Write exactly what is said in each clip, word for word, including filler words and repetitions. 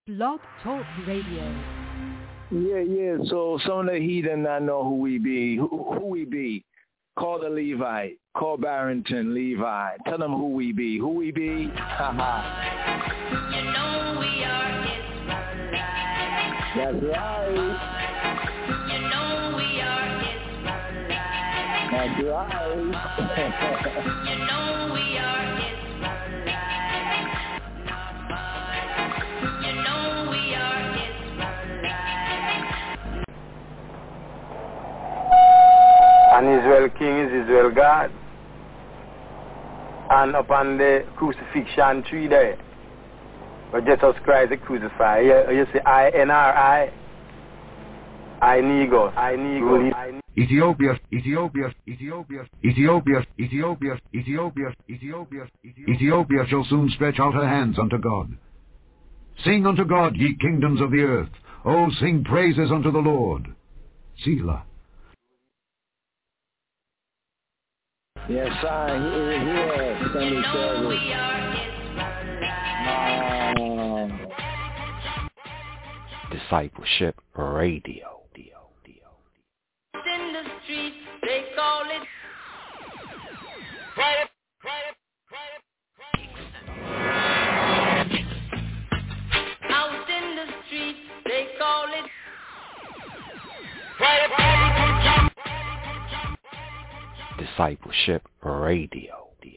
Blog Talk Radio. Yeah, yeah. So some of the heathen not know who we be. Who, who we be? Call the Levite. Call Barrington Levi. Tell them who we be. Who we be? Haha. You know we are Israelites. That's right. You know we are Israelites. That's right. You know we are Israelites. You know we are Israelites. And Israel King is Israel God. And upon the crucifixion tree there, where Jesus Christ is crucified, you, you see I N R I, I Nego, I Nego, Ethiopia, Ethiopia, Ethiopia, Ethiopia, Ethiopia, Ethiopia, Ethiopia, Ethiopia shall soon stretch out her hands unto God. Sing unto God, ye kingdoms of the earth. O sing praises unto the Lord. Selah. Yes, I hear here. Sunday You know service. we are Israelites. Oh. Discipleship Radio. In the street, they call it right up, right up, right up, right up. Out in the street, they call it right up, right up. Discipleship Radio.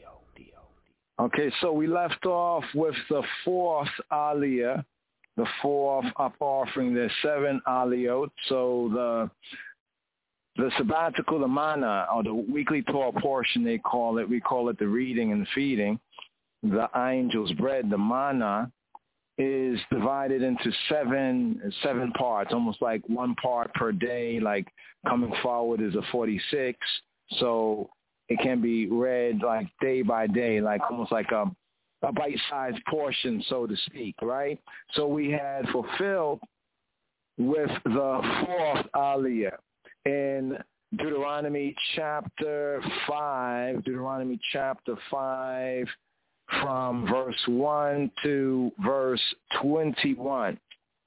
Okay, so we left off with the fourth aliyah, the fourth up offering. There's seven aliyot. So the the sabbatical, the manna, or the weekly Torah portion, they call it. We call it the reading and feeding. The angel's bread, the manna, is divided into seven seven parts, almost like one part per day. Like coming forward is a forty-six. So it can be read like day by day, like almost like a, a bite-sized portion, so to speak, right? So we had fulfilled with the fourth aliyah in Deuteronomy chapter five, Deuteronomy chapter five, from verse one to verse twenty-one,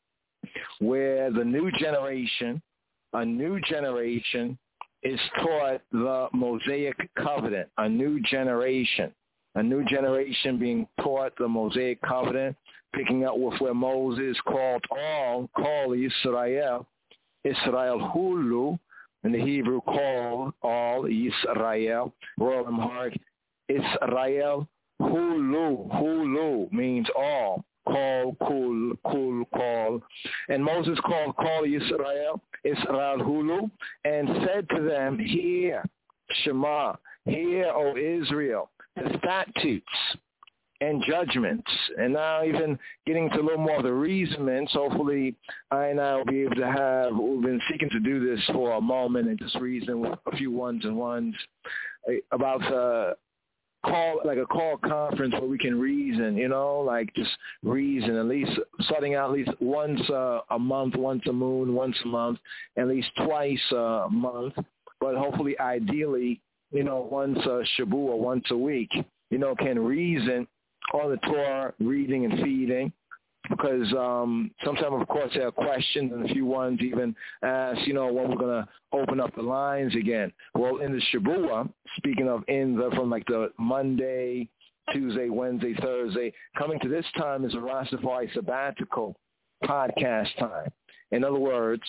where the new generation, a new generation, is taught the Mosaic covenant, a new generation, a new generation being taught the Mosaic covenant, picking up with where Moses called all, call Israel, Israel Hulu, in the Hebrew call all Israel, Royal Amharic, Israel Hulu, Hulu means all. Call, cool, cool, call. And Moses called, call Israel, Israel Hulu, and said to them, hear, Shema, hear, O Israel, the statutes and judgments. And now even getting to a little more of the reasonments, hopefully I and I will be able to have, we've been seeking to do this for a moment and just reason with a few ones and ones about uh call, like a call conference where we can reason, you know, like just reason, at least starting out at least once uh, a month, once a moon, once a month, at least twice a month, but hopefully ideally, you know, once a shabu or once a week, you know, can reason on the Torah, reading and feeding, because um, sometimes, of course, there are questions, and a few ones even ask, you know, when we're going to open up the lines again. Well, in the Shabua, speaking of in the, from like the Monday, Tuesday, Wednesday, Thursday, coming to this time is a Rastafari sabbatical podcast time. In other words,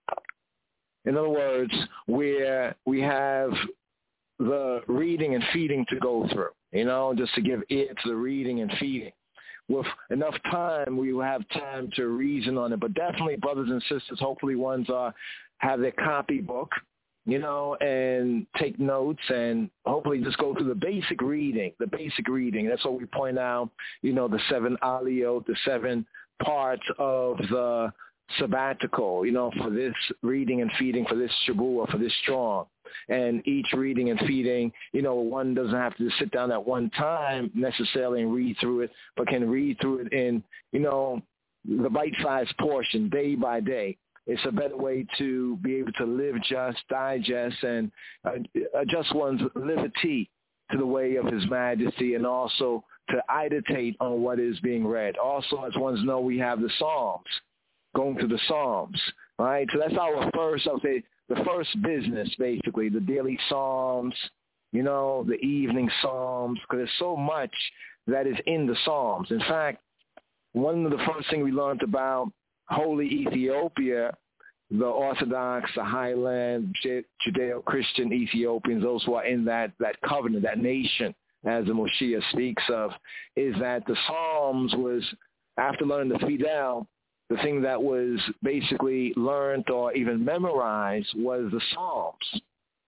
in other words, where we have the reading and feeding to go through, you know, just to give ear to the reading and feeding. With enough time, we will have time to reason on it. But definitely, brothers and sisters, hopefully ones are, have their copybook, you know, and take notes and hopefully just go through the basic reading, the basic reading. That's what we point out, you know, the seven aliyot, the seven parts of the sabbatical, you know, for this reading and feeding, for this shabua, for this strong. And each reading and feeding, you know, one doesn't have to sit down at one time necessarily and read through it, but can read through it in, you know, the bite-sized portion day by day. It's a better way to be able to live just, digest, and uh, adjust one's liberty to the way of His Majesty, and also to ideate on what is being read. Also, as ones know, we have the Psalms, going through the Psalms, right? So that's our first, I'll say, the first business, basically, the daily Psalms, you know, the evening Psalms, because there's so much that is in the Psalms. In fact, one of the first things we learned about Holy Ethiopia, the Orthodox, the Highland, Judeo-Christian Ethiopians, those who are in that, that covenant, that nation, as the Moshiach speaks of, is that the Psalms was, after learning the Fidel, the thing that was basically learned or even memorized was the Psalms.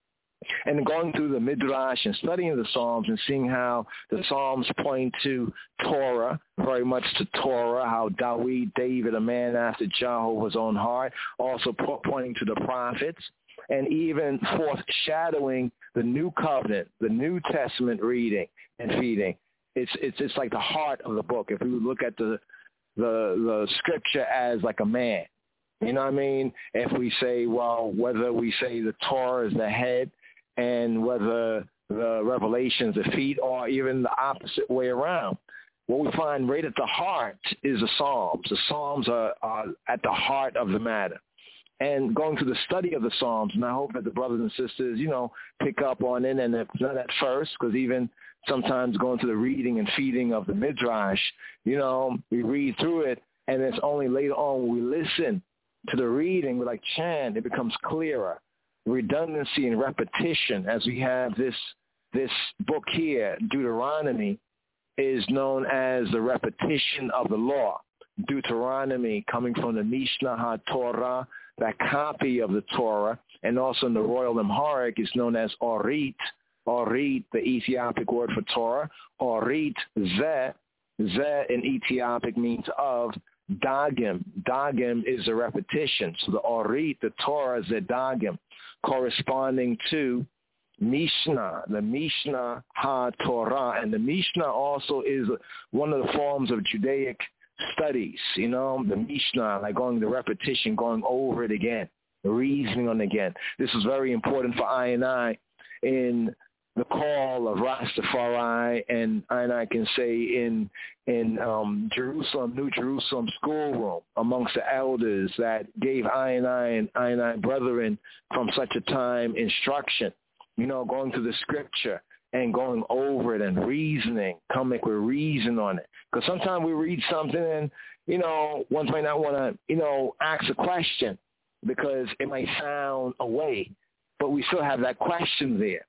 And going through the Midrash and studying the Psalms and seeing how the Psalms point to Torah, very much to Torah, how Dawid, David, a man after Jehovah's own heart, also pointing to the prophets, and even foreshadowing the New Covenant, the New Testament reading and feeding. It's it's it's like the heart of the book. If we look at the the the scripture as like a man, you know what I mean? If we say, well, whether we say the Torah is the head and whether the Revelation's the feet, or even the opposite way around, what we find right at the heart is the Psalms. The Psalms are, are at the heart of the matter. And going through the study of the Psalms, and I hope that the brothers and sisters, you know, pick up on it, and if not at first, because even sometimes going through the reading and feeding of the Midrash, you know, we read through it, and it's only later on when we listen to the reading, we're like, chant, it becomes clearer. Redundancy and repetition, as we have this this book here, Deuteronomy, is known as the repetition of the law. Deuteronomy, coming from the Mishnah HaTorah, that copy of the Torah, and also in the Royal Amharic is known as Orit. Orit, the Ethiopic word for Torah. Orit, Zeh. Zeh in Ethiopic means of. Dagim. Dagim is a repetition. So the Orit, the Torah, is the Dagim, corresponding to Mishnah, the Mishnah HaTorah. And the Mishnah also is one of the forms of Judaic studies, you know, the Mishnah, like going the repetition, going over it again, reasoning on it again. This is very important for I and I in the call of Rastafari, and I and I can say in in um, Jerusalem, New Jerusalem schoolroom, amongst the elders that gave I and I and I and I brethren from such a time instruction, you know, going through the scripture and going over it and reasoning, coming with reason on it. Because sometimes we read something and, you know, one might not want to, you know, ask a question because it might sound away, but we still have that question there.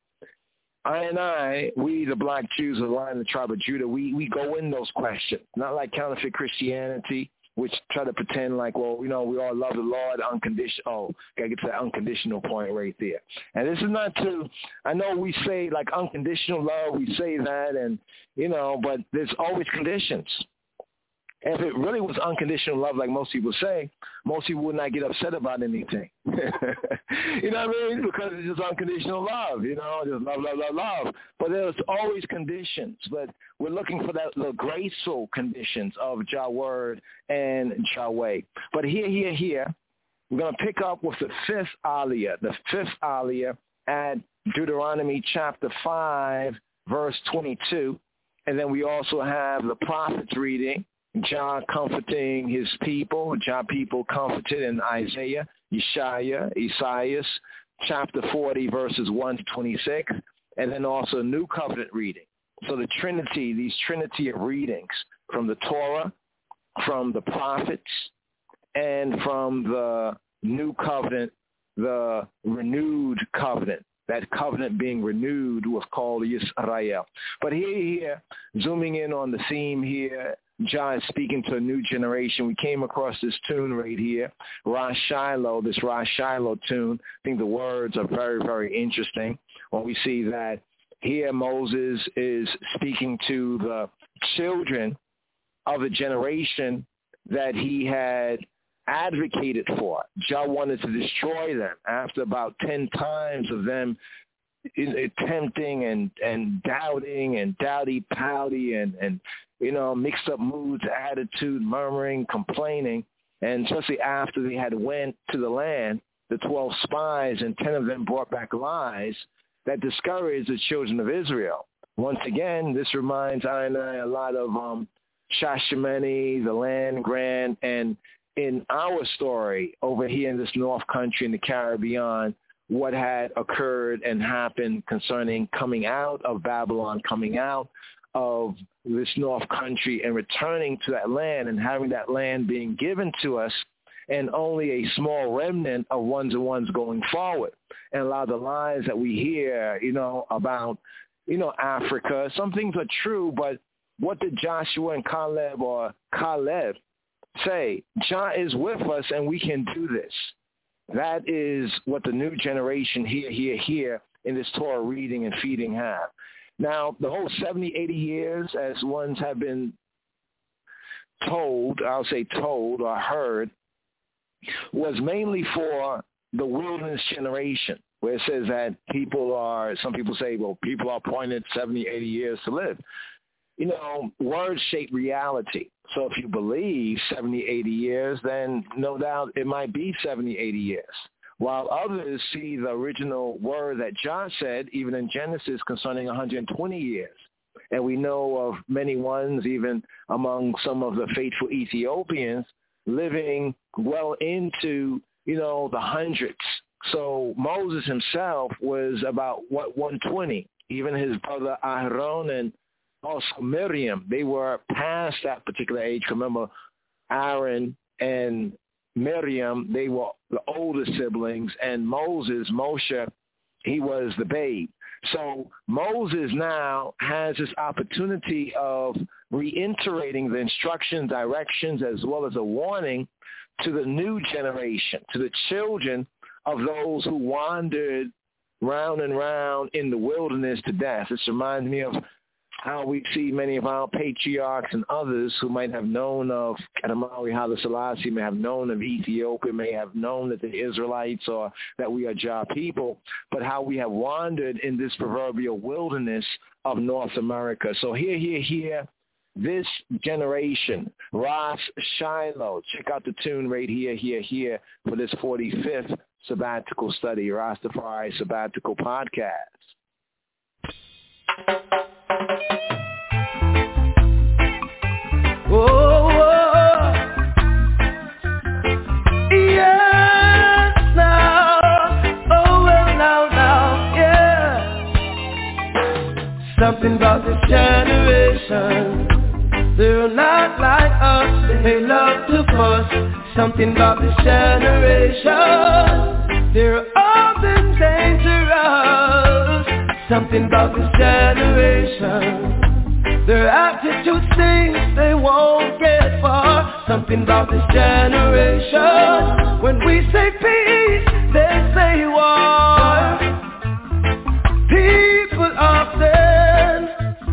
I and I, we, the black Jews of the line of the tribe of Judah, we, we go in those questions, not like counterfeit Christianity, which try to pretend like, well, you know, we all love the Lord unconditional. Oh, got to get to that unconditional point right there. And this is not to, I know we say like unconditional love, we say that, and, you know, but there's always conditions. If it really was unconditional love, like most people say, most people would not get upset about anything. You know what I mean? Because it's just unconditional love, you know, just love, love, love, love. But there's always conditions. But we're looking for that the graceful conditions of Jah word and Yahweh. But here, here, here, we're going to pick up with the fifth aliyah, the fifth aliyah at Deuteronomy chapter five, verse twenty-two. And then we also have the prophets reading, Jah comforting his people, Jah people comforted in Isaiah, Yeshaya, Isaiah, chapter forty, verses one to twenty-six, and then also New Covenant reading. So the Trinity, these Trinity of readings from the Torah, from the prophets, and from the New Covenant, the renewed covenant. That covenant being renewed was called Yisrael. But here, here, zooming in on the theme here, Jah is speaking to a new generation. We came across this tune right here, Rosh Shiloh, this Rosh Shiloh tune. I think the words are very, very interesting when we see that here Moses is speaking to the children of a generation that he had advocated for. Jah wanted to destroy them after about ten times of them attempting and, and doubting and dowdy-pouty and, and, you know, mixed up moods, attitude, murmuring, complaining. And especially after they had went to the land, the twelve spies, and ten of them brought back lies that discouraged the children of Israel. once again, this reminds I and I a lot of um, Shashamane, the land grant, and in our story over here in this North Country in the Caribbean, what had occurred and happened concerning coming out of Babylon, coming out of this North Country and returning to that land and having that land being given to us, and only a small remnant of ones and ones going forward. And a lot of the lies that we hear, you know, about, you know, Africa, some things are true, but what did Joshua and Caleb or Caleb say? Jah is with us and we can do this. That is what the new generation here, here, here in this Torah reading and feeding have. Now, the whole seventy, eighty years, as ones have been told, I'll say told or heard, was mainly for the wilderness generation, where it says that people are, some people say, well, people are appointed seventy, eighty years to live. You know, words shape reality. So if you believe seventy, eighty years, then no doubt it might be seventy, eighty years. While others see the original word that John said, even in Genesis, concerning one hundred twenty years. And we know of many ones, even among some of the faithful Ethiopians, living well into, you know, the hundreds. So Moses himself was about, what, one twenty. Even his brother Aaron and also Miriam, they were past that particular age. Remember, Aaron and Miriam, they were the older siblings, and Moses, Moshe, he was the babe. So Moses now has this opportunity of reiterating the instructions, directions, as well as a warning to the new generation, to the children of those who wandered round and round in the wilderness to death. This reminds me of how we see many of our patriarchs and others who might have known of Kadamawi Haile Selassie, may have known of Ethiopia, may have known that the Israelites or that we are Jah people, but how we have wandered in this proverbial wilderness of North America. So here, here, here, this generation, Ras Shiloh, check out the tune right here, here, here for this forty-fifth sabbatical study, Rastafari Sabbatical Podcast. Oh, oh, yes, now, oh, well, now, now, yeah. Something about this generation, they're not like us, they love to fuss. Something about this generation, they're often dangerous. Something about this generation, their attitude stinks, they won't get far. Something about this generation, when we say peace, they say war. People often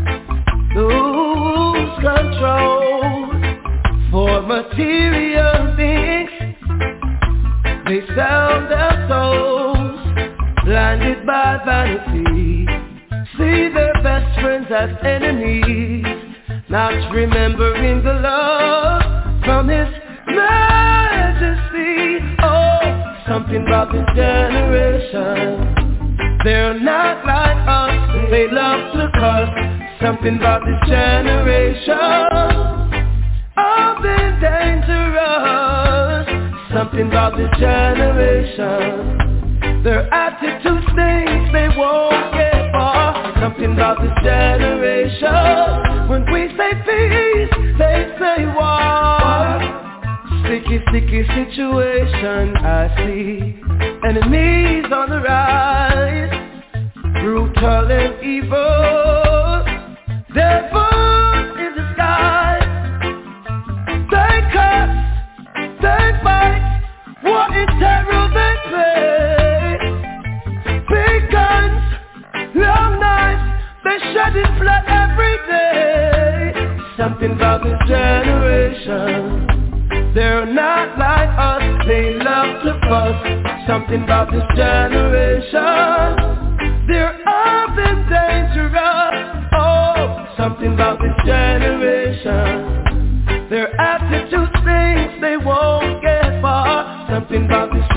lose control for material things. They sell their souls, blinded by vanity. See their best friends as enemies, not remembering the love from His Majesty. Oh, something about this generation, they're not like us, they love to cuss. Something about this generation, oh, they're dangerous. Something about this generation, their attitude stinks, they won't get far. Something about this generation, when we say peace, they say war. Sticky, sticky situation, I see. Enemies on the rise, brutal and evil. Devils in the sky, they curse, they fight. What in terror they play. Big guns, long knives, they shedding blood every day. Something about this generation, they're not like us, they love to fuss. Something about this generation, they're often dangerous. Oh, something about this generation, their attitude stinks, they won't get far. Something about this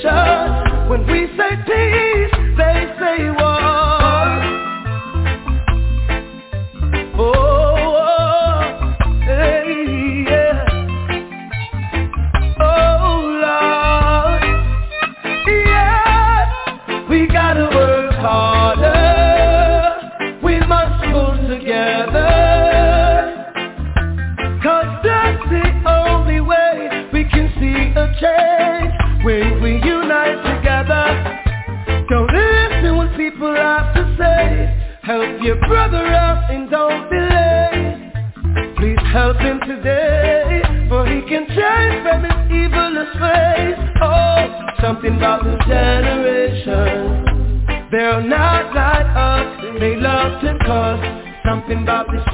generation, when we say peace, they say war. your brother out and don't delay. Please help him today, for he can turn from his evilest ways. Oh, something about this generation, they're not like us, they love to cuss. Something about this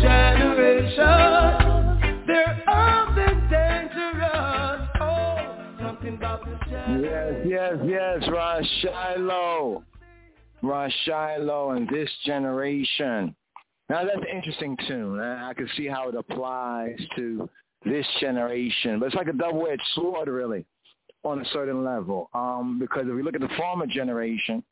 generation, they're often dangerous. Oh, something about this generation. Yes, yes, yes, Rosh Shiloh. Rosh Shiloh and this generation. Now that's an interesting tune. I can see how it applies to this generation. But it's like a double-edged sword, really, on a certain level. Um, because if we look at the former generation,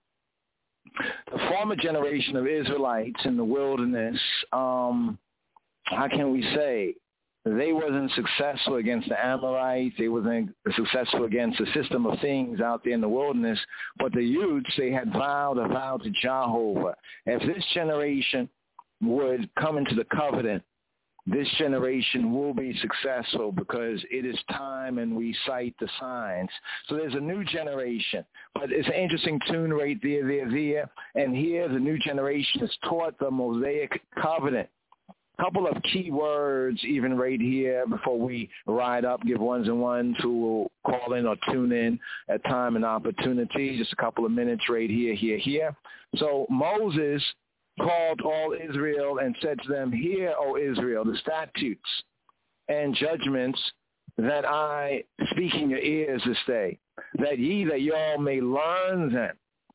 the former generation of Israelites in the wilderness, um, how can we say, they wasn't successful against the Amorites. They wasn't successful against the system of things out there in the wilderness. But the youths, they had vowed a vow to Jehovah. If this generation would come into the covenant, this generation will be successful because it is time and we cite the signs. So there's a new generation. But it's an interesting tune right there, there, there. And here the new generation is taught the Mosaic covenant. Couple of key words even right here before we ride up, give ones and ones who will call in or tune in at time and opportunity. Just a couple of minutes right here, here, here. So Moses called all Israel and said to them, "Hear, O Israel, the statutes and judgments that I speak in your ears this day, that ye, that y'all may learn them."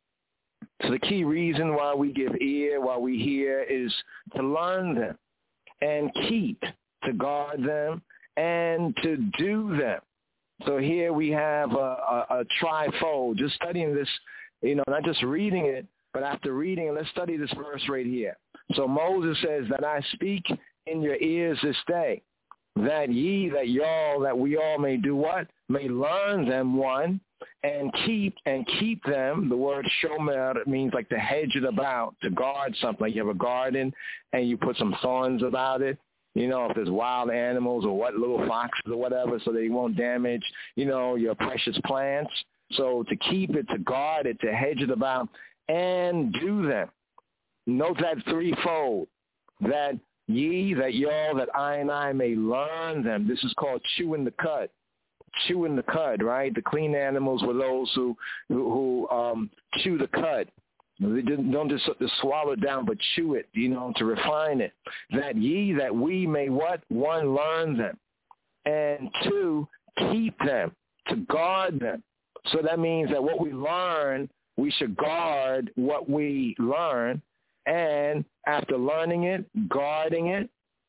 So the key reason why we give ear, why we hear, is to learn them and keep, to guard them, and to do them. So here we have a, a, a trifold. Just studying this, you know, not just reading it, but after reading it, let's study this verse right here. So Moses says that I speak in your ears this day, that ye, that y'all, that we all may do what? May learn them, one, and keep, and keep them. The word shomer means like to hedge it about, to guard something. Like you have a garden and you put some thorns about it. You know, if there's wild animals or what, little foxes or whatever, so they won't damage, you know, your precious plants. So to keep it, to guard it, to hedge it about, and do them. Note that threefold, that ye, that y'all, that I and I may learn them. This is called chewing the cud. Chewing the cud, right? The clean animals were those who who, who um, chew the cud. They didn't, don't just, just swallow it down, but chew it, you know, to refine it. That ye, that we may what? One, learn them. And two, keep them, to guard them. So that means that what we learn, we should guard what we learn. And after learning it, guarding it,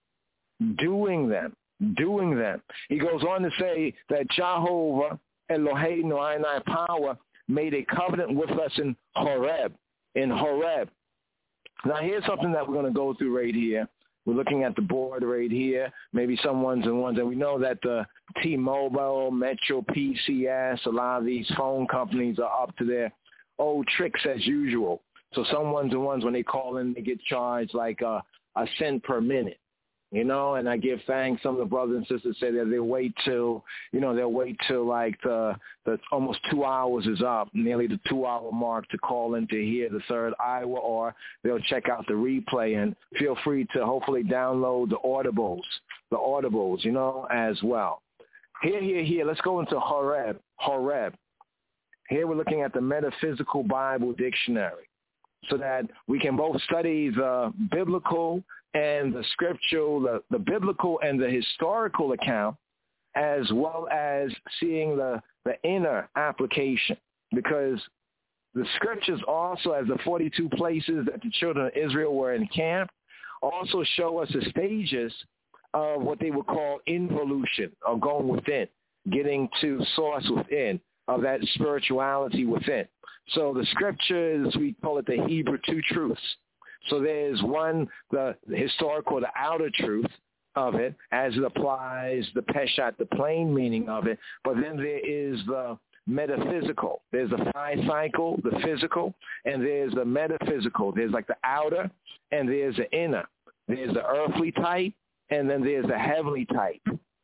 doing them, doing them. He goes on to say that Jehovah, Eloheinu, I and I power, made a covenant with us in Horeb, in Horeb. Now here's something that we're going to go through right here. We're looking at the board right here, maybe some ones and ones. And we know that the T-Mobile, Metro, P C S, a lot of these phone companies are up to their old tricks as usual. So some ones and ones, when they call in, they get charged like a, a cent per minute, you know, and I give thanks. Some of the brothers and sisters say that they wait till, you know, they'll wait till like the, the almost two hours is up, nearly the two-hour mark to call in to hear the third hour, or they'll check out the replay, and feel free to hopefully download the audibles, the audibles, you know, as well. Here, here, here, let's go into Horeb, Horeb. Here we're looking at the Metaphysical Bible Dictionary, so that we can both study the biblical and the scriptural, the, the biblical and the historical account, as well as seeing the, the inner application. Because the scriptures also, as the forty-two places that the children of Israel were in camp, also show us the stages of what they would call involution, or going within, getting to source within, of that spirituality within. So the scriptures, we call it the Hebrew two truths. So there's one, the, the historical, the outer truth of it, as it applies the peshat, the plain meaning of it. But then there is the metaphysical. There's the phi cycle, the physical, and there's the metaphysical. There's like the outer, and there's the inner. There's the earthly type, and then there's the heavenly type.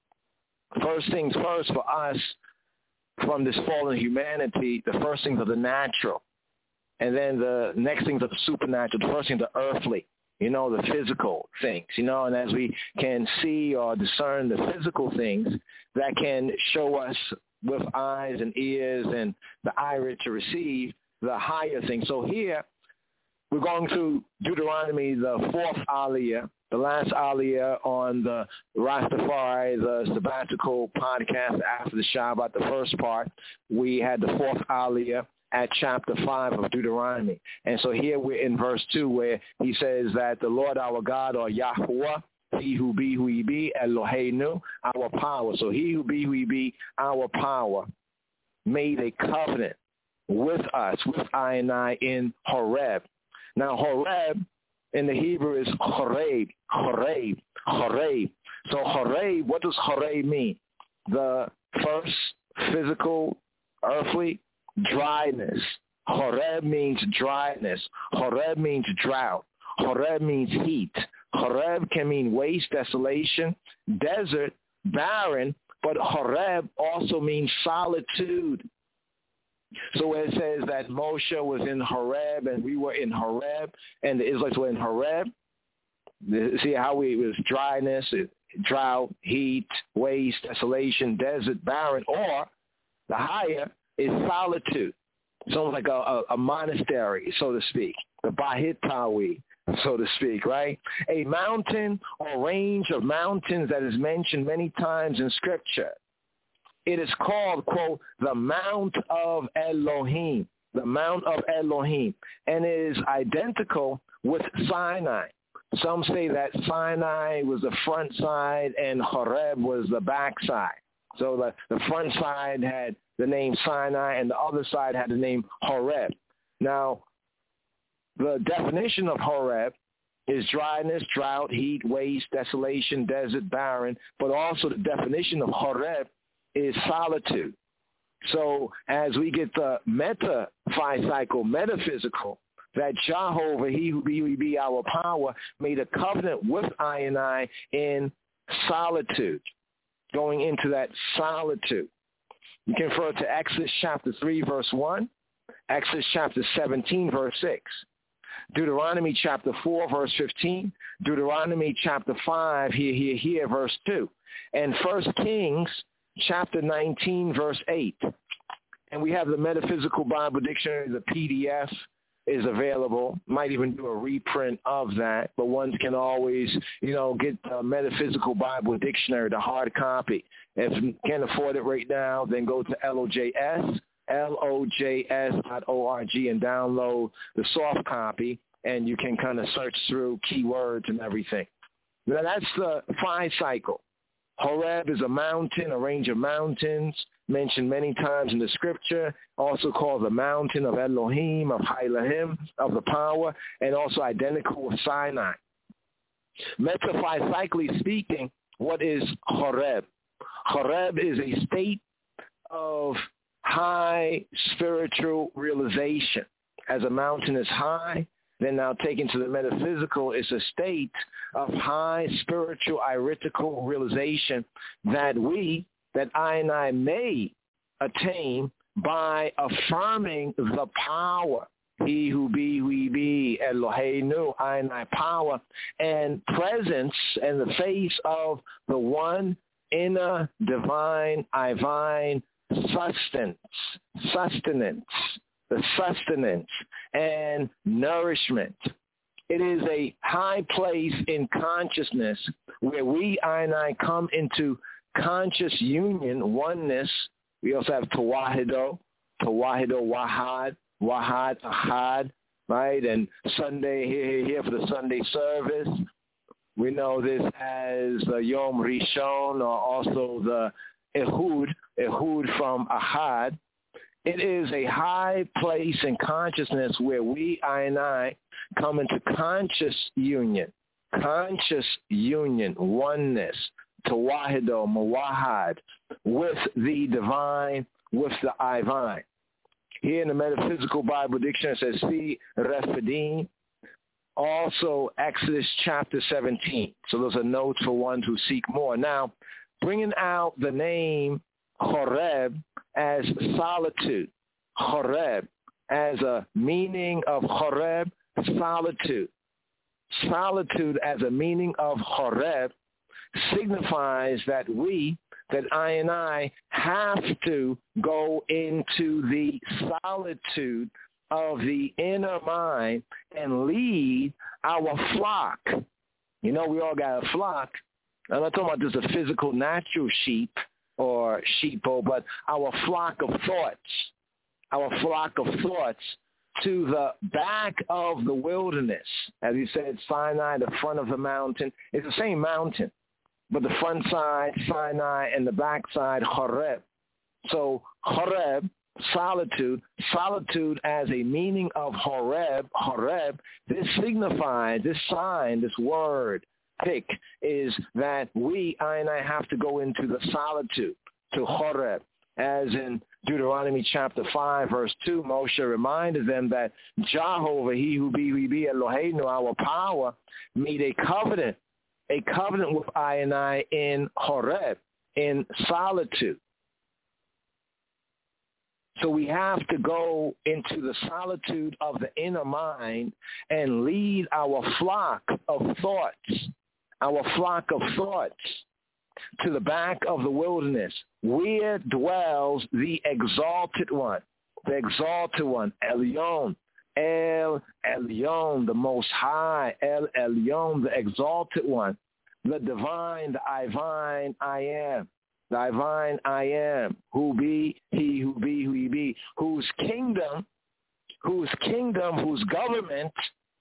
First things first for us, from this fallen humanity, the first things are the natural. And then the next things are the supernatural. The first things are the earthly. you know, the physical things, you know, and as we can see or discern the physical things that can show us with eyes and ears and the iris to receive the higher things. So here we're going through Deuteronomy, the fourth Aliyah, the last Aliyah on the Rastafari, the sabbatical podcast after the Shabbat, the first part. We had the fourth Aliyah at chapter five of Deuteronomy. And so here we're in verse two where he says that the Lord our God, or Yahweh, he who be who he be, Eloheinu, our power. So he who be who he be, our power, made a covenant with us, with I and I in Horeb. Now Horeb in the Hebrew is Horeb, Horeb, Horeb. So Horeb, what does Horeb mean? The first physical, earthly dryness. Horeb means dryness. Horeb means drought. Horeb means heat. Horeb can mean waste, desolation, desert, barren, but Horeb also means solitude. So when it says that Moshe was in Horeb and we were in Horeb and the Israelites were in Horeb, see how we, it was dryness, drought, heat, waste, desolation, desert, barren, or the higher is solitude. It's almost like a, a, a monastery, so to speak, the Bahit Tawi, so to speak, right? A mountain or range of mountains that is mentioned many times in Scripture. It is called, quote, the Mount of Elohim, the Mount of Elohim, and it is identical with Sinai. Some say that Sinai was the front side and Horeb was the back side. So the, the front side had the name Sinai and the other side had the name Horeb. Now, the definition of Horeb is dryness, drought, heat, waste, desolation, desert, barren, but also the definition of Horeb is solitude. So as we get the meta-physical, metaphysical, that Jehovah, he who be, who be our power, made a covenant with I and I in solitude, going into that solitude. You can refer to Exodus chapter three, verse one, Exodus chapter seventeen, verse six, Deuteronomy chapter four, verse fifteen, Deuteronomy chapter five, here, here, here, verse two, and First Kings chapter nineteen, verse eight. And we have the Metaphysical Bible Dictionary, the P D F is available. Might even do a reprint of that, but one can always, you know, get the Metaphysical Bible Dictionary, the hard copy. If you can't afford it right now, then go to L O J S, L O J S dot org and download the soft copy, and you can kind of search through keywords and everything. Now, that's the five cycle. Horeb is a mountain, a range of mountains, mentioned many times in the Scripture, also called the mountain of Elohim, of Elohim, of the power, and also identical with Sinai. Metaphysically speaking, what is Horeb? Horeb is a state of high spiritual realization. As a mountain is high, then now taken to the metaphysical, it's a state of high spiritual iritical realization that we, that I and I may attain by affirming the power. He who be, who he be, Eloheinu, I and I power, and presence and the face of the one inner divine, divine sustenance, sustenance, the sustenance and nourishment. It is a high place in consciousness where we, I and I, come into conscious union, oneness. We also have Tawahido, Tawahido, Wahad, Wahad, Ahad, right? And Sunday, here, here, here for the Sunday service. We know this as the Yom Rishon, or also the Ehud, Ehud from Ahad. It is a high place in consciousness where we, I and I, come into conscious union, conscious union, oneness, Tawahido, Mawahad, with the divine, with the divine. Here in the Metaphysical Bible Dictionary it says, see, Rephidim, also Exodus chapter seventeen. So those are notes for ones who seek more. Now, bringing out the name Horeb as solitude, Horeb as a meaning of Horeb, solitude. solitude as a meaning of Horeb signifies that we, that I and I have to go into the solitude of the inner mind and lead our flock. You know, we all got a flock. I'm not talking about just a physical, natural sheep or sheeple, but our flock of thoughts, our flock of thoughts to the back of the wilderness. As you said, Sinai, the front of the mountain. It's the same mountain, but the front side, Sinai, and the back side, Horeb. So Horeb, solitude, solitude as a meaning of Horeb, Horeb, this signifies, this sign, this word, tik, is that we, I and I, have to go into the solitude, to Horeb. As in Deuteronomy chapter five, verse two, Moshe reminded them that Jehovah, he who be, we be, Eloheinu, our power, made a covenant, a covenant with I and I in Horeb, in solitude. So we have to go into the solitude of the inner mind and lead our flock of thoughts, our flock of thoughts to the back of the wilderness, where dwells the exalted one, the exalted one, Elyon, El Elyon, the Most High, El Elyon, the exalted one, the divine, the Ivine, I am. The divine I am, who be, he who be, who he be, whose kingdom, whose kingdom, whose government,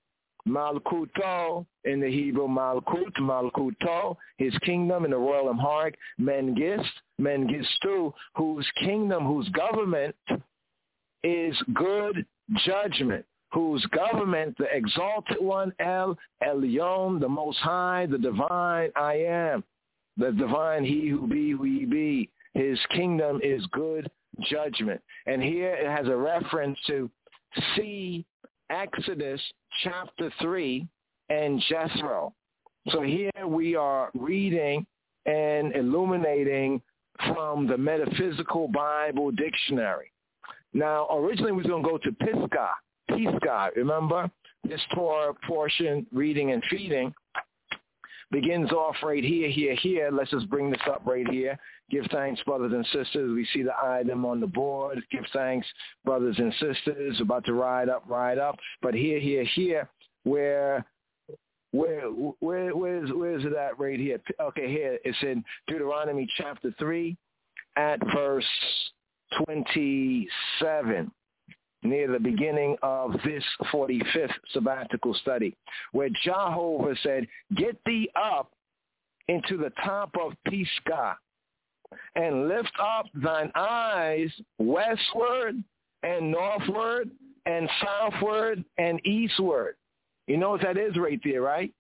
Malkuto, in the Hebrew, Malkut, Malkuto, his kingdom in the royal Amharic, Mengist, Mengistu, whose kingdom, whose government is good judgment, whose government, the exalted one, El Elyon, the Most High, the divine I am. The divine, he who be, who he be. His kingdom is good judgment. And here it has a reference to see Exodus chapter three and Jethro. So here we are reading and illuminating from the Metaphysical Bible Dictionary. Now, originally we was going to go to Pisgah. Pisgah, remember? This Torah portion, reading and feeding, begins off right here, here, here. Let's just bring this up right here. Give thanks, brothers and sisters. We see the item on the board. Give thanks, brothers and sisters. About to ride up, ride up. But here, here, here, where, where, where, where's, where's it at right here? Okay, here. It's in Deuteronomy chapter three at verse twenty-seven. Near the beginning of this forty-fifth sabbatical study, where Jehovah said, get thee up into the top of Pisgah, and lift up thine eyes westward and northward and southward and eastward. You know what that is right there, right?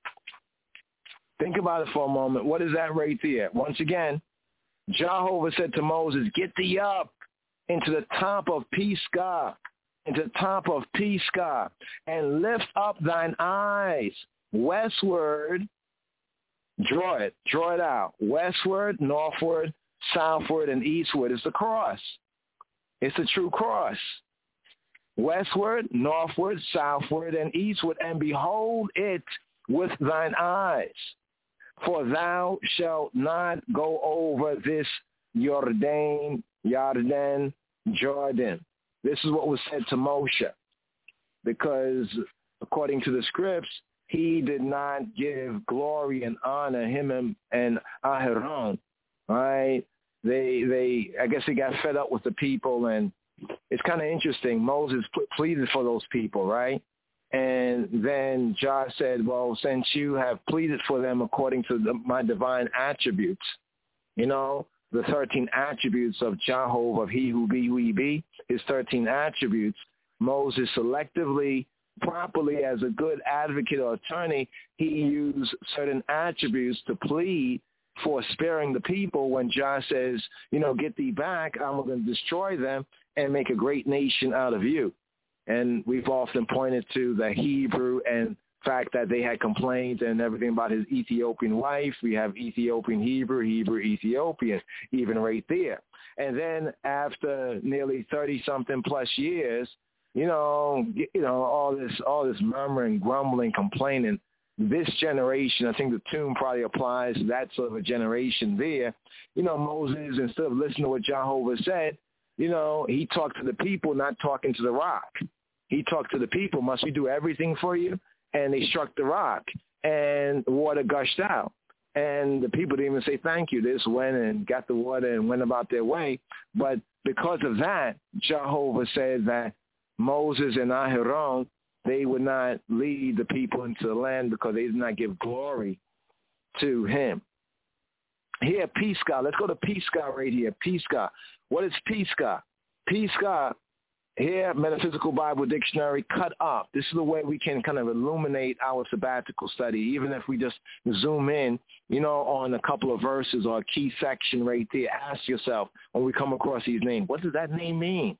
Think about it for a moment. What is that right there? Once again, Jehovah said to Moses, get thee up into the top of Pisgah, into the top of Pisgah, and lift up thine eyes westward. Draw it, draw it out. Westward, northward, southward, and eastward is the cross. It's the true cross. Westward, northward, southward, and eastward, and behold it with thine eyes. For thou shalt not go over this Jordan, Jordan, Jordan. This is what was said to Moshe, because according to the scripts, he did not give glory and honor him and, and Aharon, right? They, they, I guess he got fed up with the people, and it's kind of interesting. Moses pleaded for those people, right? And then Jah said, well, since you have pleaded for them according to the, my divine attributes, you know, the thirteen attributes of Jehovah, of he who be, who he be, his thirteen attributes, Moses selectively, properly, as a good advocate or attorney, he used certain attributes to plead for sparing the people when Jah says, you know, get thee back, I'm going to destroy them and make a great nation out of you. And we've often pointed to the Hebrew and fact that they had complained and everything about his Ethiopian wife. We have Ethiopian Hebrew, Hebrew Ethiopian, even right there. And then after nearly thirty-something plus years, you know, you know, all this, all this murmuring, grumbling, complaining, this generation, I think the tune probably applies to that sort of a generation there. You know, Moses, instead of listening to what Jehovah said, you know, he talked to the people, not talking to the rock. He talked to the people, must we do everything for you? And they struck the rock, and water gushed out. And the people didn't even say thank you. They just went and got the water and went about their way. But because of that, Jehovah said that Moses and Aharon, they would not lead the people into the land because they did not give glory to him. Here, Pisgah. Let's go to Pisgah right here. Pisgah. What is Pisgah? Pisgah, here, Metaphysical Bible Dictionary, cut up. This is the way we can kind of illuminate our sabbatical study, even if we just zoom in, you know, on a couple of verses or a key section right there. Ask yourself, when we come across these names, what does that name mean?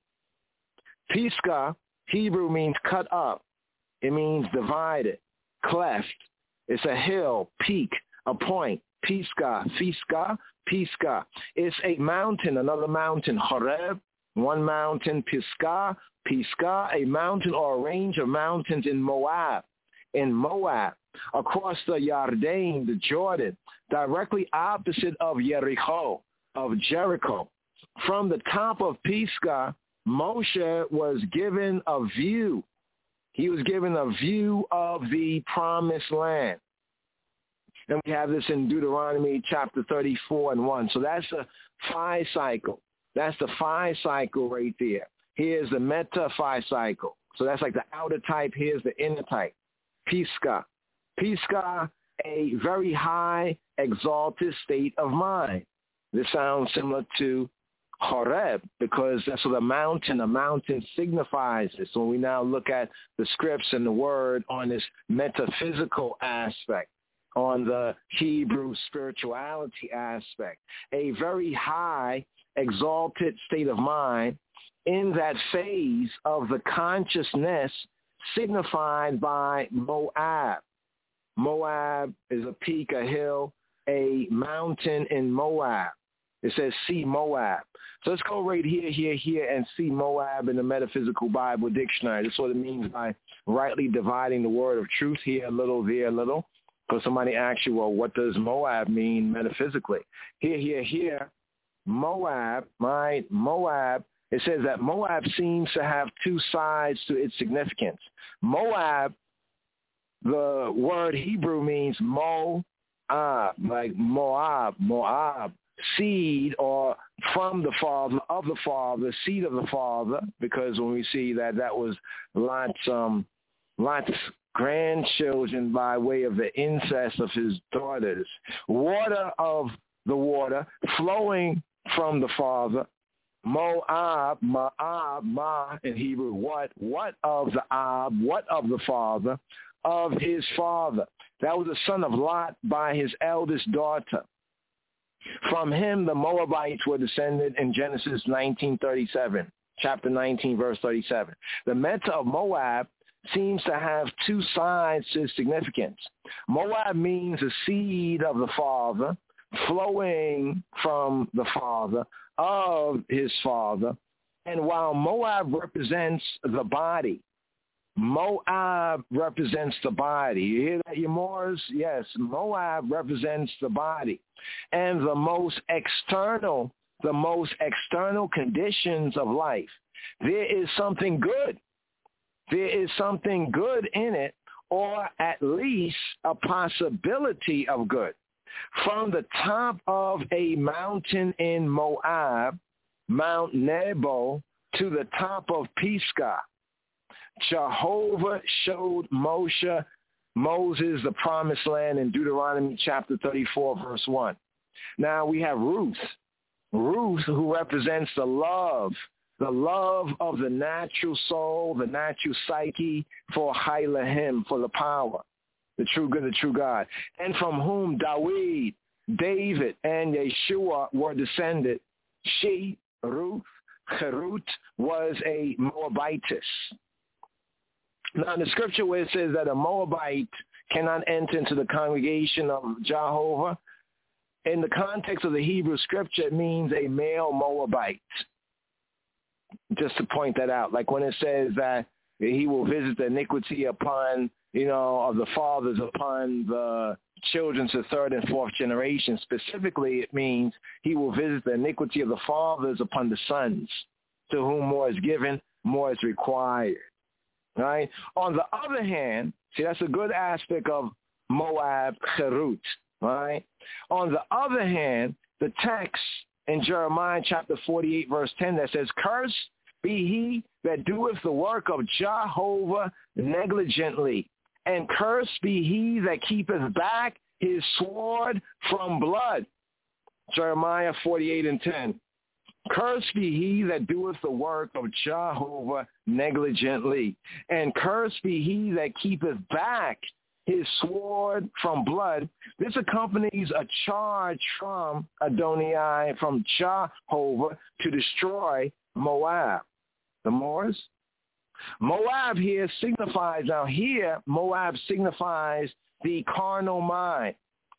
Pisgah, Hebrew, means cut up. It means divided, cleft. It's a hill, peak, a point. Pisgah, Pisgah, Pisgah. It's a mountain, another mountain. Horeb, one mountain. Pisgah, Pisgah, a mountain or a range of mountains in Moab. In Moab, across the Yarden, the Jordan, directly opposite of Jericho, of Jericho. From the top of Pisgah, Moshe was given a view. He was given a view of the promised land. And we have this in Deuteronomy chapter thirty-four and one. So that's the phi cycle. That's the phi cycle right there. Here's the meta phi cycle. So that's like the outer type. Here's the inner type. Pisgah. Pisgah, a very high, exalted state of mind. This sounds similar to Horeb, because that's what a mountain, a mountain signifies this. So we now look at the scripts and the word on this metaphysical aspect, on the Hebrew spirituality aspect, a very high, exalted state of mind in that phase of the consciousness signified by Moab. Moab is a peak, a hill, a mountain in Moab. It says, see Moab. So let's go right here, here, here, and see Moab in the Metaphysical Bible Dictionary. That's what it means by rightly dividing the word of truth, here a little, there a little. Because somebody asks you, well, what does Moab mean metaphysically? Here, here, here, Moab, right? Moab, it says that Moab seems to have two sides to its significance. Moab, the word Hebrew means Moab, like Moab, Moab. Seed, or from the father, of the father, seed of the father, because when we see that that was Lot's, um, Lot's grandchildren by way of the incest of his daughters. Water of the water flowing from the father. Moab, Ma'ab, Ma in Hebrew. What? What of the Ab? What of the father? Of his father. That was the son of Lot by his eldest daughter. From him, the Moabites were descended in Genesis nineteen thirty-seven, chapter nineteen, verse thirty-seven. The meta of Moab seems to have two sides to its significance. Moab means the seed of the father, flowing from the father, of his father. And while Moab represents the body, Moab represents the body. You hear that, you Moors? Yes, Moab represents the body. And the most external, the most external conditions of life. There is something good. There is something good in it, or at least a possibility of good. From the top of a mountain in Moab, Mount Nebo, to the top of Pisgah, Jehovah showed Moshe, Moses the promised land in Deuteronomy chapter thirty-four, verse one. Now we have Ruth, Ruth who represents the love, the love of the natural soul, the natural psyche for Hailahim, for the power, the true good, the true God, and from whom David, David, and Yeshua were descended. She, Ruth, Cherut, was a Moabitess. Now, in the scripture where it says that a Moabite cannot enter into the congregation of Jehovah, in the context of the Hebrew scripture, it means a male Moabite. Just to point that out. Like when it says that he will visit the iniquity upon you know, of the fathers upon the children to third and fourth generation. Specifically, it means he will visit the iniquity of the fathers upon the sons, to whom more is given, more is required. Right? On the other hand, see, that's a good aspect of Moab Cherut, right? On the other hand, the text in Jeremiah chapter forty-eight, verse ten, that says, "Cursed be he that doeth the work of Jehovah negligently, and cursed be he that keepeth back his sword from blood." Jeremiah forty-eight and ten. "Cursed be he that doeth the work of Jehovah negligently, and cursed be he that keepeth back his sword from blood." This accompanies a charge from Adonai, from Jehovah, to destroy Moab, the Moors. Moab here signifies, now here, Moab signifies the carnal mind,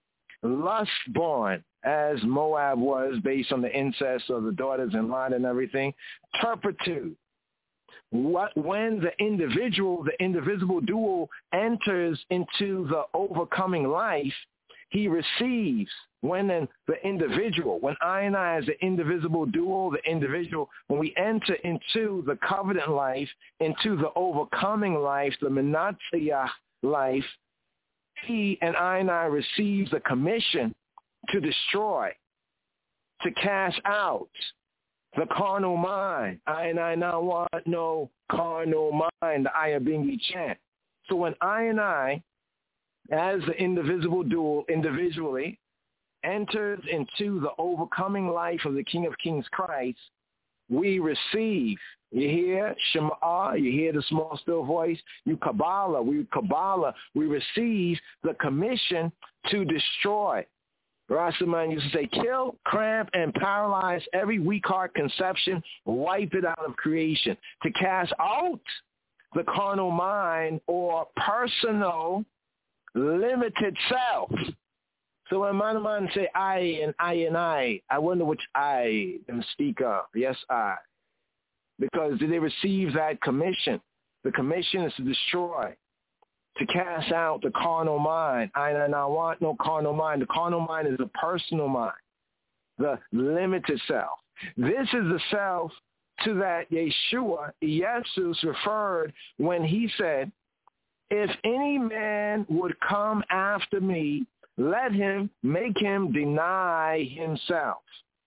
lust-born, as Moab was based on the incest of the daughters-in-law and everything. Turpitude. What, when the individual, the indivisible dual, enters into the overcoming life, he receives, when then the individual, when I and I as the indivisible dual, the individual, when we enter into the covenant life, into the overcoming life, the Menatziach life, he and I and I receives the commission to destroy, to cast out the carnal mind. I and I now want no carnal mind, the Ayabingi chant. So when I and I, as the indivisible dual, individually, enters into the overcoming life of the King of Kings Christ, we receive, you hear Shema, you hear the small still voice, you Kabbalah, we Kabbalah, we receive the commission to destroy. Rastaman used to say, kill, cramp, and paralyze every weak heart conception, wipe it out of creation, to cast out the carnal mind or personal limited self. So when man say I and I and I, I wonder which I them speak of. Yes, I. Because did they receive that commission? The commission is to destroy, to cast out the carnal mind. I and I want no carnal mind. The carnal mind is a personal mind, the limited self. This is the self to that Yeshua, Jesus, referred when he said, if any man would come after me, let him make him deny himself.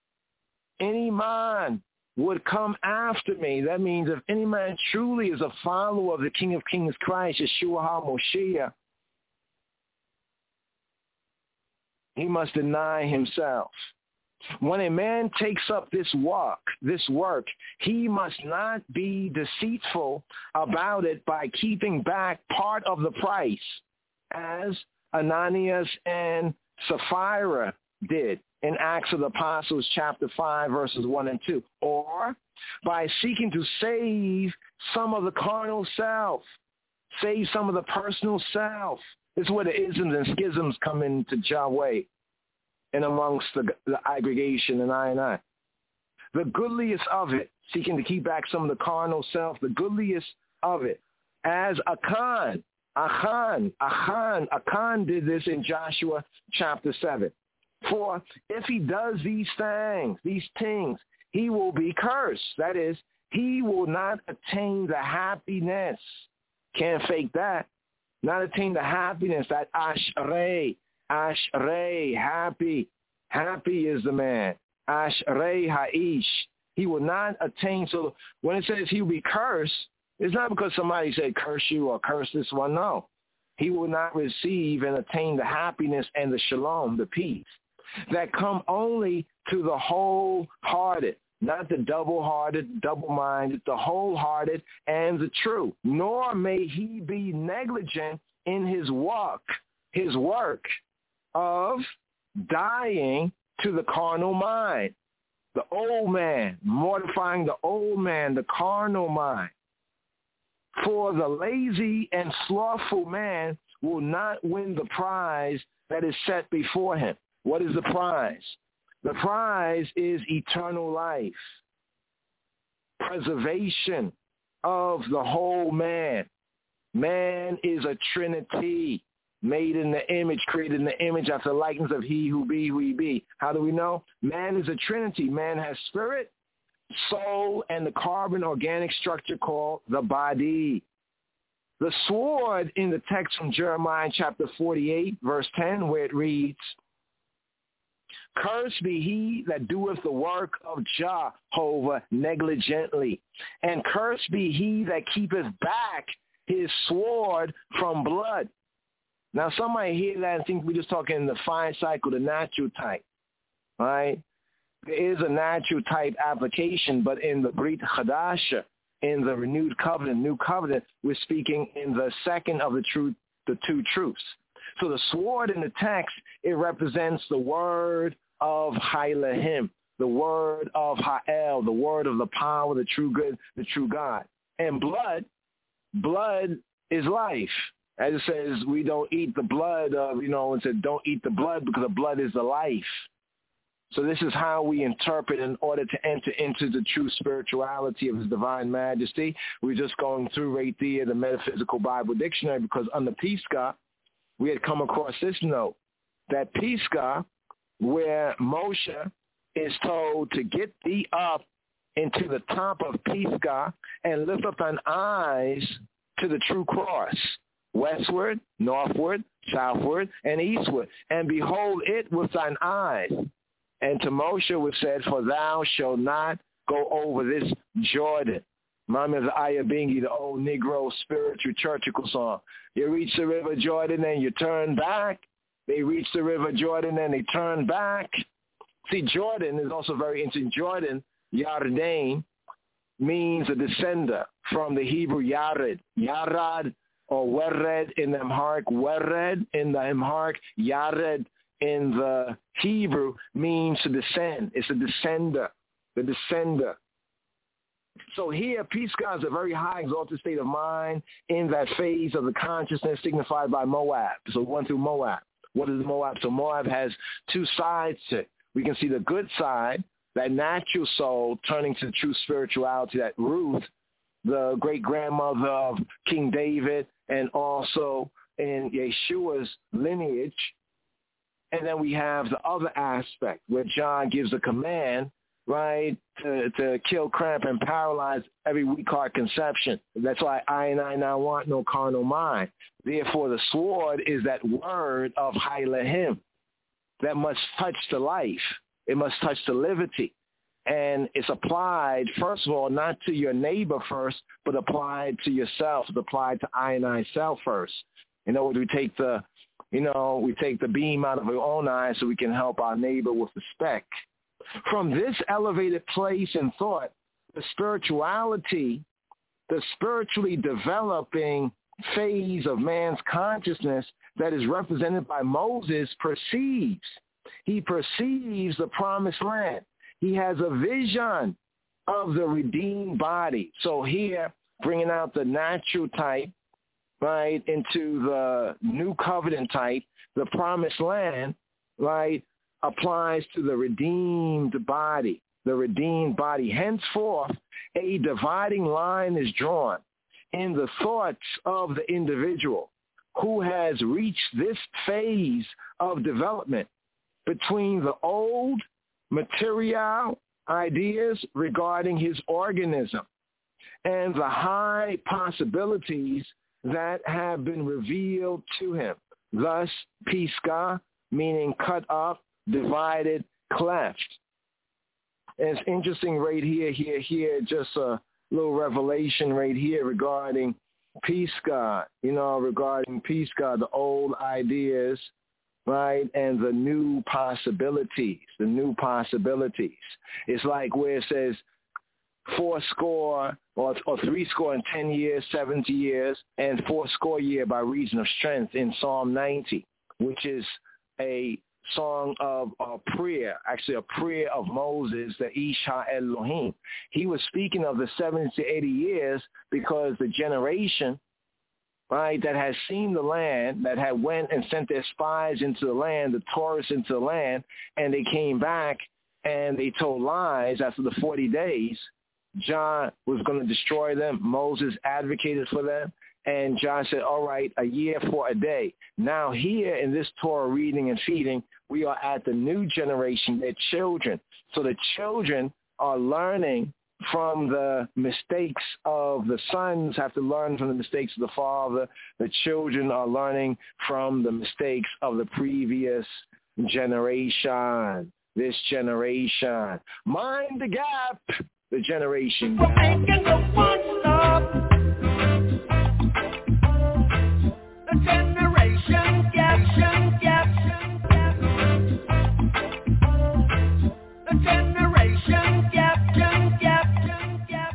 Any man would come after me. That means if any man truly is a follower of the King of Kings Christ, Yeshua HaMoshiach, he must deny himself. When a man takes up this work, this work, he must not be deceitful about it by keeping back part of the price, as Ananias and Sapphira did in Acts of the Apostles chapter five, verses one and two, or by seeking to save some of the carnal self, save some of the personal self. This is where the isms and schisms come into Yahweh and amongst the, the aggregation and I and I. The goodliest of it, seeking to keep back some of the carnal self, the goodliest of it, as Achan, Achan, Achan, Achan did this in Joshua chapter seven. For if he does these things, these things, he will be cursed. That is, he will not attain the happiness. Can't fake that. Not attain the happiness, that ashrei, ashrei, happy. Happy is the man. Ashrei ha'ish. He will not attain. So when it says he will be cursed, it's not because somebody said curse you or curse this one. No. He will not receive and attain the happiness and the shalom, the peace, that come only to the wholehearted, not the double-hearted, double-minded, the wholehearted and the true. Nor may he be negligent in his work, his work of dying to the carnal mind, the old man, mortifying the old man, the carnal mind. For the lazy and slothful man will not win the prize that is set before him. What is the prize? The prize is eternal life, preservation of the whole man, Man is a trinity, made in the image, created in the image after the likeness of he who be, who he be. How do we know? Man is a trinity. Man has spirit, soul, and the carbon organic structure called the body. The sword in the text from Jeremiah chapter forty-eight, verse ten, where it reads, cursed be he that doeth the work of Jehovah negligently, and cursed be he that keepeth back his sword from blood. Now, some might hear that and think we're just talking the fine cycle, the natural type, right? There is a natural type application, but in the Brit Chadasha, in the renewed covenant, new covenant, we're speaking in the second of the truth, the two truths. So the sword in the text, it represents the word of Hailahim, the word of Ha'el, the word of the power, the true good, the true God. And blood, blood is life. As it says, we don't eat the blood of, you know, it said don't eat the blood because the blood is the life. So this is how we interpret in order to enter into the true spirituality of his divine majesty. We're just going through right there the Metaphysical Bible Dictionary, because under Pisgah, we had come across this note, that Pisgah, where Moshe is told to get thee up into the top of Pisgah and lift up thine eyes to the true cross, westward, northward, southward, and eastward, and behold it with thine eyes. And to Moshe was said, for thou shalt not go over this Jordan. Remind me of the Ayah Bingi, the old Negro spiritual churchical song. You reach the river Jordan and you turn back. They reach the river Jordan and they turn back. See, Jordan is also very interesting. Jordan, Yarden, means a descender from the Hebrew Yared. Yarad or Wered in the Amharic, Wered in the Amharic, Yared in the Hebrew means to descend. It's a descender, the descender. So here, Pisgah is a very high exalted state of mind in that phase of the consciousness signified by Moab. So one through Moab. What is Moab? So Moab has two sides to it. We can see the good side, that natural soul turning to true spirituality, that Ruth, the great-grandmother of King David, and also in Yeshua's lineage. And then we have the other aspect where John gives a command, right, to, to kill, cramp, and paralyze every weak heart conception. That's why I and I now want no carnal mind. Therefore, the sword is that word of Hailahim that must touch the life. It must touch the liberty. And it's applied, first of all, not to your neighbor first, but applied to yourself. It's applied to I and I self first. In other words, we take the, you know, we take the beam out of our own eye so we can help our neighbor with the speck. From this elevated place in thought, the spirituality, the spiritually developing phase of man's consciousness that is represented by Moses perceives. He perceives the promised land. He has a vision of the redeemed body. So here, bringing out the natural type, right, into the new covenant type, the promised land, right, applies to the redeemed body, the redeemed body. Henceforth, a dividing line is drawn in the thoughts of the individual who has reached this phase of development between the old material ideas regarding his organism and the high possibilities that have been revealed to him. Thus, Pisgah, meaning cut up, divided, cleft. And it's interesting right here, here, here, just a little revelation right here regarding Pisgah, you know, regarding Pisgah, the old ideas, right, and the new possibilities, the new possibilities. It's like where it says four score or, or three score and ten years, seventy years, and four score year by reason of strength in Psalm ninety, which is a song of a prayer, actually a prayer of Moses, the Isha Elohim. He was speaking of the seventy to eighty years because the generation, right, that has seen the land, that had went and sent their spies into the land, the tourists into the land, and they came back and they told lies after the forty days. John was going to destroy them. Moses advocated for them. And John said, all right, a year for a day. Now here in this Torah reading and feeding, we are at the new generation, their children. So the children are learning from the mistakes of the sons, have to learn from the mistakes of the father. The children are learning from the mistakes of the previous generation, this generation. Mind the gap, the generation gap. The generation gap, gap, gap. The generation gap, gap, gap, gap.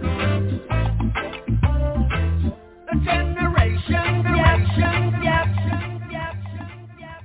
The generation gap, gap, gap, gap.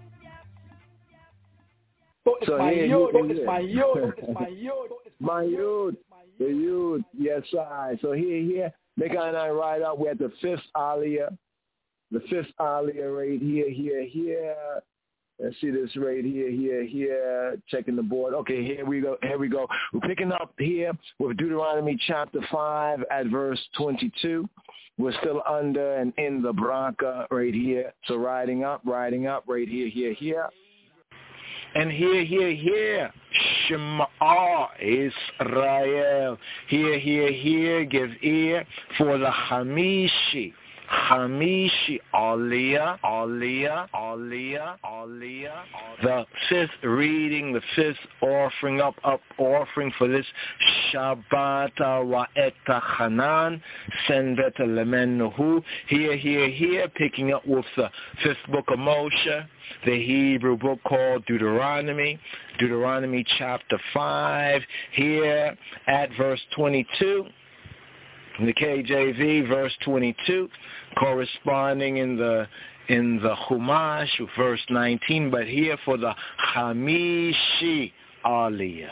So my here, youth, here, it's here. my youth, it's my youth, my youth, the youth, yes, I. So here, here, Mecca and I ride up. We're at the fifth aliyah, the fifth aliyah right here, here, here. Let's see this right here, here, here. Checking the board. Okay, here we go. Here we go. We're picking up here with Deuteronomy chapter five at verse twenty-two. We're still under and in the Bracha right here. So riding up, riding up right here, here, here. And here, here, here, Shema Israel. Here, here, here, give ear for the Hamishi. Hamishi, Aliyah, Aliyah, Aliyah, Aliyah. The fifth reading, the fifth offering, up, up offering for this Shabbat Wa'eta Hanan, Senvet Lemenuhu. Here, here, here, picking up with the fifth book of Moshe, the Hebrew book called Deuteronomy, Deuteronomy chapter five, here at verse twenty-two. In the K J V, verse twenty-two, corresponding in the in the Chumash, verse nineteen, but here for the Hamishi Aliyah.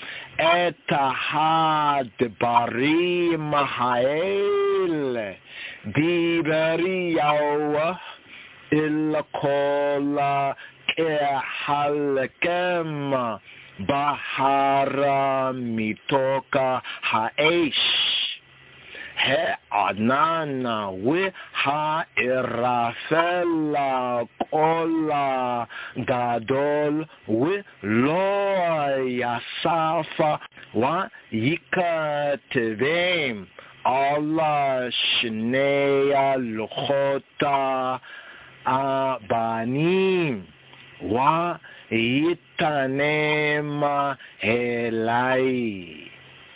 Etahad Barim Ha'el Diberi Yahweh Ilakola Kehalkem Bahara Mitoka Ha'esh He'anana we ha'irafela kola gadol we lo yasafa wa yikatevim Allah shneya luchota abanim wa yitanema elai.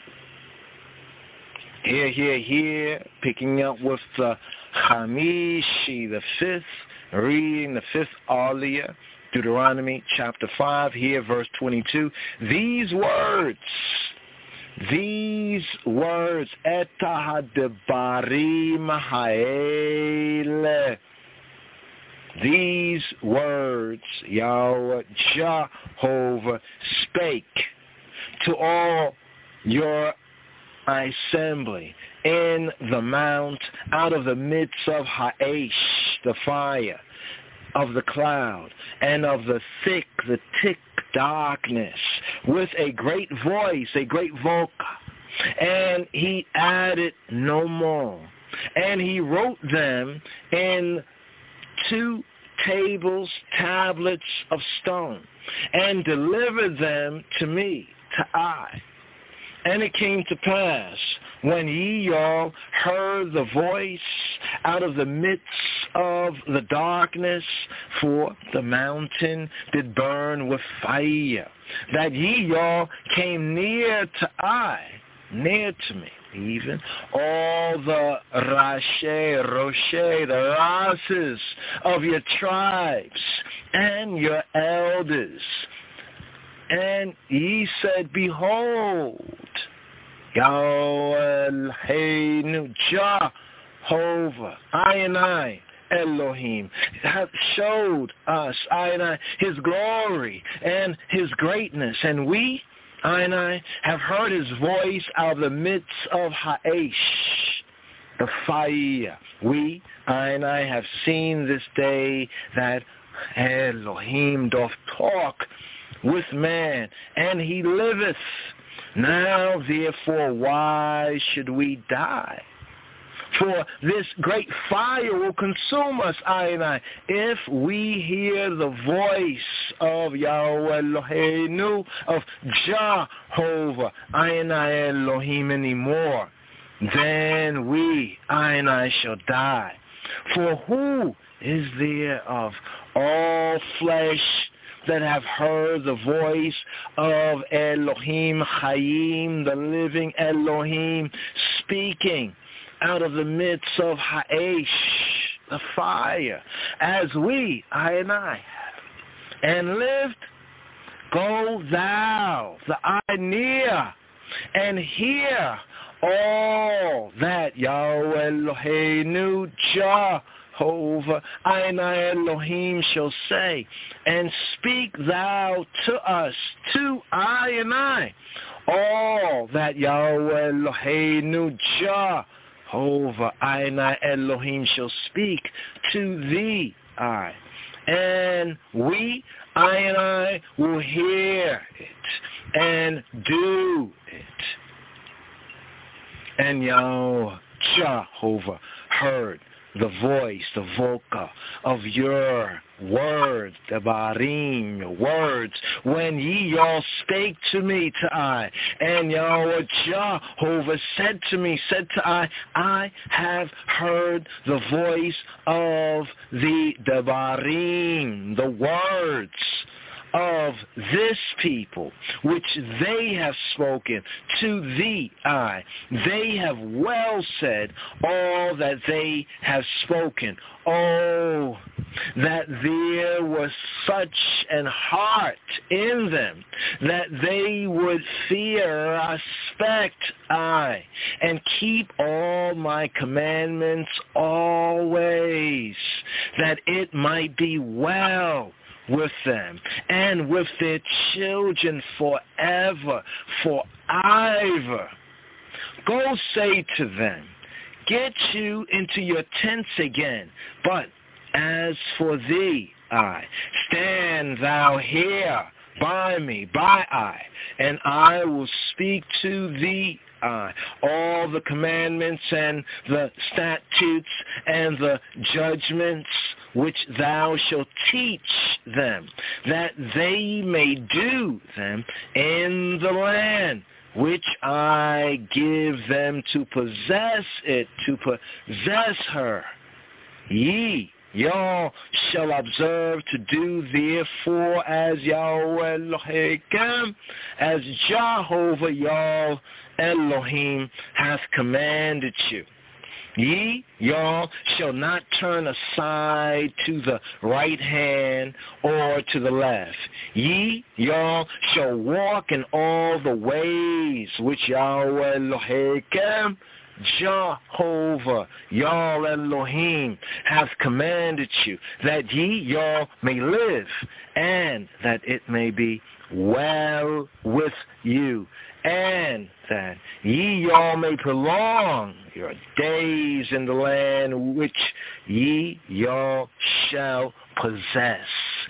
Here, here, here, picking up with the Hamishi, the fifth, reading the fifth Aliyah, Deuteronomy chapter five, here verse twenty-two. These words, these words, Etahadebarim Ha'ele, these words, Yahweh Jehovah spake to all your assembly in the mount, out of the midst of Ha'esh, the fire, of the cloud, and of the thick, the thick darkness, with a great voice, a great voca. And he added no more. And he wrote them in two tables, tablets of stone, and delivered them to me, to I. And it came to pass, when ye all heard the voice out of the midst of the darkness, for the mountain did burn with fire, that ye all came near to I, near to me, even all the Rashi, Roche, the Rases of your tribes and your elders. And ye said, behold, Yahweh Eloheinu, Jehovah, I and I, Elohim, have showed us, I and I, his glory and his greatness. And we, I and I, have heard his voice out of the midst of Ha'esh, the fire. We, I and I, have seen this day that Elohim doth talk with man, and he liveth. Now, therefore, why should we die? For this great fire will consume us, I and I, if we hear the voice of Yahweh Eloheinu, of Jehovah, I and I Elohim anymore. Then we, I and I, shall die. For who is there of all flesh that have heard the voice of Elohim Chaim, the living Elohim, speaking out of the midst of Ha'esh, the fire, as we, I and I, have, and lived? Go thou, the eye near, and hear all that Yahweh Eloheinu Jehovah, I and I Elohim, shall say, and speak thou to us, to I and I, all that Yahweh Eloheinu Jehovah, I and I Elohim, shall speak to thee, I. And we, I and I, will hear it and do it. And Yahweh Jehovah heard the voice, the voca of your words, the barim, your words, when ye all spake to me, to I. And Yahweh Jehovah said to me, said to I, I have heard the voice of the devarim, the words of this people, which they have spoken to thee, I. They have well said all that they have spoken. Oh, that there was such an heart in them, that they would fear, respect, I, and keep all my commandments always, that it might be well with them and with their children forever, forever. Go say to them, get you into your tents again. But as for thee, I, stand thou here by me, by I, and I will speak to thee, I, all the commandments and the statutes and the judgments which thou shalt teach them, that they may do them in the land which I give them to possess it, to possess her. Ye, y'all shall observe to do therefore as Yahweh Elohim, as Jehovah y'all Elohim hath commanded you. Ye, y'all, shall not turn aside to the right hand or to the left. Ye, y'all, shall walk in all the ways which Yahweh Elohim, Jehovah, y'all Elohim, hath commanded you, that ye, y'all, may live, and that it may be well with you, and that ye y'all may prolong your days in the land which ye y'all shall possess.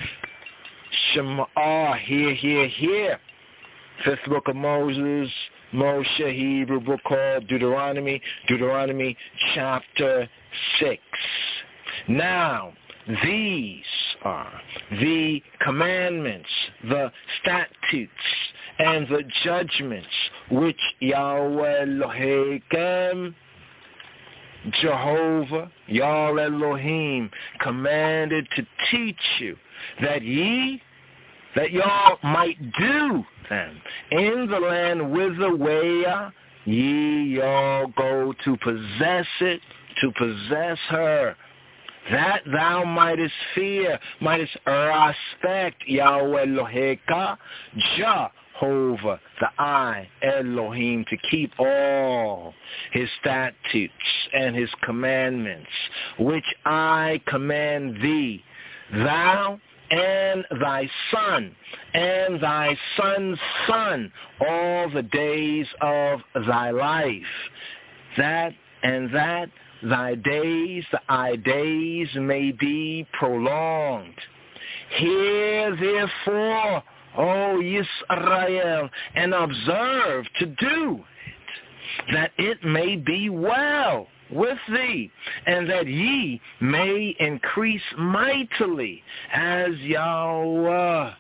Shema, hear, hear, hear. Fifth book of Moses, Moshe, Hebrew book called Deuteronomy, Deuteronomy chapter six. Now, these are the commandments, the statutes, and the judgments which Yahweh Elohim, Jehovah, Yahweh Elohim, commanded to teach you, that ye, that y'all might do them in the land whither way ye y'all go to possess it, to possess her, that thou mightest fear, mightest respect Yahweh Eloheka, Jehovah, the I, Elohim, to keep all his statutes and his commandments, which I command thee, thou and thy son, and thy son's son, all the days of thy life, that and that thy days, thy days may be prolonged. Hear therefore, O Yisrael, and observe to do it, that it may be well with thee, and that ye may increase mightily as Yahweh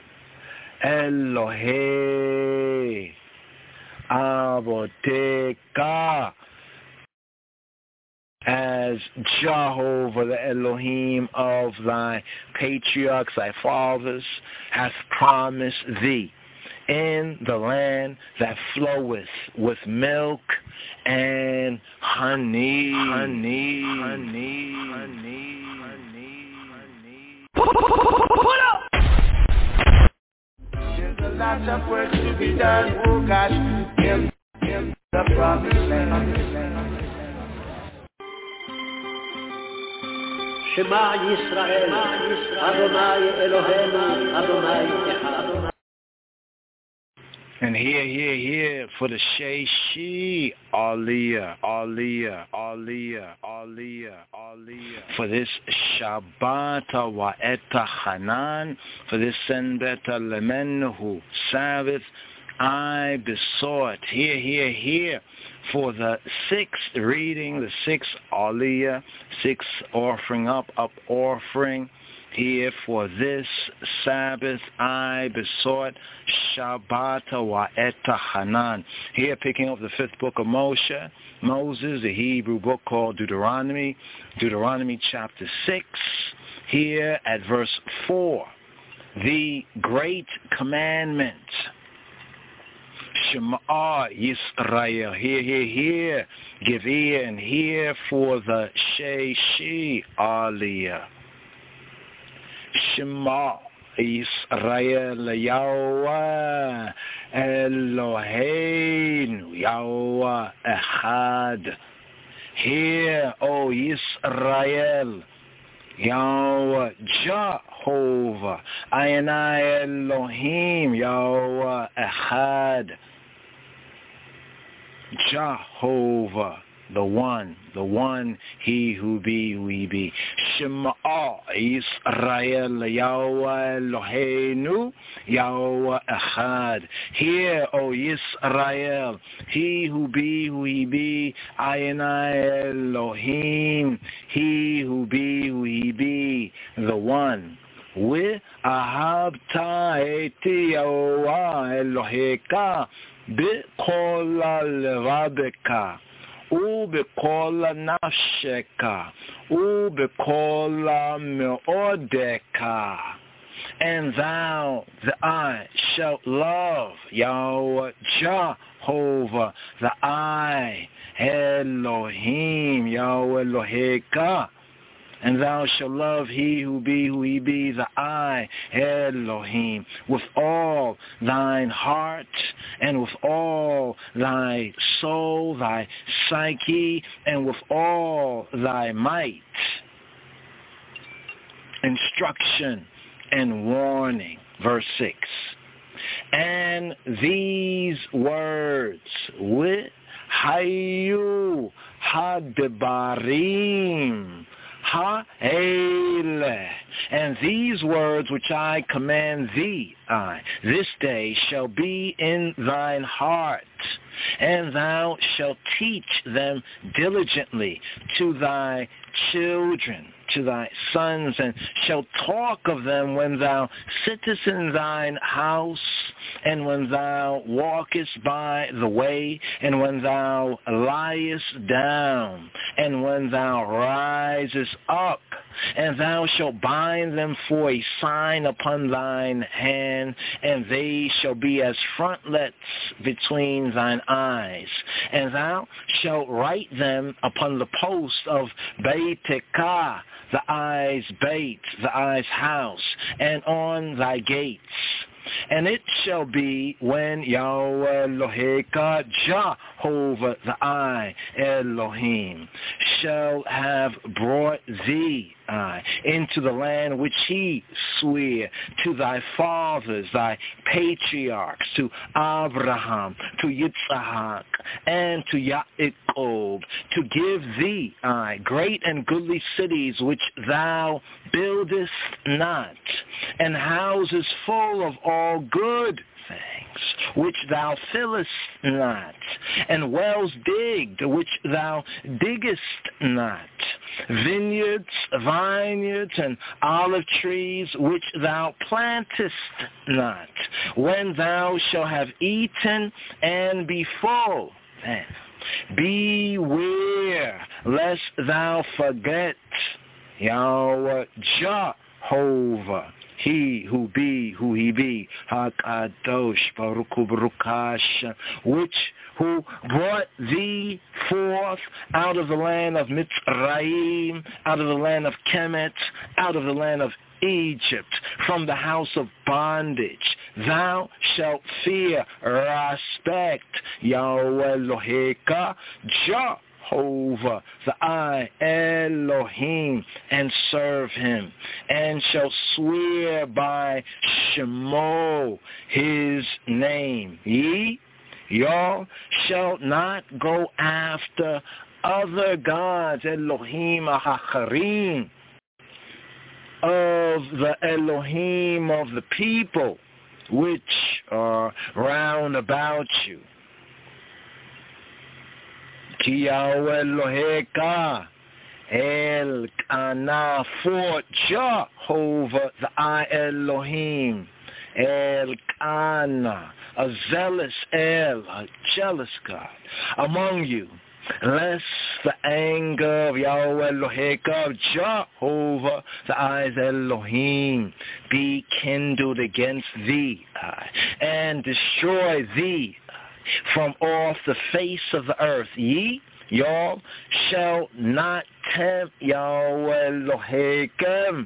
Elohei Avoteka, as Jehovah the Elohim of thy patriarchs, thy fathers, hath promised thee, in the land that floweth with milk and honey, honey, honey, honey, honey, honey. Pull up! There's a lot of work to be done, oh God, in, in the promised land. Shema Yisrael, Adonai Eloheinu, Adonai Echad. And here, here, here, for the Sheishi, Aliyah, Aliyah, Aliyah, Aliyah, Aliyah. For this Shabbat Wa'eta Hanan, for this Senbet Lemenhu, Sabbath, I besought, here, here, here, for the sixth reading, the sixth Aliyah, sixth offering up, up offering. Here for this Sabbath I besought Shabbat Wa'eta Hanan. Here picking up the fifth book of Moshe, Moses, the Hebrew book called Deuteronomy, Deuteronomy chapter six, here at verse four, the great commandment. Shema Yisrael, hear, hear, hear, give ear and hear for the Sheishi Aliyah. Shema Yisrael Yahweh Eloheinu Yahweh Echad. Hear, O Yisrael, Yahweh Jehovah, Ayanai Elohim, Yahweh Echad. Jehovah, the one, the one, he who be, who he be. Shema Yisrael Yahweh Eloheinu Yahweh Echad. Hear, O Yisrael, he who be, who he be, Ayanai Elohim, he who be, who he be, the one. With Ahabta eti Yahweh Eloheka b'kol levaveka ובכל נפשך, ובכל מאודך, and thou, the I, shalt love Yahweh Jehovah, the I, Elohim, Yahweh Eloheka, and thou shalt love he who be, who he be, the I, Elohim, with all thine heart, and with all thy soul, thy psyche, and with all thy might. Instruction and warning, verse six. And these words, with hayu hadebarim, Ha-ele, and these words which I command thee, I, this day shall be in thine heart, and thou shalt teach them diligently to thy children, to thy sons, and shalt talk of them when thou sittest in thine house, and when thou walkest by the way, and when thou liest down, and when thou risest up, and thou shalt bind them for a sign upon thine hand, and they shall be as frontlets between thine eyes, and thou shalt write them upon the post of Beitekah, the eye's bait, the eye's house, and on thy gates. And it shall be when Yahweh Eloheka, Jehovah the I, Elohim, shall have brought thee I, into the land which he sware to thy fathers, thy patriarchs, to Abraham, to Yitzhak, and to Jacob, to give thee I great and goodly cities which thou buildest not, and houses full of all good things which thou fillest not, and wells digged which thou diggest not, vineyards, vineyards, and olive trees which thou plantest not, when thou shalt have eaten and be full. Man, beware lest thou forget Yahweh Jehovah, he who be, who he be, HaKadosh Baruch Hu Baruch, which who brought thee forth out of the land of Mitzrayim, out of the land of Kemet, out of the land of Egypt, from the house of bondage. Thou shalt fear, respect Yahweh Eloheka, Jehovah, the I Elohim, and serve him, and shall swear by Shemo, his name. Ye, y'all, shall not go after other gods, Elohim Acharim, of the Elohim of the people which are round about you. Ki Yahweh Eloheka El-Kana, for Jehovah the I Elohim, El-Kana, a zealous El, a jealous God among you, lest the anger of Yahweh Eloheka, of Jehovah the I Elohim, be kindled against thee, and destroy thee from off the face of the earth. Ye, y'all, shall not tempt Yahweh Elohim,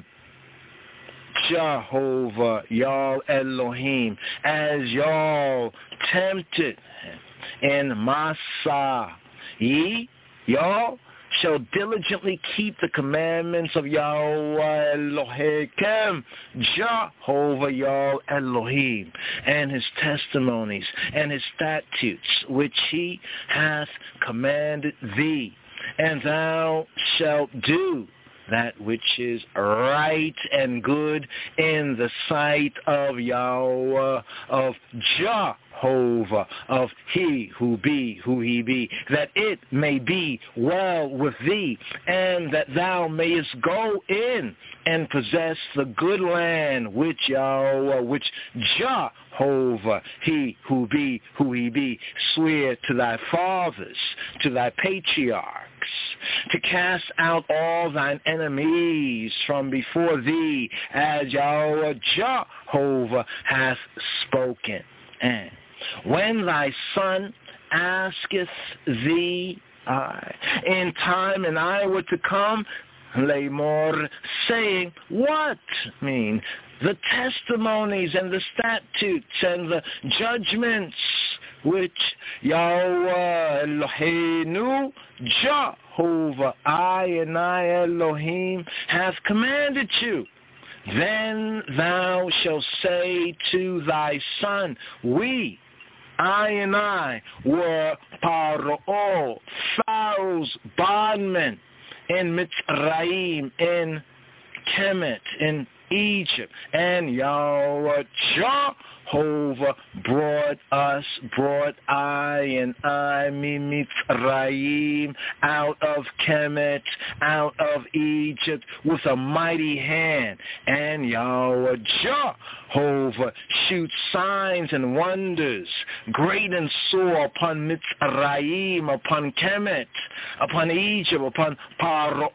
Jehovah, y'all Elohim, as y'all tempted him in Massah. Ye, y'all, shall diligently keep the commandments of Yahweh Elohim, Jehovah, y'all Elohim, and his testimonies and his statutes which he hath commanded thee, and thou shalt do that which is right and good in the sight of Yahweh, of Jehovah, of he who be, who he be, that it may be well with thee, and that thou mayest go in and possess the good land which Yahweh, which Jehovah, he who be, who he be, swear to thy fathers, to thy patriarchs, to cast out all thine enemies from before thee, as Yahweh Jehovah hath spoken. And when thy son asketh thee uh, in time and I were to come, Lamor, saying, what mean the testimonies and the statutes and the judgments which Yahweh Eloheinu, Jehovah, I and I Elohim, hath commanded you? Then thou shalt say to thy son, we, I and I, were Paro, Pharaoh's bondmen in Mitzrayim, in Kemet, in Egypt, and Yahweh Jehovah brought us, brought I and I, Mitzrayim, out of Kemet, out of Egypt, with a mighty hand, and Yahweh Jehovah shoots signs and wonders, great and sore, upon Mitzrayim, upon Kemet, upon Egypt, upon Paro,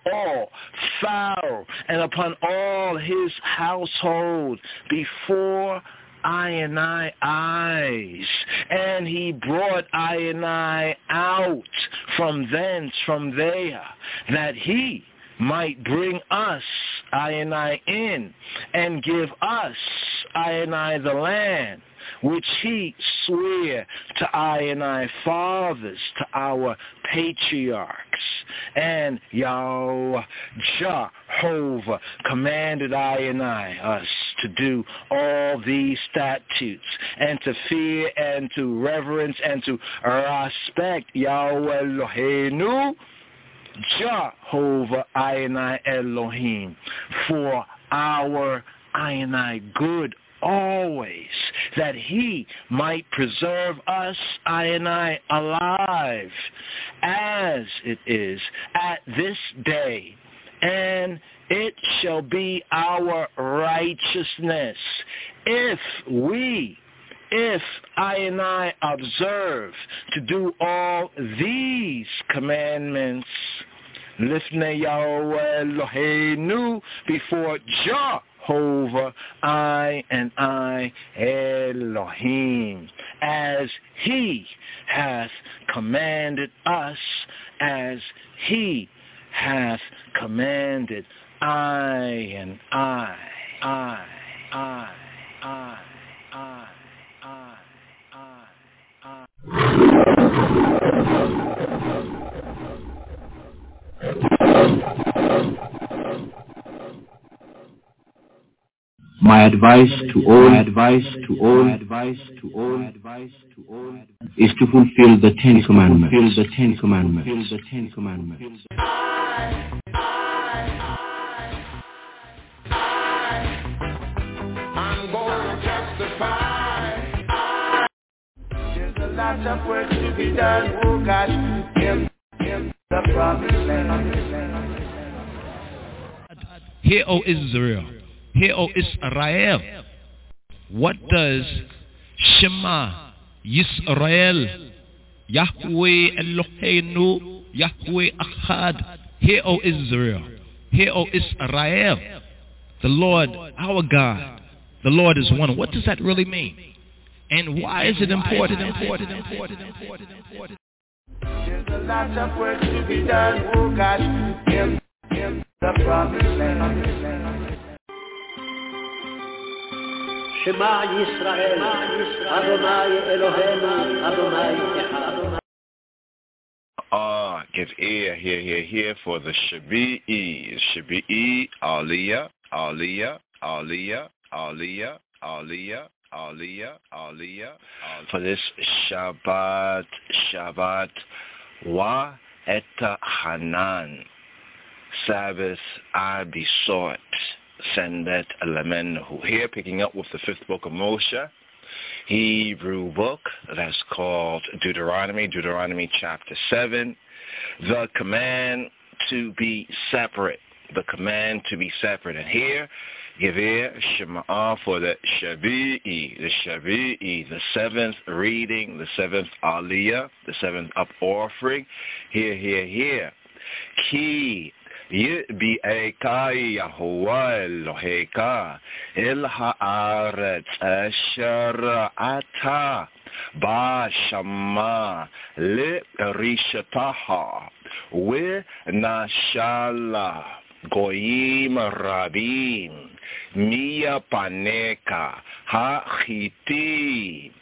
Pharaoh, and upon all his household, before I and I eyes, and he brought I and I out from thence, from there, that he might bring us, I and I, in, and give us, I and I, the land, which he swore to I and I fathers, to our patriarchs. And Yahweh Jehovah commanded I and I us to do all these statutes, and to fear and to reverence and to respect Yahweh Eloheinu, Jehovah I and I Elohim, for our I and I good always, that he might preserve us, I and I, alive, as it is at this day. And it shall be our righteousness if we, if I and I observe to do all these commandments, Lifnei Yahweh Eloheinu, before Jehovah, I and I Elohim, as he hath commanded us, as he hath commanded I and I, I, I, I, I, I, I, My advice to all, my advice to all, my advice to all, my advice to all, is to fulfill the Ten Commandments. Fulfill the Ten Commandments. Fulfill the Ten Commandments. I'm going to testify. There's a lot of work to be done, oh God, in, in the promised land. Hear, O Israel. Hear, O Israel. What does Shema Yisrael, Yahweh Eloheinu, Yahweh Echad? Hear, O Israel. Hear, O Israel. The Lord, our God, the Lord is one. What does that really mean? And why is it important? Important, important, important, important. There's a lot of work to be done, oh God, in, in the promised land. Shema Yisrael, Adonai Eloheinu, Adonai Echad. Ah, give ear, hear, hear, hear for the Shabi'i, Shabi'i, Aliyah, Aliyah, Aliyah, Aliyah, Aliyah, Aliyah, Aliyah, for this Shabbat, Shabbat, Wa et Hanan, Sabbath, I besought, Sendet Alemenhu. Here, picking up with the fifth book of Moshe, Hebrew book that's called Deuteronomy, Deuteronomy chapter seven, the command to be separate, the command to be separate. And here, give ear, Shema for the Shabi'i, the Shabi'i, the seventh reading, the seventh Aliyah, the seventh up offering. Here, here, here. Ki Yi'bi'eka Yahuwah Eloheka El ha'aretz asher ata ba'shama li'rishataha V'nashala goyim rabim miya paneka ha'chiti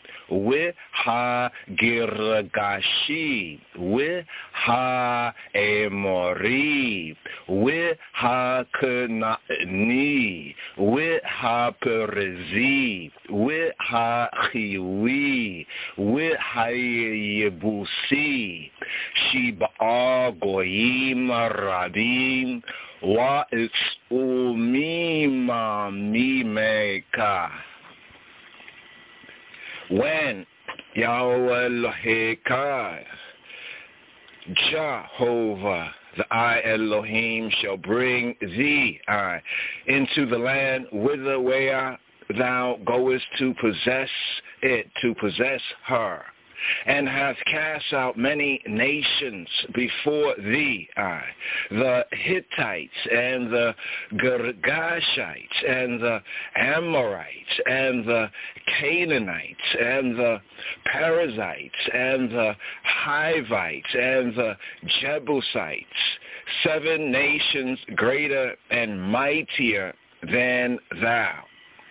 V'ha-girgashi, V'ha-emori, V'ha-kna'ni, V'ha-perezi, V'ha-chiwi, V'ha-yebusi, Shiba'a goyim rabim, Wa'etz'umima mimeka. When Yahweh Eloheka, Jehovah, the I Elohim, shall bring thee, I, into the land whither where thou goest to possess it, to possess her, and hath cast out many nations before thee, I, the Hittites, and the Girgashites, and the Amorites, and the Canaanites, and the Perizzites, and the Hivites, and the Jebusites, seven nations greater and mightier than thou.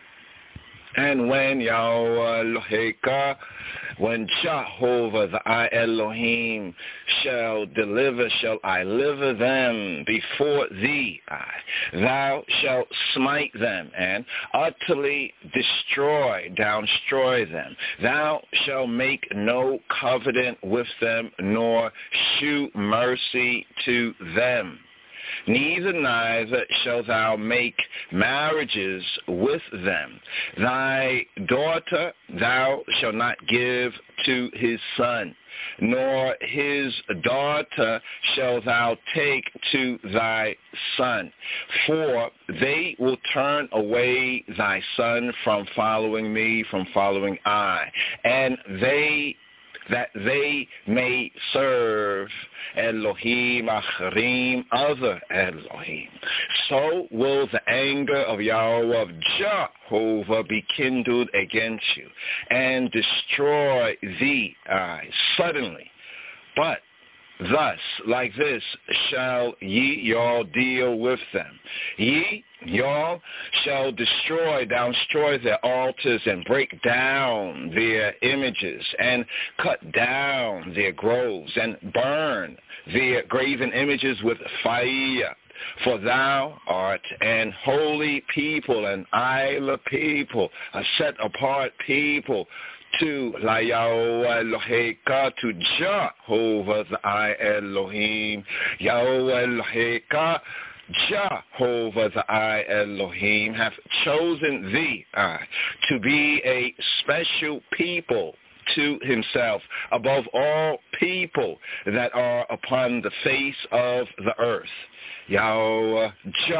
And when Yahweh, when Jehovah, the I Elohim, shall deliver, shall I deliver them before thee, I. Thou shalt smite them and utterly destroy, downstroy them. Thou shalt make no covenant with them, nor shew mercy to them. Neither neither shalt thou make marriages with them. Thy daughter thou shalt not give to his son, nor his daughter shalt thou take to thy son. For they will turn away thy son from following me, from following I, and they that they may serve Elohim Acharim, other Elohim. So will the anger of Yahweh of Jehovah be kindled against you, and destroy thee uh, suddenly. But thus, like this, shall ye y'all deal with them. Ye y'all shall destroy, downstroy their altars, and break down their images, and cut down their groves, and burn their graven images with fire. For thou art an holy people, an isle people, a set apart people, to La Yahweh Eloheka, to Jehovah the I Elohim, Yahweh Eloheka, Jehovah the I Elohim hath chosen thee uh, to be a special people to himself above all people that are upon the face of the earth. Yahweh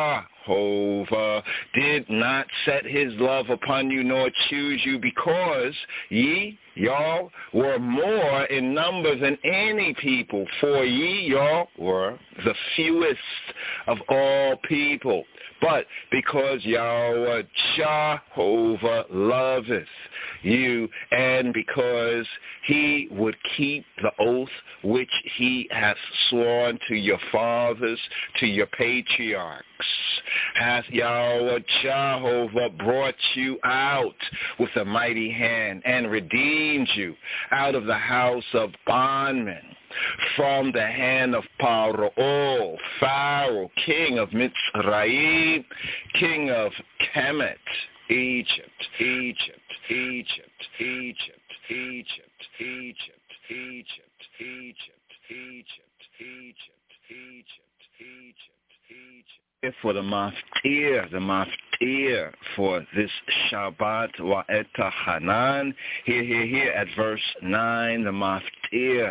Jehovah did not set his love upon you nor choose you, because ye, y'all, were more in number than any people, for ye, y'all, were the fewest of all people. But because Yahweh Jehovah loveth you, and because he would keep the oath which he hath sworn to your fathers, to your patriarchs, hath Yahweh Jehovah brought you out with a mighty hand, and redeemed you out of the house of bondmen, from the hand of Paro, Pharaoh, king of Mitzrayim, king of Kemet, Egypt, Egypt, Egypt, Egypt, Egypt, Egypt, Egypt, Egypt, Egypt, Egypt, Egypt, Egypt, Egypt. For the maftir, the maftir for this Shabbat wa'eta Hanan, here, here, here at verse nine, the maftir.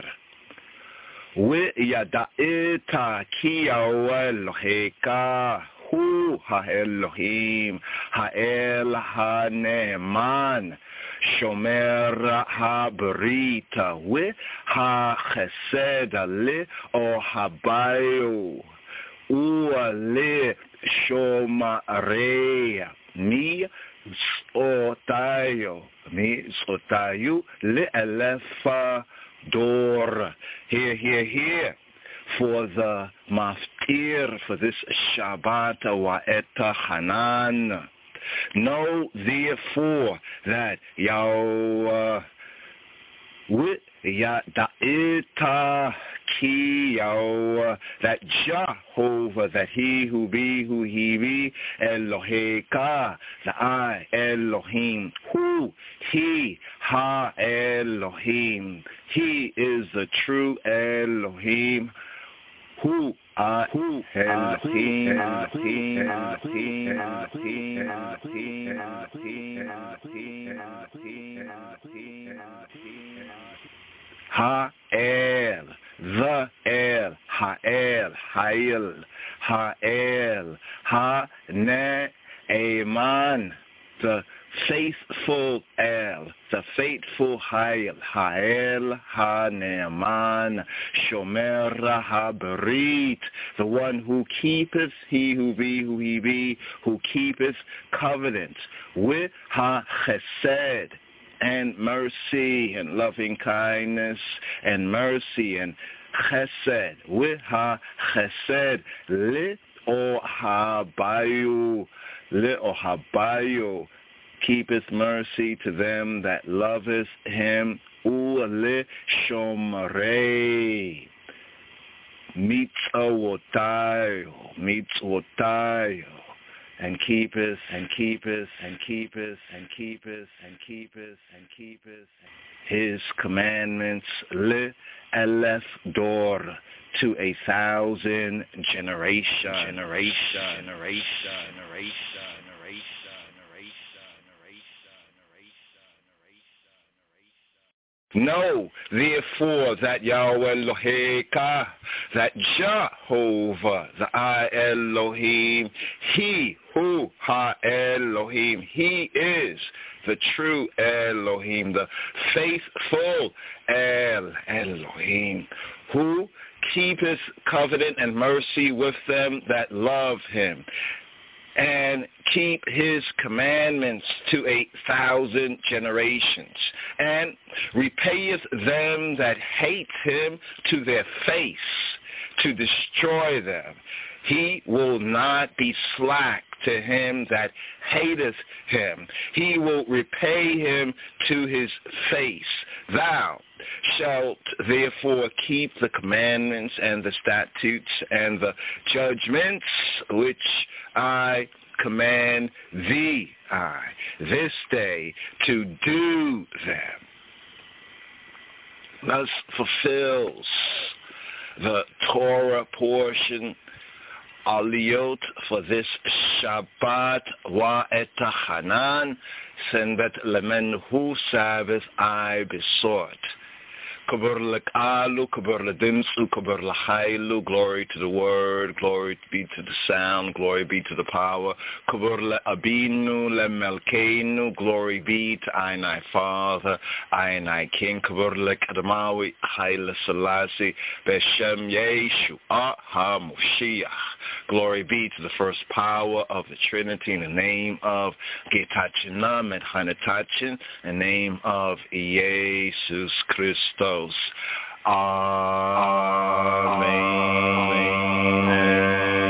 V'yada'eta ki Yahweh Eloheka hu ha'Elohim ha'el ha'ne'eman shomer ha'brita v'ha'chesed ale o ha'bayu u'ale shomareya mi zotayu mi zotayu le'elefa Dor, here, here, here, for the maftir, for this Shabbat wa'eta Hanan. Know therefore that Yahweh Yada'ita ki Yahweh, that Jehovah, that he who be, who he be, Eloheka, the I Elohim, who he, ha Elohim, he is the true Elohim, who I who Elohim, Elohim, Elohim, Elohim, Elohim, Elohim, Elohim, Ha-El, the El, Ha-El, Ha-El, Ha-El, Ha-Ne-Eman, the faithful El, the faithful Ha'el, Ha'el, Ha-Ne'eman, Shomer HaBrit, the one who keepeth, he who be, who he be, who keepeth covenant with Ha-Chesed, and mercy and loving kindness and mercy and chesed, with ha chesed, li ohabayu, li ohabayu, keepeth mercy to them that loveth him, u li shomrei, mitzvotayu, mitzvotayu, and keepeth, and keepeth, and keepeth, and keepeth, and keepeth, and keepeth his commandments, li elef dor, to a thousand generation, generation, generation, generation, Know, therefore, that Yahweh Eloheka, that Jehovah, the I Elohim, He who Ha Elohim, He is the true Elohim, the faithful El Elohim, who keepeth covenant and mercy with them that love him, and keep his commandments to a thousand generations, and repayeth them that hate him to their face, to destroy them. He will not be slack to him that hateth him. He will repay him to his face. Thou shalt therefore keep the commandments and the statutes and the judgments which I command thee, I, this day, to do them. Thus fulfills the Torah portion aliyot for this Shabbat wa etachanan senbet lemenhu Sabbath I besought. Kabur lekalu, kabur ledimsu, kabur lehailu, glory to the word, glory be to the sound, glory be to the power. Kabur leabinu, lemelkeinu, glory be to Einai Father, Einai King. Kabur lekadamawi, Haile Selassie, Beshem Yeshua HaMoshiach. Glory be to the first power of the Trinity in the name of Getachina Medhanetachin, in the name of Jesus Christos. Amen.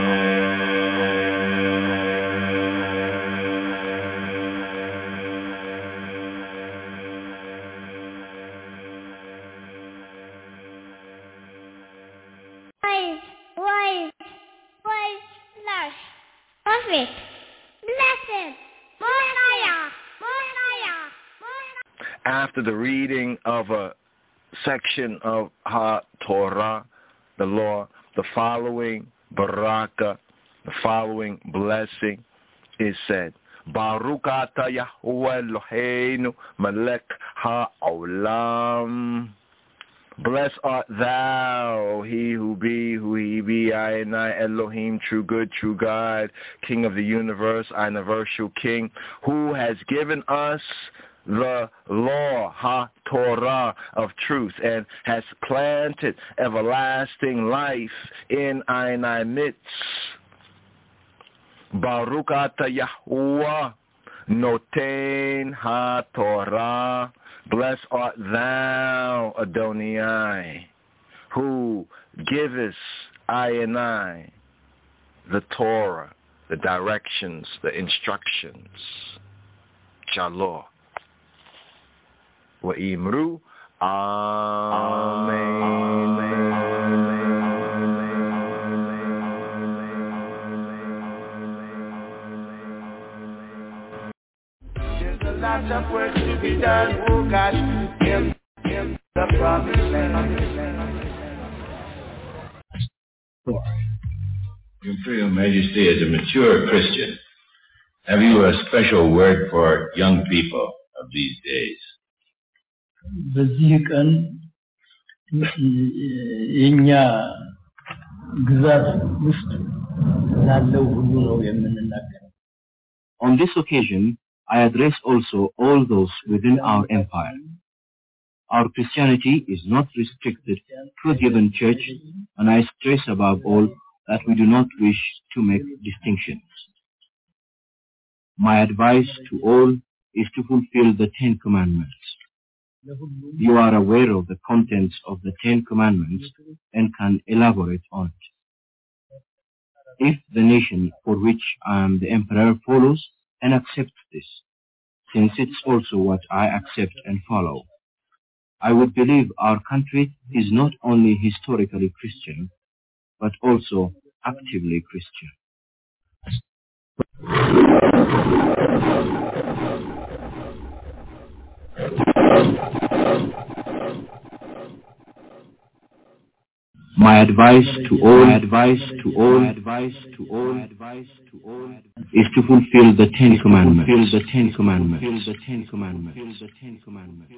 Wise, wise, wise, lush, perfect, blessed, Mosiah, Mosiah, Mosiah. After the reading of a section of HaTorah, the law, the following baraka, the following blessing is said. Baruch ata Yahweh Eloheinu melech ha'olam. Blessed art thou, he who be, who he be, I and I, Elohim, true good, true God, King of the universe, universal King, who has given us the law, ha-Torah, of truth, and has planted everlasting life in our midst. Baruch ata Yahuwah, noten ha-Torah. Blessed art thou, Adonai, who givest I and I the Torah, the directions, the instructions. Shalom. Wa'imru, Amen. There's a lot of work to be done, oh God, in, in the promised land. Imperial Majesty, as a mature Christian, have you a special word for young people of these days? በዚህ ቀን የኛ ግዛት ውስጥ ላለው ሁሉ ነው የምንናገረው። On this occasion, I address also all those within our empire. Our Christianity is not restricted to a given church, and I stress above all that we do not wish to make distinctions. My advice to all is to fulfill the Ten Commandments. You are aware of the contents of the Ten Commandments and can elaborate on it. If the nation for which I am the emperor follows and accepts this, since it's also what I accept and follow, I would believe our country is not only historically Christian, but also actively Christian. My advice to all, my advice to all, my advice to all, my advice to all is to fulfill the Ten Commandments. Fulfill the Ten Commandments. Fulfill the Ten Commandments. Fulfill the Ten Commandments.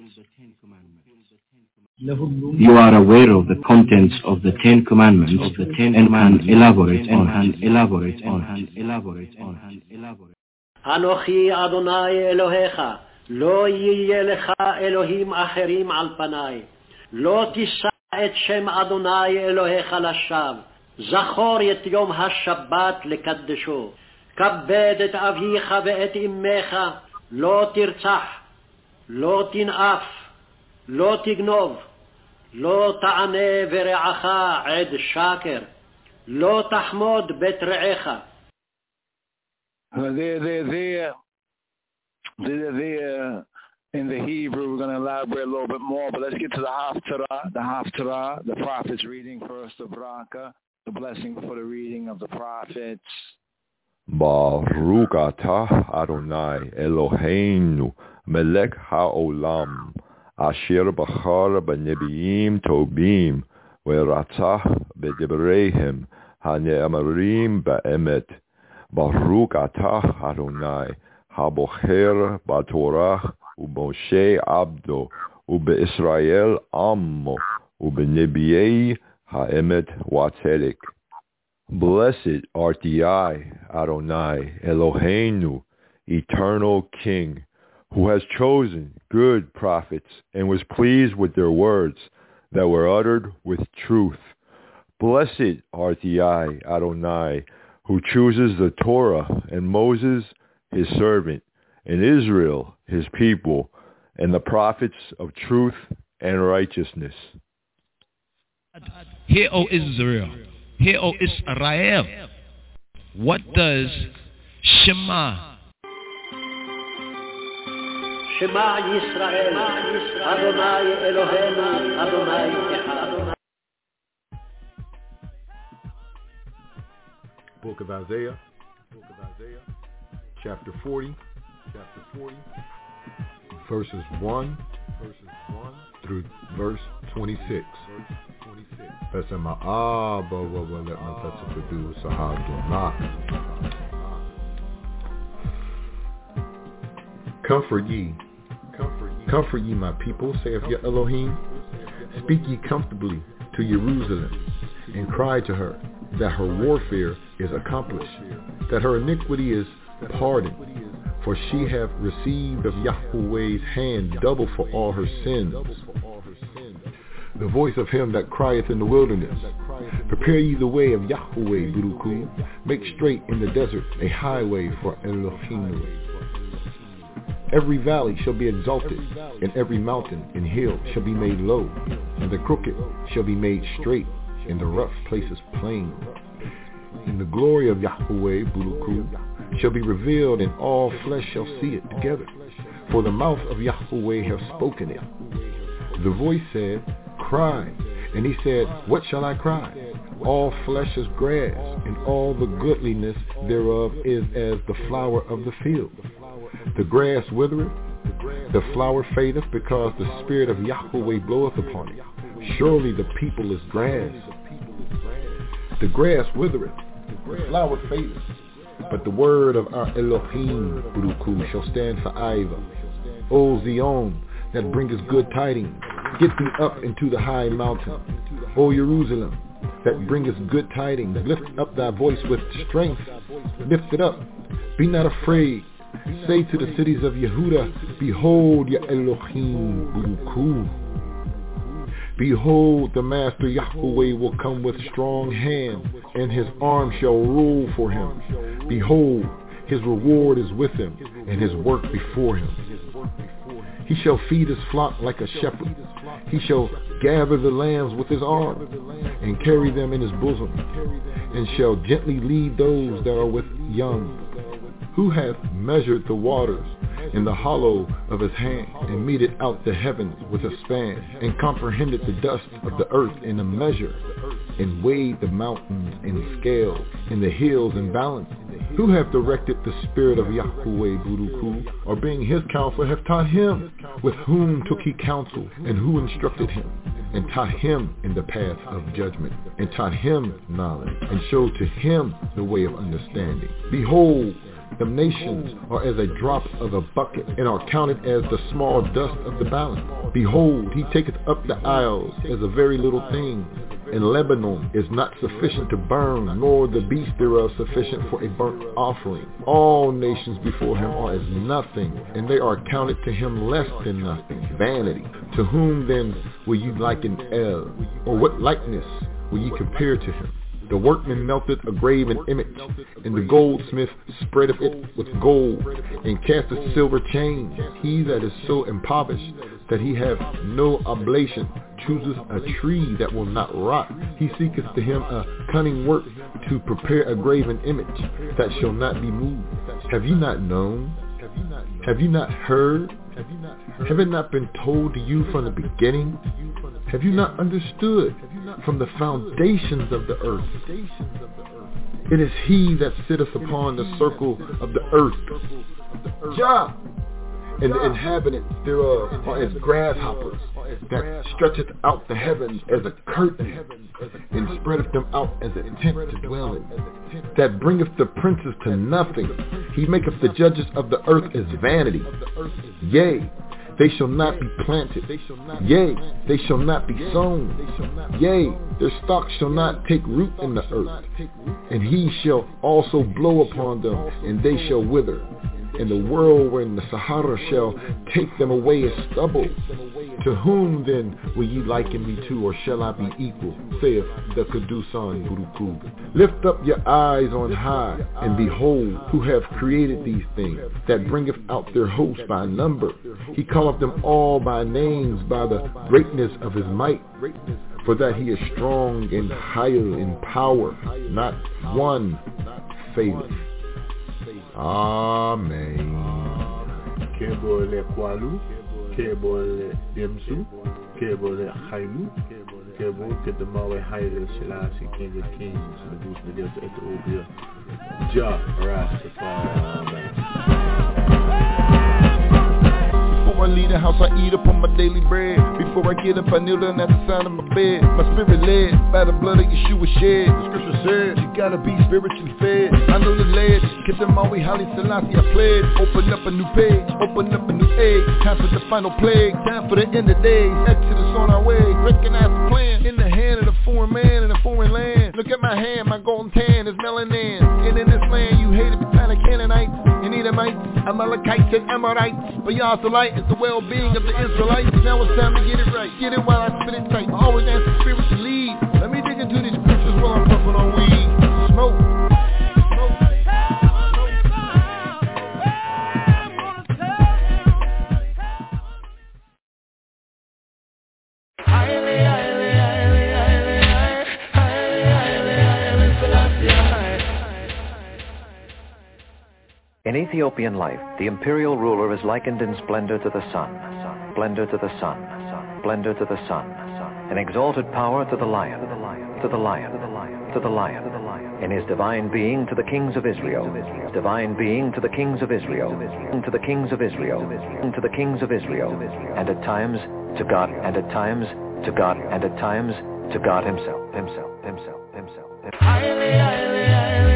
You are aware of the contents of the Ten Commandments of the Ten and can elaborate on and elaborate on and elaborate on and elaborate. אנוכי אדוני אלוהיך, לא יהיה לך אלוהים אחרים על פניי, לא תישא את שם אדוני אלוהיך לשווא, זכור את יום השבת לקדשו, כבד את אביך ואת אמך, לא תרצח, לא תנאף, לא תגנוב, לא תענה ורעך עד שקר, לא תחמוד בית רעך. They're, they're there, they're there in the Hebrew. We're going to elaborate a little bit more, but let's get to the Haftarah, the Haftarah, the prophet's reading first, the Baraka, the blessing for the reading of the prophets. Baruch atah Adonai Eloheinu melech haolam asher bachar b'nebiim tobim v'ratzah b'dibreihem hane'amarim ba'emet. Baruch atah Adonai habocher b'torah u'Moshe abdo u'be'Israel ammo u'be'nebiei ha'emet wa'tzedek. Blessed art thou, Adonai Eloheinu, eternal King, who has chosen good prophets and was pleased with their words that were uttered with truth. Blessed art thou, Adonai, who chooses the Torah and Moses, his servant, and Israel, his people, and the prophets of truth and righteousness. Hear, O Israel, hear, O Israel, what does Shema? Shema Yisrael, Adonai Eloheinu, Adonai Echad. Book of Isaiah, Book of Isaiah, chapter forty, chapter forty, verses one, verses one through verse twenty-six. Besema Abba wa let my do Sahadonah. Comfort ye, comfort ye, comfort ye my people, saith Yah Elohim. Speak ye comfortably to Jerusalem, and cry to her that her warfare is accomplished, that her iniquity is pardoned, for she hath received of Yahweh's hand double for all her sins. The voice of him that crieth in the wilderness, prepare ye the way of Yahweh, Buruku, make straight in the desert a highway for Elohim. Every valley shall be exalted, and every mountain and hill shall be made low, and the crooked shall be made straight, and the rough places plain. And the glory of Yahweh, Buruku, shall be revealed, and all flesh shall see it together, for the mouth of Yahweh hath spoken it. The voice said, cry. And he said, what shall I cry? All flesh is grass, and all the goodliness thereof is as the flower of the field. The grass withereth, the flower fadeth, because the spirit of Yahweh bloweth upon it. Surely the people is grass. The grass withereth, the flower fadeth, but the word of our Elohim, Buruku, shall stand forever. O Zion, that bringeth good tidings, get thee up into the high mountain. O Jerusalem, that bringeth good tidings, lift up thy voice with strength. Lift it up, be not afraid. Say to the cities of Yehuda, behold your Elohim, Buruku. Behold, the Master Yahweh will come with strong hand, and his arm shall rule for him. Behold, his reward is with him, and his work before him. He shall feed his flock like a shepherd. He shall gather the lambs with his arm and carry them in his bosom, and shall gently lead those that are with young. Who hath measured the waters in the hollow of his hand, and meted out the heavens with a span, and comprehended the dust of the earth in a measure, and weighed the mountains in scales, and the hills in balance? Who hath directed the spirit of Yahweh Buruku, or being his counselor hath taught him? With whom took he counsel, and who instructed him, and taught him in the path of judgment, and taught him knowledge, and showed to him the way of understanding? Behold, the nations are as a drop of a bucket, and are counted as the small dust of the balance. Behold, he taketh up the isles as a very little thing, and Lebanon is not sufficient to burn, nor the beast thereof sufficient for a burnt offering. All nations before him are as nothing, and they are counted to him less than nothing, vanity. To whom then will you liken El, or what likeness will ye compare to him? The workman melteth a graven image, and the goldsmith spreadeth it with gold, and casteth silver chains. He that is so impoverished that he have no oblation chooseth a tree that will not rot. He seeketh to him a cunning work to prepare a graven image that shall not be moved. Have ye not known? Have you not heard? Have it not been told to you from the beginning? Have you not understood from the foundations of the earth? It is he that sitteth upon the circle of the earth, Jah, and the inhabitants thereof are as grasshoppers, that stretcheth out the heavens as a curtain, and spreadeth them out as a tent to dwell in, that bringeth the princes to nothing. He maketh the judges of the earth as vanity. Yea, they shall not be planted. Yea, they shall not be sown. Yea, their stalk shall not take root in the earth. And he shall also blow upon them, and they shall wither. And the whirlwind, the Sahara, shall take them away as stubble. To whom then will ye liken me to, or shall I be equal, saith the Kedusan Buruku? Lift up your eyes on high, and behold, who have created these things, that bringeth out their host by number. He calleth them all by names, by the greatness of his might. For that he is strong and higher in power, not one faileth. Amen. Kebole Kwalu, Kebole Demsu, Kebole Hailu, Kebole Kedamawe Haile Selassie, King of Kings, the Goose of the Ethiopia, Jah Rastafari. Before I leave the house, I eat up on my daily bread. Before I get up, I kneel down at the side of my bed. My spirit led by the blood of Yeshua shed. The scripture said, you gotta be spiritually fed. I know the ledge, get them all way, Haile Selassie, I pledge. Open up a new page, open up a new egg. Time for the final plague, time for the end of days. Exodus on our way, recognize the plan. In the hand of the foreign man in a foreign land. Look at my hand, my golden tan is melanin. And in this land, you hated the planet Canaanites and Edomites, Amalekites and Amorites. But y'all's delight is the well-being of the Israelites. Now it's time to get it right. Get it while I spit it tight. I always ask the spirit to lead. Let me dig into these scriptures while I'm puffing on weed. Smoke. In Ethiopian life, the imperial ruler is likened in splendor to the sun, splendor to the sun, splendor to the sun, in exalted power to the lion, to the lion, to the lion, in his divine being to the kings of Israel, divine being to the kings of Israel, to the kings of Israel, to the kings of Israel, and at times to God, and at times to God, and at times to God himself, himself, himself, himself. himself.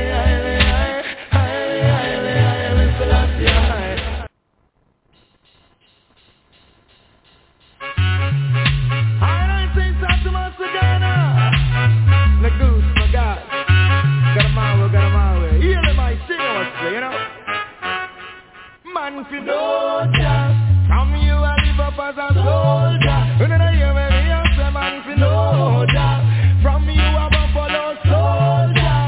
Man fi know Jah, from you I live up as a soldier. And then I hear where you say man fi know Jah, from you I'm a follow soldier.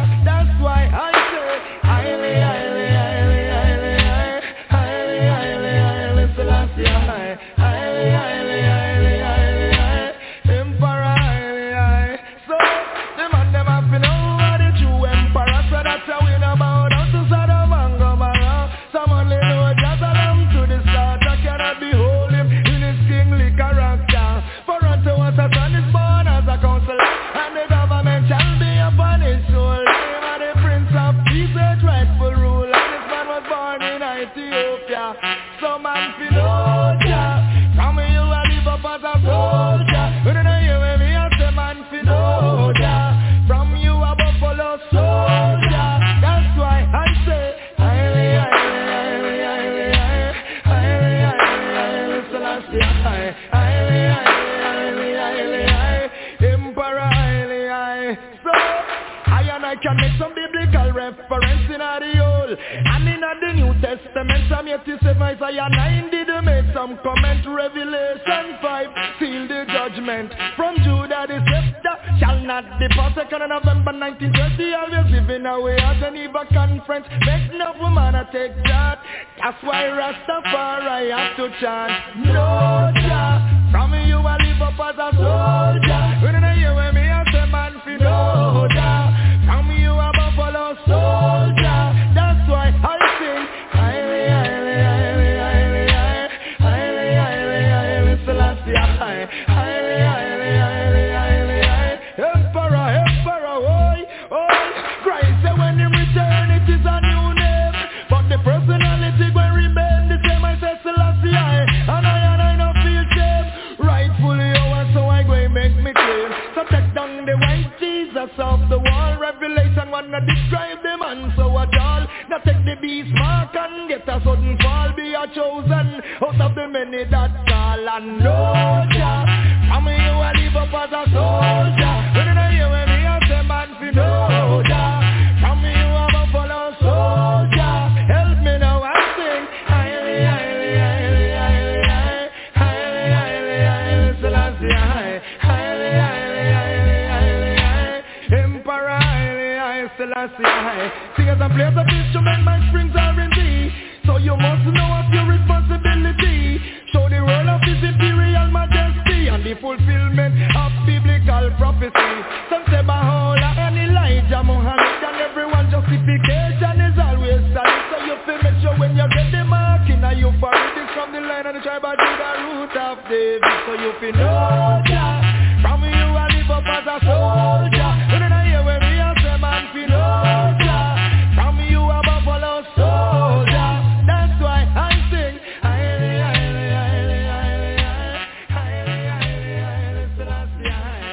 and I can make some biblical reference in the Old and in the New Testament. Psalm eighty-seven, Isaiah nine did make some comment. Revelation five seal the judgment from Judah the scepter shall not depart. Second of November nineteen twenty, always giving away at Geneva Conference. Make no woman to take that. That's why Rastafari have to chant no Jah. From you I live up as a soldier. When I hear when me I say man fi no Jah. From you a buffalo soldier. That's why I sing highly, highly, highly, highly, highly, highly, highly, Selassie, highly, highly, highly, highly, highly, highly, Emperor, Emperor, oi, oi. Christ said when He return it is a new name, but the personality will remain the same. I say Selassie, I and I and I no feel shame. Rightfully yours, so I go and make me claim. So take down the white Jesus off the wall. Revelation wanna describe the man so a doll. Now take the beast mark and get a sudden fall. Be a chosen out of the many that call and no Jah. From you I live up as a soldier. When I hear when me I say man fi no Jah. From you I'm a follow soldier. Help me now I sing highly, highly, highly, highly, highly, highly, highly, Selassie, highly, highly, highly, highly, highly, highly, Emperor, highly, highly, Selassie, highly. Singers and players of instrument, my springs are in thee. So you must know of your responsibility. Show the world of His imperial majesty and the fulfillment of biblical prophecy. Some say Baha'u'llah and Elijah, Muhammad and everyone justification is always solid. So you feel make sure when you get the mark in you for this from the line of the tribe of Judah, root of David. So you feel no Jah. From you I live up as a soldier. And then I hear when me I say man feel no Jah. From you I'm a follow soldier. That's why I sing highly, highly, highly, highly, highly, highly, highly, Selassie,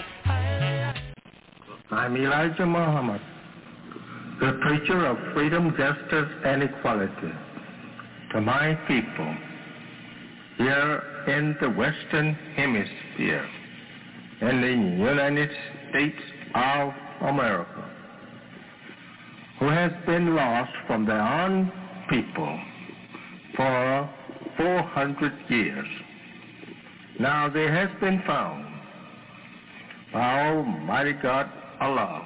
highly, highly. I'm Elijah Muhammad, the preacher of freedom, justice, and equality to my people here in the Western Hemisphere in the United States of America, who has been lost from their own people for four hundred years. Now they has been found by Almighty God Allah.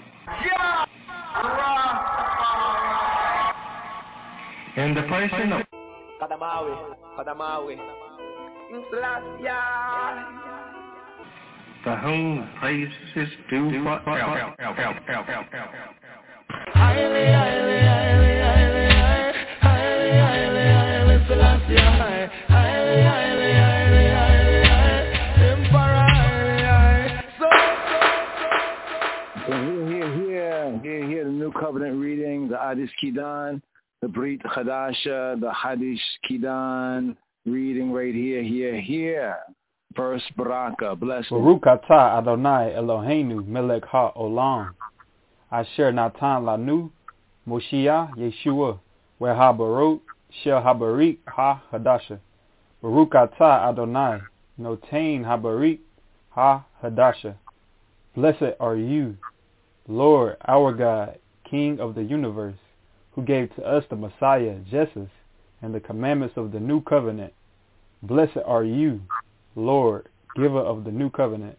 In the person of Kadamawi, Kadamawi, to whom praise is due forever. Highly, highly, highly, highly, highly, highly, highly, Selassie, highly, highly, highly, highly, highly, Emperor, highly, highly. So, so, so here, here, here, here, the New Covenant reading, the Hadis Kidan, the Brit Chadasha, the Hadis Kidan reading right here, here, here. First Baraka, blessed. Baruch atah Adonai Eloheinu melech haolam. Asher natan lanu Moshiach Yeshua ve'habarot shel habarit ha-hadasha. Baruch atah Adonai notain habarit ha-hadasha. Blessed are you, Lord our God, King of the universe, who gave to us the Messiah, Jesus, and the commandments of the new covenant. Blessed are you, Lord, giver of the new covenant.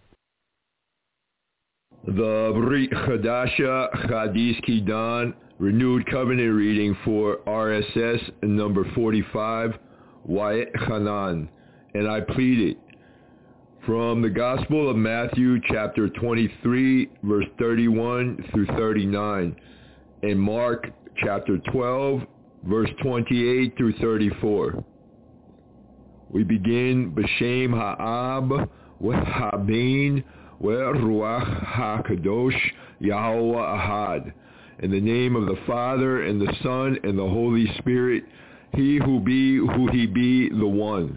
The Brit Chadasha Hadis Kidan renewed covenant reading for R S S number forty-five, Wyatt Hanan, and I pleaded from the Gospel of Matthew chapter twenty-three verse thirty-one through thirty-nine, and Mark chapter twelve verse twenty-eight through thirty-four. We begin B'Shem Ha'ab V'Habin V'Ruach HaKadosh Yahweh Ahad. In the name of the Father and the Son and the Holy Spirit, He who be, who He be, the One.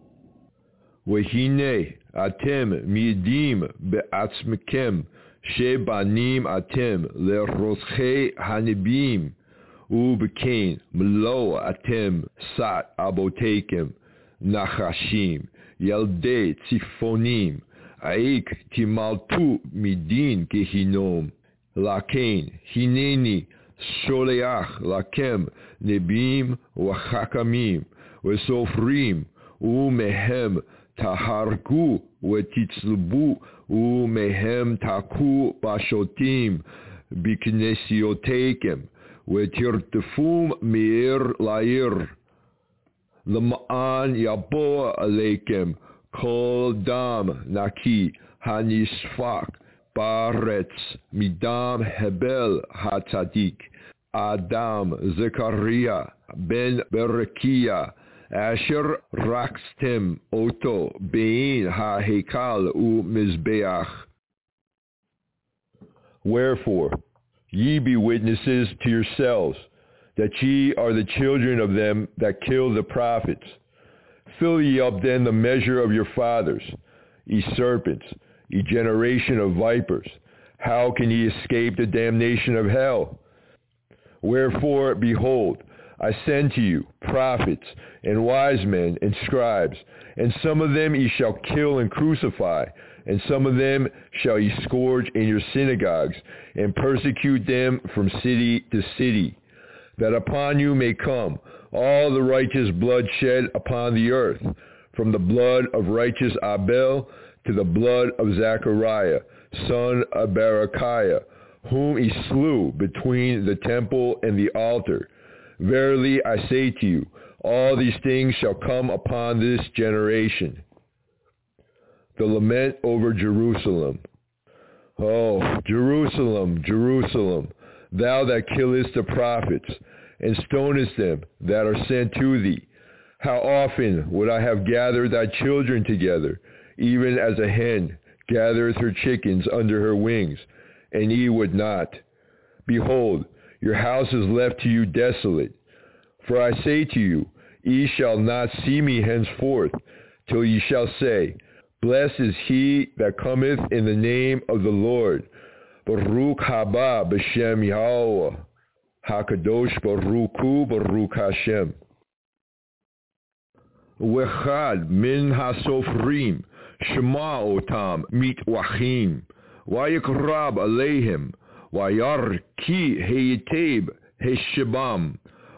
V'Hine Atem Midim Be'atzmekem Shebanim Atem Le'Roschei Hanibim U'Bekain Melo Atem Sat Abotekem Nachashim, Yaldei Tzifonim, Aik Timaltu Midin Gehinom, Lakein, Hineni, Sholeach, Lakem, Nebim, Wachakamim, Vesofrim, Umehem, Taharku, Wetitzlubu, Umehem Taku, Bashotim, Biknesiotekem, Wetirtefum Meir Lair, Lama'an Yaboa Alekem, Kol Dam Naki, Hanisfak, Baretz, Midam Hebel Hatzadik, Adam Zechariah, Ben Berekiah, Asher Rakstem Oto, Bein HaHekal U Mizbeach. Wherefore, ye be witnesses to yourselves, that ye are the children of them that kill the prophets. Fill ye up then the measure of your fathers, ye serpents, ye generation of vipers. How can ye escape the damnation of hell? Wherefore, behold, I send to you prophets and wise men and scribes, and some of them ye shall kill and crucify, and some of them shall ye scourge in your synagogues, and persecute them from city to city, that upon you may come all the righteous blood shed upon the earth, from the blood of righteous Abel to the blood of Zechariah, son of Berechiah, whom he slew between the temple and the altar. Verily I say to you, all these things shall come upon this generation. The lament over Jerusalem. Oh, Jerusalem, Jerusalem, thou that killest the prophets, and stonest them that are sent to thee. How often would I have gathered thy children together, even as a hen gathereth her chickens under her wings, and ye would not. Behold, your house is left to you desolate. For I say to you, ye shall not see me henceforth, till ye shall say, Blessed is he that cometh in the name of the Lord. Baruch haba b'shem Yahweh. HaKadosh Baruch Hu Baruch Hashem. Wechad min hasofrim, shema otam mitwachim, vayikrab aleihim, vayar ki heyiteb heshibam,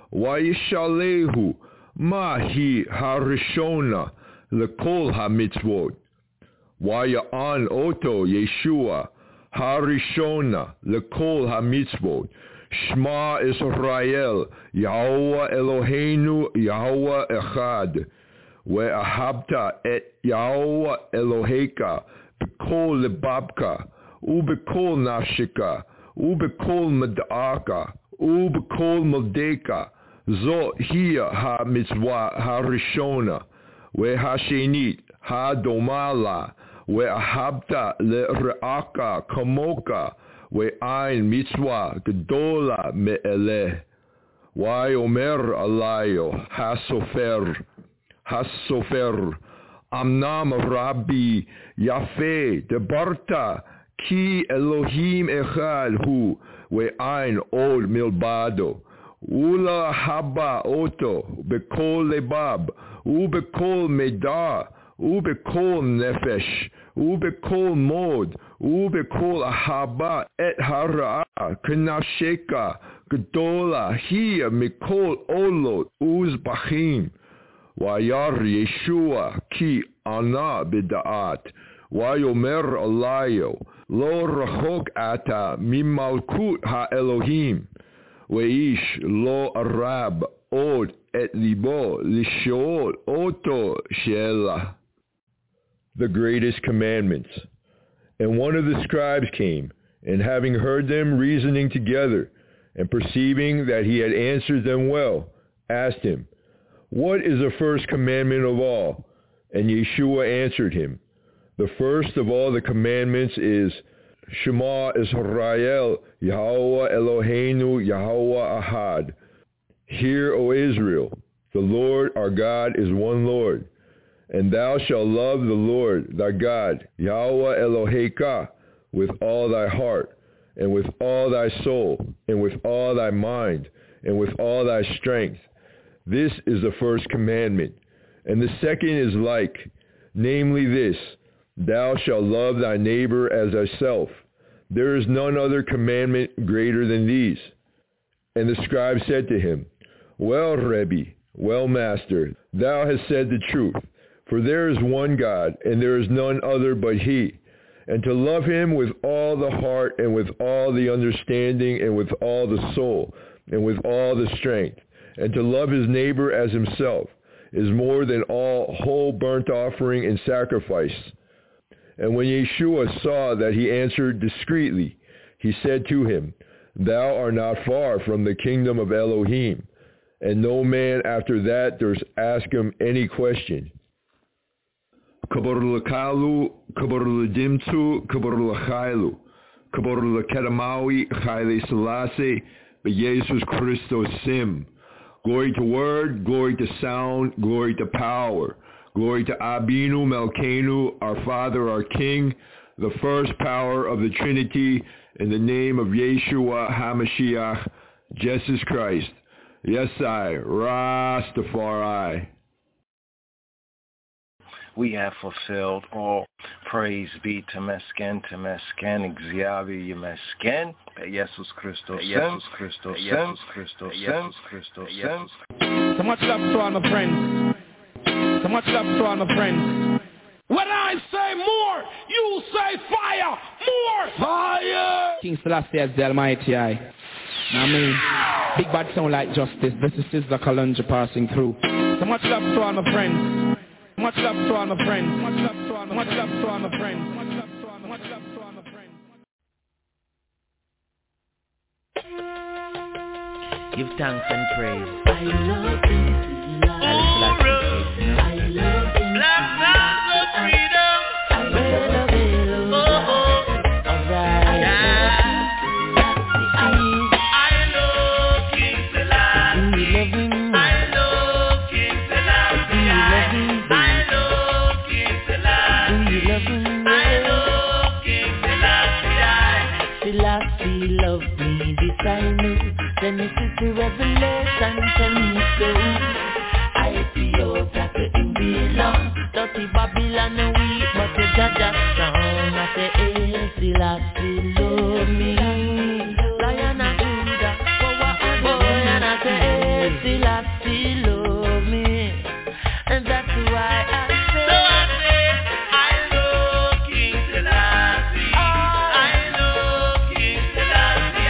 vayishalehu mahi harishona lekol hamitzvot, vayaan oto Yeshua harishona lekol hamitzvot. Shema Israel, Yahweh Eloheinu, Yahweh Echad. Ve'ahabta et Yahweh Eloheka, b'kol lebabka, u'b'kol nafshika, u'b'kol med'aka, u'b'kol modeka. Zo hiya ha-mitzvah ha-rishona, ve'hashenit ha-domala, ve'ahabta le're'aka kamoka, Ve'ain mitzvah gedola me'eleh. Why omer alayo hasofer, hasofer. Amnam Rabbi Yafe debarta ki Elohim echad hu ve'ain od milbado. Ula haba oto bekol lebab u bekol medah u bekol nefesh u bekol mod. Ubekol ahaba et hara kenafsheka gedola hiya mikol olot uzbachim. Vayar Yeshua ki ana b'da'at. Vayomer alayo lo rachok ata mimalkut ha-Elohim. Veish lo arab od et libo lishol oto she'ela. The greatest commandments. And one of the scribes came, and having heard them reasoning together, and perceiving that he had answered them well, asked him, What is the first commandment of all? And Yeshua answered him, The first of all the commandments is, Shema Israel, Yahweh Eloheinu, Yahweh Ahad. Hear, O Israel, the Lord our God is one Lord. And thou shalt love the Lord thy God, Yahweh Eloheka, with all thy heart, and with all thy soul, and with all thy mind, and with all thy strength. This is the first commandment. And the second is like, namely this, thou shalt love thy neighbor as thyself. There is none other commandment greater than these. And the scribe said to him, Well, Rebbe, well, Master, thou hast said the truth. For there is one God, and there is none other but he. And to love him with all the heart, and with all the understanding, and with all the soul, and with all the strength, and to love his neighbor as himself, is more than all whole burnt offering and sacrifice. And when Yeshua saw that he answered discreetly, he said to him, Thou art not far from the kingdom of Elohim. And no man after that durst ask him any question. Kabor lekalu, kabor ledimtu, kabor lechailu, kabor lekedamawi, chayle selassie, beJesus Christos sim. Glory to word, glory to sound, glory to power. Glory to Abinu Melkenu, our Father, our King, the first power of the Trinity, in the name of Yeshua HaMashiach, Jesus Christ. Yes, I, Rastafari. We have fulfilled all. Praise be to Mesken, to Mesken, Xavier Yemesken, Jesus Christos, Jesus Christos, Jesus Christos, Jesus Christos. So much love to all my friends. So much love to all my friends. When I say more, you say fire. More fire. King Selassie is the Almighty. I. I mean, big bad sound like justice. This is Sizzla Kalonji passing through. So much love to all my friends. Much love to all my friends. Much love to all my, much love to all my friends. Much love to all my, much love to all my friends. Give thanks and praise. I love you. I love you. Black sounds of freedom. I love you. Oh, oh. Alright. I love King Selassie. Do you love him? I love King Selassie. I love King Selassie. Do you love him? I love King Selassie. Selassie loved me, this I know. Then it is the revelation, tell me so. I feel that the him belong. Dirty Babylon weak, but the judge is strong. I say, hey, Selassie love me. Lion of Judah, boy, and I say, hey, Selassie love me. And that's why I say, so I say, I love King Selassie. I love King Selassie.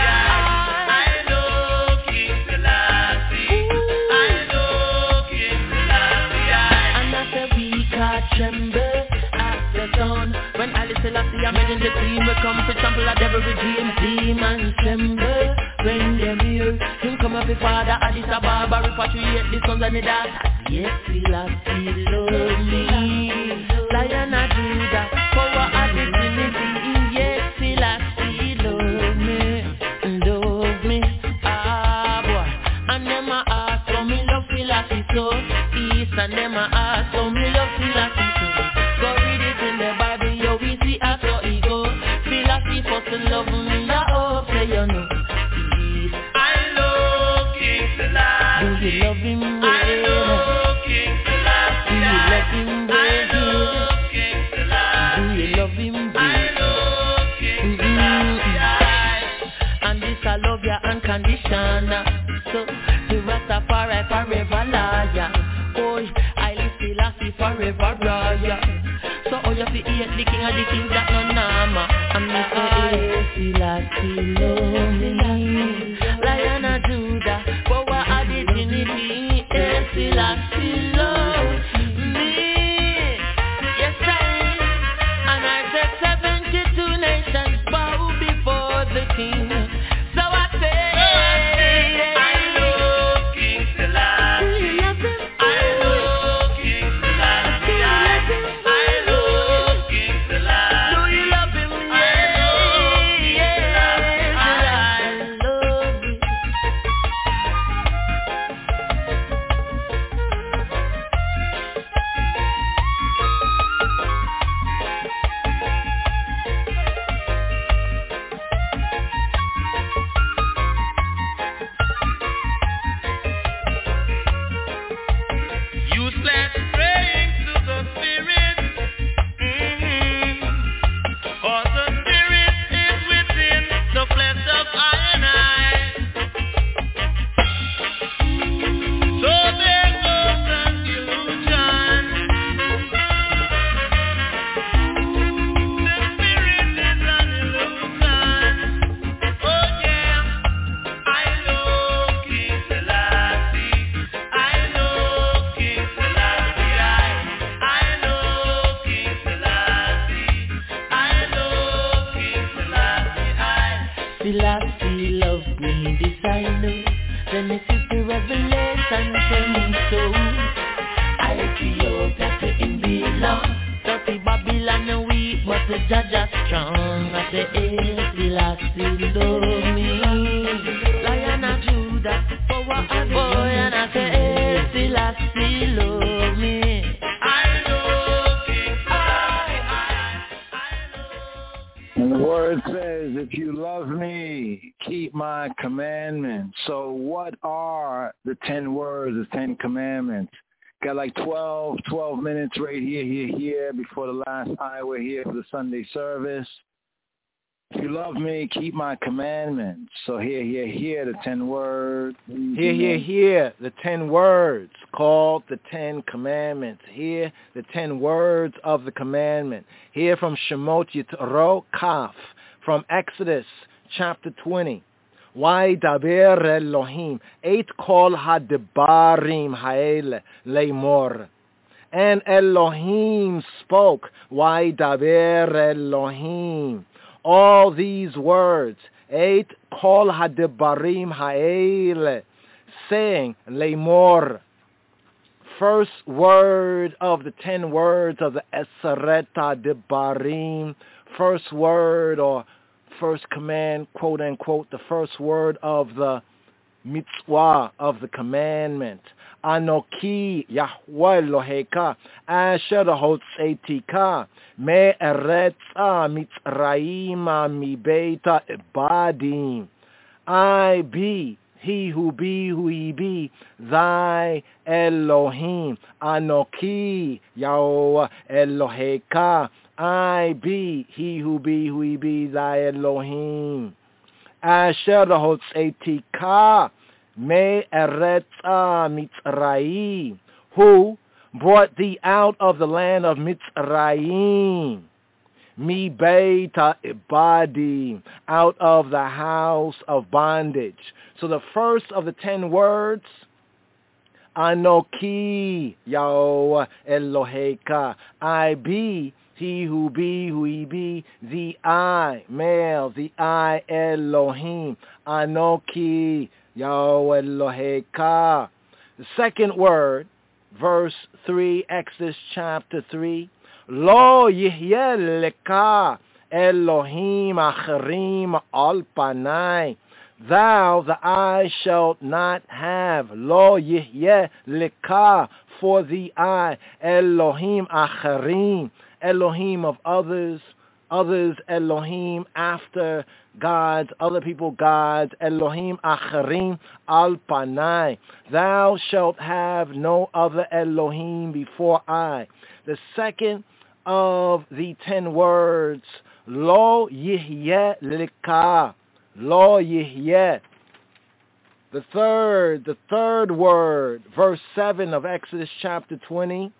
I love King Selassie. I love King Selassie. And I say, we can't tremble at the dawn. When Alice Selassie, I'm in the dream, we come to trample at every dream. Demons tremble when them hear him come up with Father Addis Ababa, repatriate the sons and the daughters. Yes, Selassie love me. Lion of Judah, power of the Trinity. Yes, Selassie love me, love me. Ah, boy. And them a ask how me love Selassie so. East and them a ask how me love Selassie so. Go read it in the Bible, yo, we see how so he go. Selassie for to love me, I hope say you know. East, I love King Selassie. Do you love him? I love King Selassie. Do you love him? I love King Selassie. Do you love him? I love King Selassie. And this I love ya unconditional. So the Rastafari forever liar. Oh, I live Selassie forever royal. So all you see hate the king of the kings that no nama. And me say, Selassie love me. Lion of Judah, power of the Trinity. Selassie love me. Yes, I. And I said seventy-two nations bow before the king. So I say, I love King Selassie. Do you love him? I love King Selassie. I love King Selassie. Do you love him? I love King Selassie. I love Selassie love me, this I know. Genesis to Revelation tell me so. Ethiopia to him belong. Dirty Babylon weak, but the judge is strong. I say, eh, Selassie love me. Lion of Judah, power and boy, and I say, eh, Selassie love me. I love King Selassie. And the word says, if you love me, keep my commandments. So what are the ten words, the ten commandments? Got like twelve, twelve minutes right here, here, here, before the last hour here for the Sunday service. If you love me, keep my commandments. So here, here, here, the ten words. Here, here, here, the ten words called the Ten Commandments. Here, the ten words of the commandment. Here from Shemot Yitro Kaf, from Exodus chapter twenty. Why daber Elohim, eight kol hadebarim haele leimor. And Elohim spoke, why daber Elohim. All these words, eight kol hadebarim haele, saying leimor. First word of the ten words of the Esereta debarim, first word or first command, quote unquote, the first word of the mitzvah, of the commandment. Anoki Yahweh Eloheka asher hotzetika me eretza mitzrayima mi beita ebadim. I be, he who be, who he be, thy Elohim. Anoki Yahweh Eloheka, I be, he who be, who he be, thy Elohim. Asher hotzetika me eretza Mitzrayim, who brought thee out of the land of Mitzrayim. Mi beita ibadim, out of the house of bondage. So the first of the ten words, Anoki Yahweh Eloheka, I be, he who be, who he be, the I, male, the I, Elohim, Anoki, Yahweh Eloheka. The second word, verse three, Exodus chapter three, Lo yihyeh leka Elohim acherim al panai. Thou, the eye, shalt not have, Lo yihyeh leka, for the eye, Elohim acherim, Elohim of others, others Elohim after gods, other people gods, Elohim acherim al panai. Thou shalt have no other Elohim before I. The second of the ten words, Lo yihyeh leka, Lo yihyeh. The third, the third word, verse seven of Exodus chapter twenty,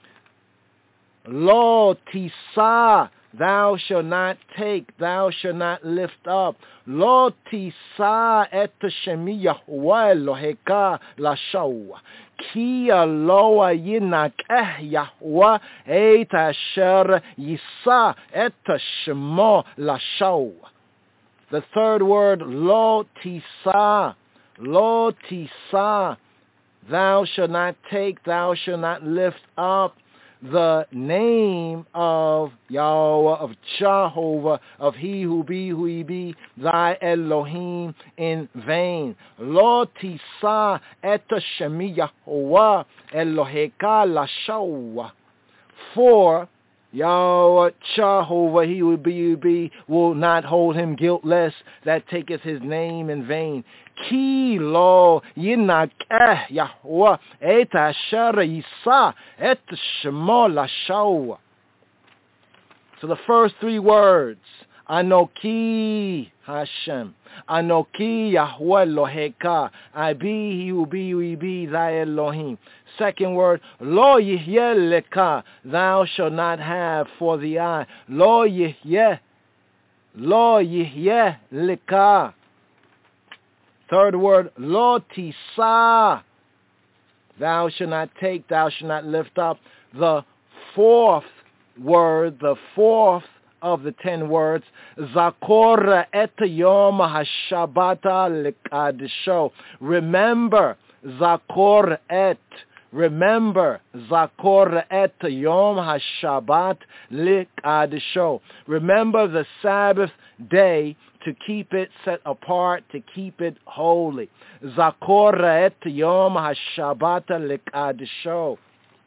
Lo tisa, thou shalt not take, thou shalt not lift up. Lo tisa et shemi Yahweh Eloheka lashaw. Ki aloha yinakeh Yahweh et asher yisa et shemo lashaw. The third word, lo tisa, lo tisa. Thou shalt not take, thou shalt not lift up the name of Yahweh, of Jehovah, of he who be, who he be, thy Elohim in vain. Lo tisa et shemi Yahweh Eloheka lashaw. For Yahweh, Jehovah, he will be, will be, will not hold him guiltless that taketh his name in vain. Ki lo yinakeh Yahweh et asher yisa et shemo lashaw. So the first three words, Anoki Hashem, Anoki Yahweh Eloheka, I be, he will be, we be, thy Elohim. Second word, Lo yihyeh leka, thou shalt not have for the eye. Lo yihyeh, Lo yihyeh leka. Third word, Lo tisa, thou shalt not take, thou shalt not lift up. The fourth word, the fourth of the ten words. Zakor et yom hashabata lekadisho. Remember, zakor et. Remember, zakor et yom hashabat lekadisho. Remember the Sabbath day to keep it set apart, to keep it holy. Zakor et yom hashabata lekadisho.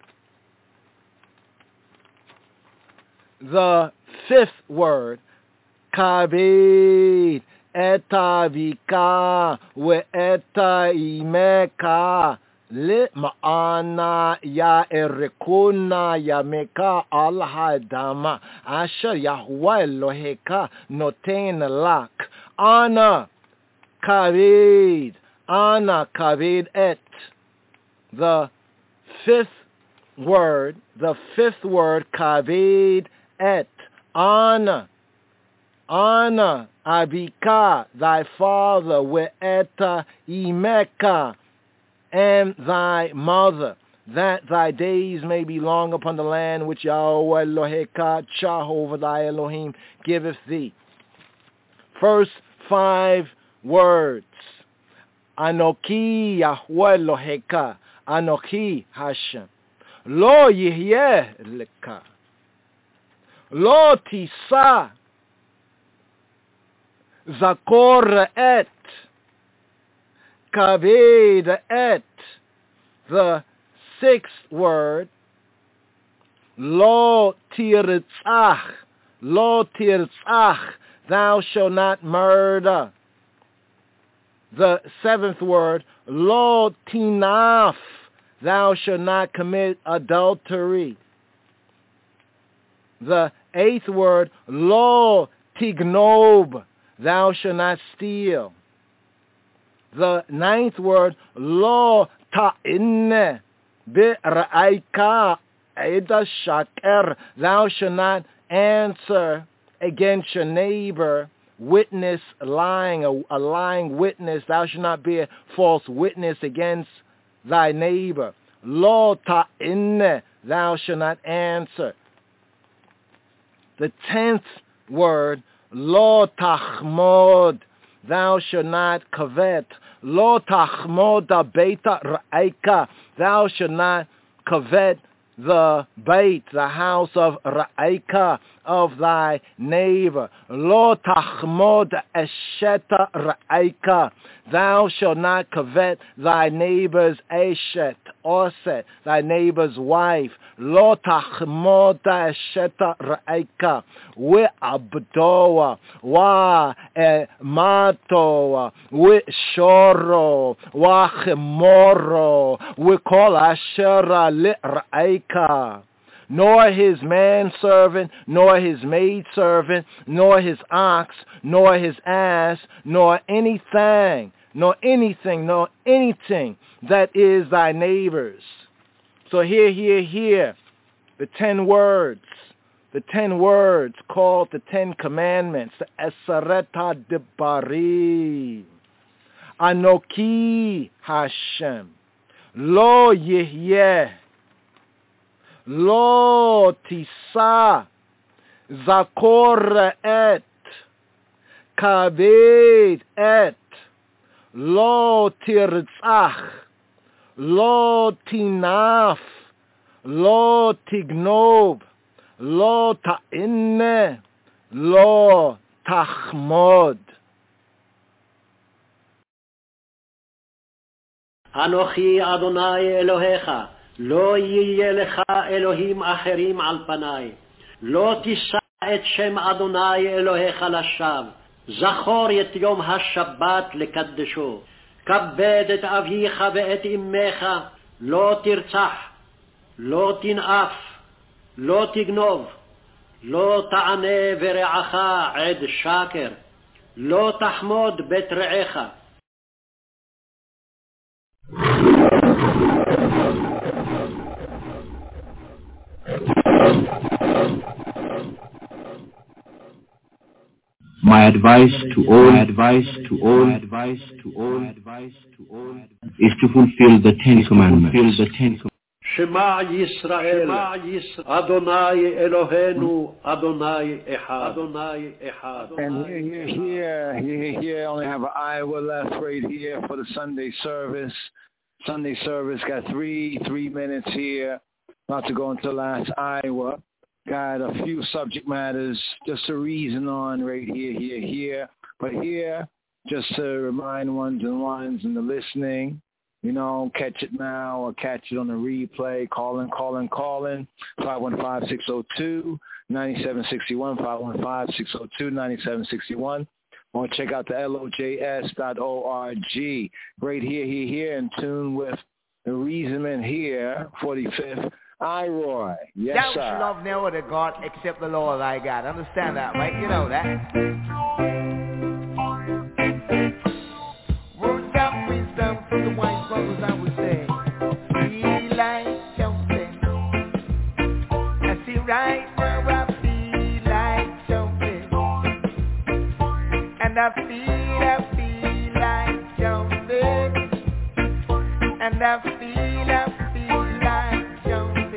The fifth word, kabed, eta vika, we eta imeka, li ma'ana ya erikuna ya meka al-hadama, asher Yahweh Eloheka noten lak. Ana kabed, ana kabed et. The fifth word, the fifth word, kabed et, honor, honor, abika, thy father, we'eta imeka, and thy mother, that thy days may be long upon the land which Yahweh Eloheka, Jehovah thy Elohim, giveth thee. First five words, Anoki Yahweh Eloheka, Anoki Hashem, Lo yihyeh leka, Lo tisa, zakor et, kaved et. The sixth word, lo tirtzach, lo tirtzach, thou shalt not murder. The seventh word, lo tinaf, thou shalt not commit adultery. The eighth word, lo tignob, thou shalt not steal. The ninth word, lo ta'inne, bi'ra'aika eda shaker, thou shalt not answer against your neighbor, witness lying, a, a lying witness, thou shalt not be a false witness against thy neighbor. Lo ta'inne, thou shalt not answer. The tenth word, lo tachmod, thou shalt not covet. Lo tachmod beita ra'aika, thou shalt not covet the bait, the house of ra'aika, of thy neighbor. Lo tachmod esheta ra'aika, thou shalt not covet thy neighbor's eshet, oset, thy neighbor's wife. Lo tachmod esheta ra'aika, we abdoa, wa matoa, we shoro, wa chemoro, we kol ashera li ra'aika. Nor his manservant, nor his maidservant, nor his ox, nor his ass, nor anything, nor anything, nor anything that is thy neighbor's. So here, here, here, the ten words, the ten words called the Ten Commandments, the Esareta Debarim. Anoki Hashem, Lo Yihyeh, Lo tisa, zakor et, kaved et, lo tirtzach, lo tinaf, lo tignob, lo ta'inne, lo tachmod. Anochi Adonai Elohecha, לא יהיה לך אלוהים אחרים על פניי, לא תישא את שם אדוני אלוהיך לשווא, זכור את יום השבת לקדשו, כבד את אביך ואת אמך, לא תרצח, לא תנאף, לא תגנוב, לא תענה ורעך עד שקר, לא תחמוד בית רעך. My advice to all, my advice to all, my advice to all, my advice to all is to fulfill the Ten Commandments. Fulfill the Ten Commandments. Shema Yisrael, Adonai Eloheinu, Adonai Echad, Adonai Echad. And here, here, here, here, here, only have an Iowa left right here for the Sunday service. Sunday service got three, three minutes here. About to go into last Iowa. Got a few subject matters just to reason on right here, here, here. But here, just to remind ones and ones and the listening, you know, catch it now or catch it on the replay. Call in, call in, call in. five one five, six oh two, nine seven six one, five one five, six oh two, nine seven six one. Or check out the L O J S dot org. Right here, here, here, in tune with the reasoning here, forty-fifth. I-Roy. Yes, Thou sir. shalt love no other God except the Lord thy God. Understand that, right? You know that. Words of wisdom from the wise brothers, I would say. Feel like jumping. I see right now I feel like jumping. And I feel, I feel like jumping. And I feel, I feel like jumping.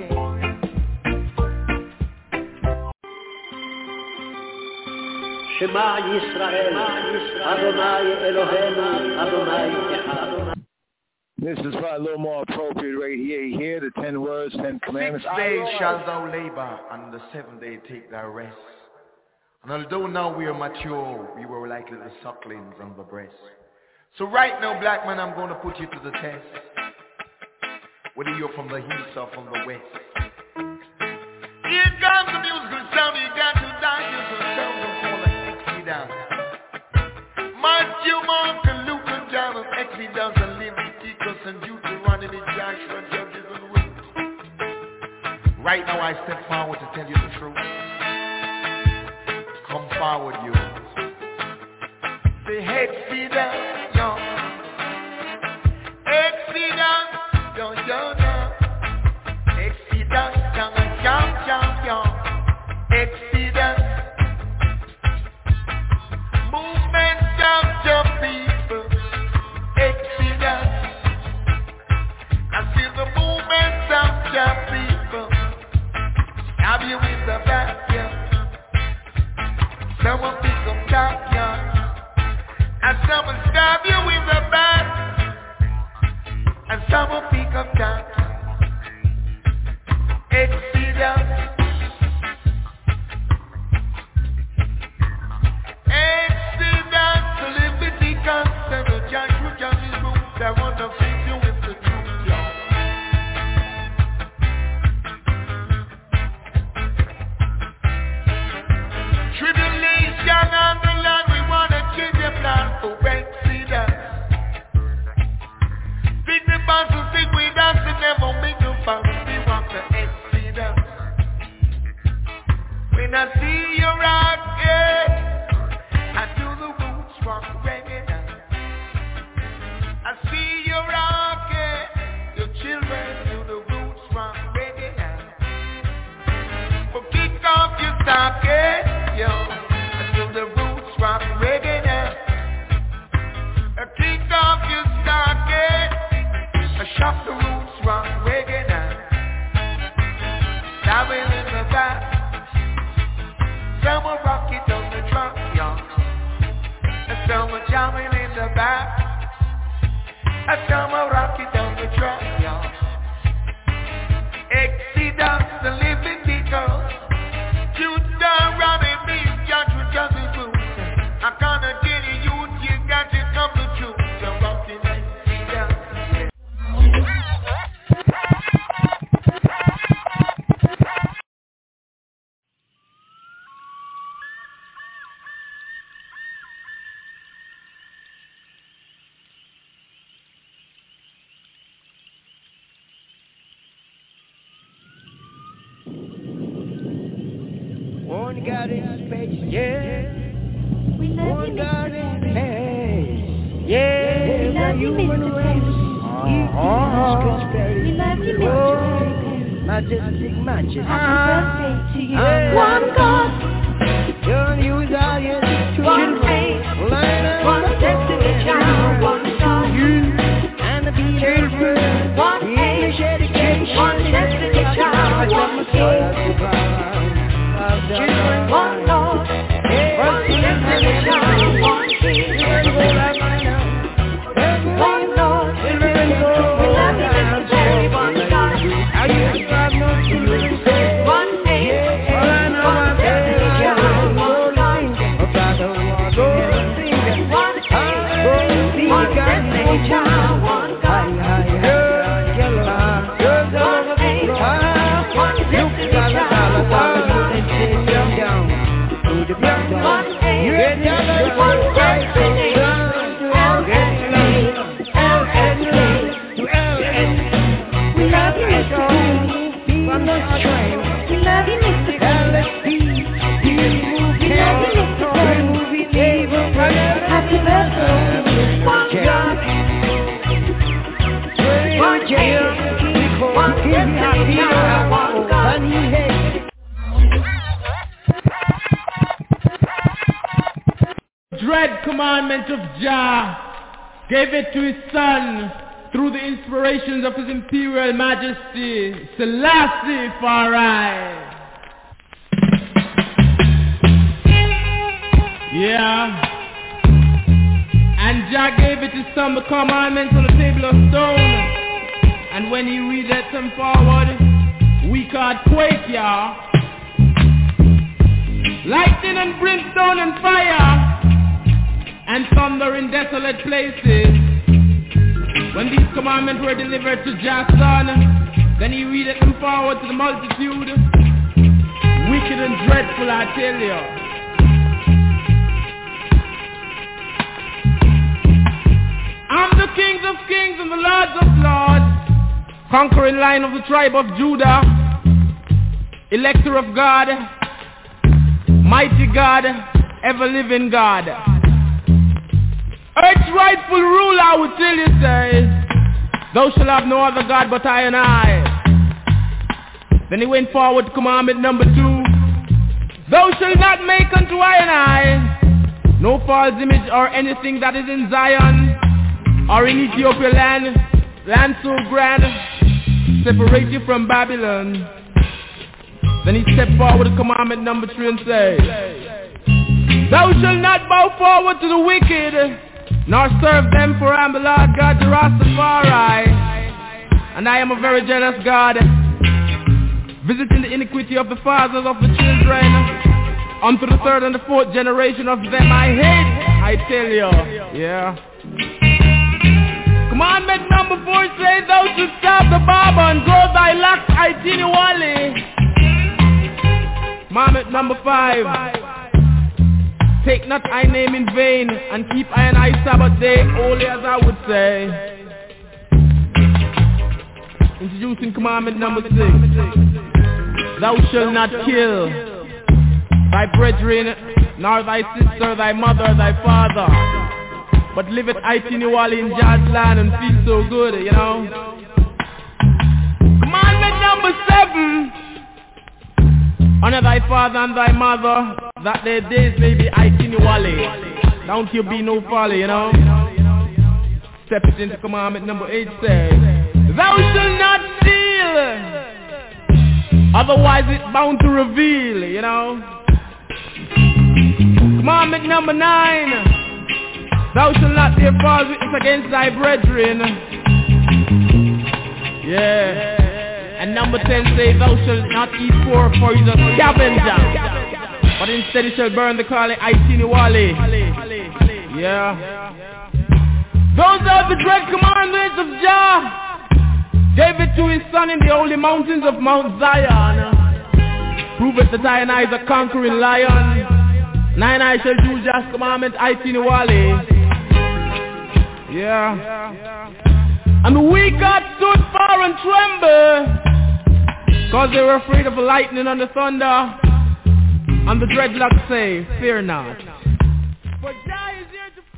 Shema Yisrael, Adonai Eloheinu, Adonai Echad. This is probably a little more appropriate right here. Here, the ten words, ten commandments. Six days shalt thou labor, and the seventh day take thy rest. And although now we are mature, we were like little sucklings on the breast. So right now, black man, I'm going to put you to the test. Whether you're from the east or from the west. Here comes the musical sound, you got to dance, you can sound the call like Exodus. Matthew, Mark, and Luke, and John, and Exodus, and Leviticus, and Deuteronomy, Joshua, Judges, and Ruth. Right now I step forward to tell you the truth. Come forward, you. Say, Exodus, yo. Exodus, yo, yo, yo. Exodus, yo, yo, yo, yo. Exodus. Movement of your people. Exodus. I see the movement of your people. Have you in the back, yeah. Someone pick up top, yeah. And someone stab you in the back. And someone pick up top. Exodus. Exodus, Leviticus, and the Joshua, Judges, Ruth. I want to feed you with the truth, y'all. Tribulation on the land, we want to change the plan for Exodus. Think the boss who stick with us and never make no fuss. We want the Exodus. When I see you rock, yeah, I do the roots rock reggae now. I see you rock, yeah, your children do the roots rock reggae now. But kick off your stocking, yo, I do the roots rock reggae now. I kick off your stocking, I shop the roots rock reggae now. Diving in the back. Someone rock it on the trunk, y'all. And someone jamming in the back. And someone rock it on the trunk, y'all. Exodus, the living details. You down running me, Joshua, Judges, Ruth. I gonna get it, youth, you got to come to truth. So rock it, Exodus, yeah. One God in space, yeah. One God in space, yeah. We love you, Mister President. We love you, Mister Majestic, majestic. Happy birthday to you. One God. Your news are your One faith. One destiny child. One God. You and the children. One faith. Education. One one destiny, Jah, one God. One destiny, Dread commandment of Jah, gave it to his son through the inspirations of his imperial majesty, Selassie Farai. Yeah. And Jah gave it his son the commandments on the table of stone. And when he readeth them forward, we can't quake, y'all. Lightning and brimstone and fire, and thunder in desolate places. When these commandments were delivered to Jah's son, then he readeth them forward to the multitude. Wicked and dreadful, I tell you. I'm the King of kings and the Lords of lords, conquering line of the tribe of Judah, elector of God, mighty God, ever-living God. Earth's rightful ruler, I would tell you, say, thou shalt have no other God but I and I. Then he went forward to commandment number two. Thou shalt not make unto I and I no false image or anything that is in Zion or in Ethiopia land, land so grand, separate you from Babylon. Then he stepped forward to commandment number three and say, thou shalt not bow forward to the wicked, nor serve them, for I am the Lord God, the Rastafari. And I am a very jealous God, visiting the iniquity of the fathers of the children, unto the third and the fourth generation of them I hate, I tell you. Yeah. Commandment number four says, thou shalt stop the barber and grow thy locks, I tell you, Wally. Commandment number five, take not I name in vain, and keep I and I Sabbath day holy, as I would say. Introducing commandment number six, thou shalt not kill thy brethren, nor thy sister, thy mother, thy father, but live it itinerally in Jah's land and feel so good, you know. Commandment number seven, honor thy father and thy mother, that their days may be itinerally. Don't you be no folly, you know. Step it into commandment number eight says, thou shalt not steal, otherwise it's bound to reveal, you know. Commandment number nine, thou shalt not bear false witness against thy brethren. Yeah. And number ten says, thou shalt not eat pork, for he's a scavenger, but instead he shall burn the calling itinerally. Yeah. Those are the dread commandments of Jah. Gave it to his son in the holy mountains of Mount Zion. Prove it that I and I is a conquering lion. And I and I shall do Jah's commandment itinerally. Yeah. And the weak God stood far and trembled, cause they were afraid of the lightning and the thunder. And the dreadlocks say, fear not. For Jah is here to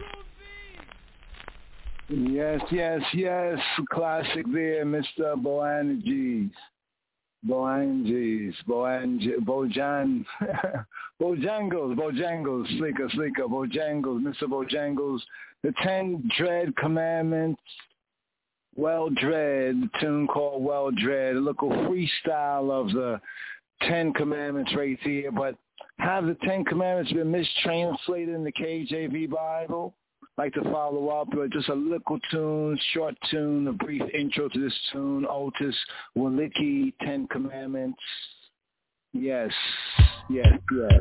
prove thee. Yes, yes, yes. Classic there, Mister Boanerges. Boanerges. Boang- Bojan. Bojangles. Bojangles. Sleeker, sleeker. Bojangles. Mister Bojangles. The Ten Dread Commandments. Well Dread, the tune called Well Dread, a little freestyle of the Ten Commandments right here. But have the Ten Commandments been mistranslated in the K J V Bible? Like to follow up with just a little tune, short tune, a brief intro to this tune, Otis Walicki, Ten Commandments. Yes, yes, yes.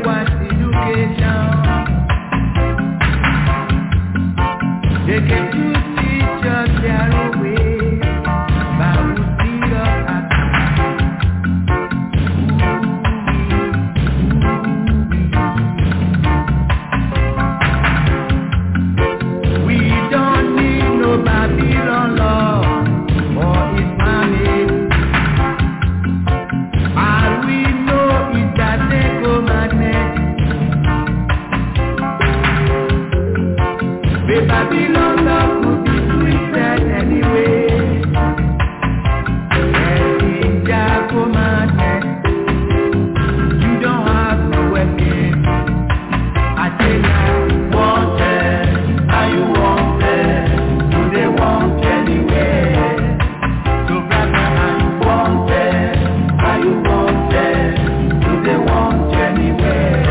want education. They can do teachers their way, but who see us at we don't need no Babylon law or its money. All we know is that they go madness. The Babylon law could be twisted anyway. Yes, in Jago madness. You don't have no weapon. I tell ya, wanted, are you wanted? Do they want anywhere? So brother, are you wanted? Are you wanted? Do they want anywhere?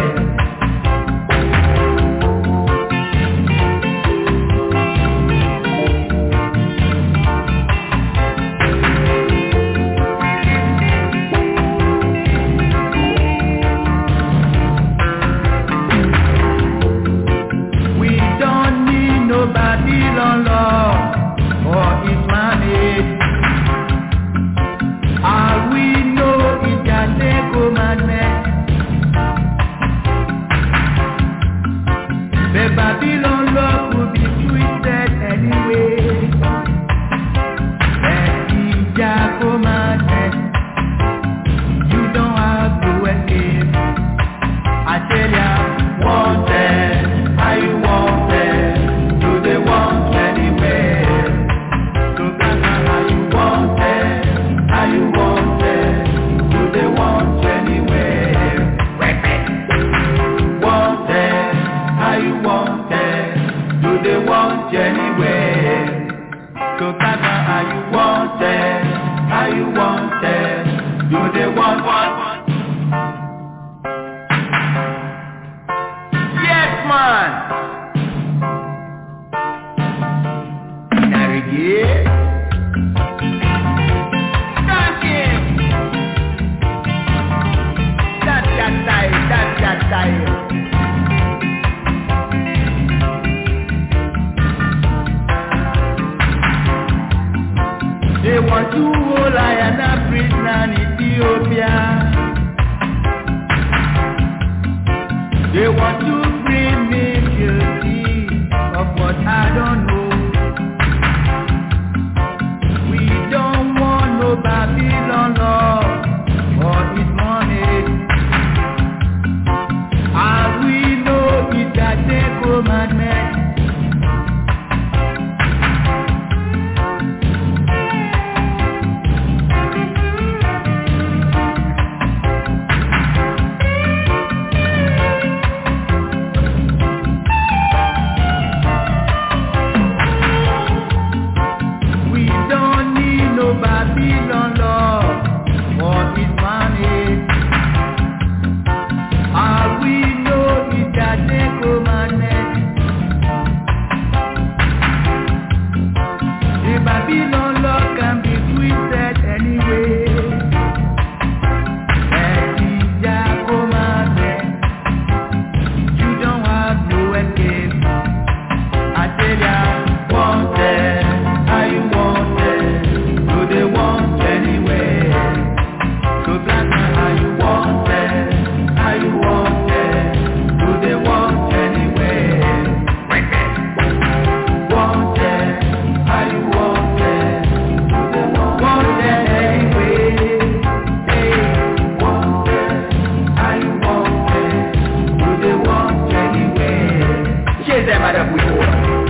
We don't need no Babylon law or its money. All we know is that they go madness. The Babylon law could be twisted anyway. And in Jago madness, you don't have to escape. I tell ya, wanted, are you wanted? Do they want anywhere? So brother, are you wanted? Are you wanted? Do they want anywhere? Wanted, are you wanted? Do they want anywhere? So brother, are you wanted? Are you wanted? Do they want one? Yes, man. Navigate. Stankin. That's that time. That's that time. They want to hold I and a prisoner in Ethiopia. They want to bring me guilty of what I don't know. We don't want no Babylon law or its money. All we know is that they go madness. We don't need no Babylon law or its money. All we know is that they go madness. The Babylon law can be twisted anyway. And in Jago madness, you don't have no escape. I tell ya, wanted, are you wanted? Do they want anywhere? So brother, are you wanted? Are you wanted? Do they want anywhere? Wanted, are you wanted? Do they want wanted anyway? Hey, wanted, are you wanted? Do they want anywhere? Chase them out of we hold.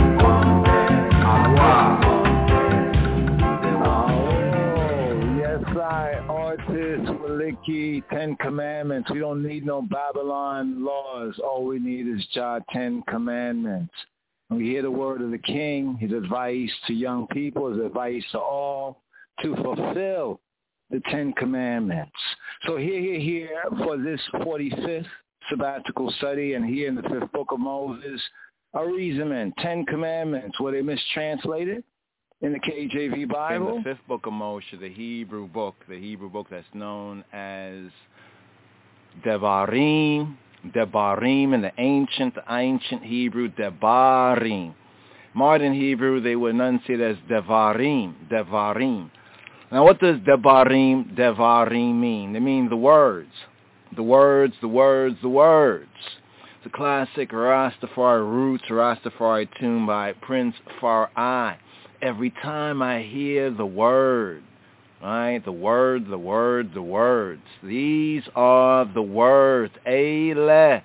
Oh, yes, I, artist, Waliki, Ten Commandments. We don't need no Babylon laws. All we need is Jah Ten Commandments. When we hear the word of the King, his advice to young people, his advice to all, to fulfill the Ten Commandments. So here, here, here, for this forty-fifth sabbatical study, and here in the fifth book of Moses, Ariziment, Ten Commandments. Were they mistranslated in the K J V Bible? In the fifth book of Moshe, the Hebrew book, the Hebrew book that's known as Devarim Debarim in the ancient, the ancient Hebrew, Debarim. Modern Hebrew, they would enunciate as Devarim, Devarim. Now, what does Debarim, Devarim mean? They mean the words. The words, the words, the words. It's a classic Rastafari roots, Rastafari tune by Prince Farai. Every time I hear the word, right, the word, the word, the words. These are the words. Eile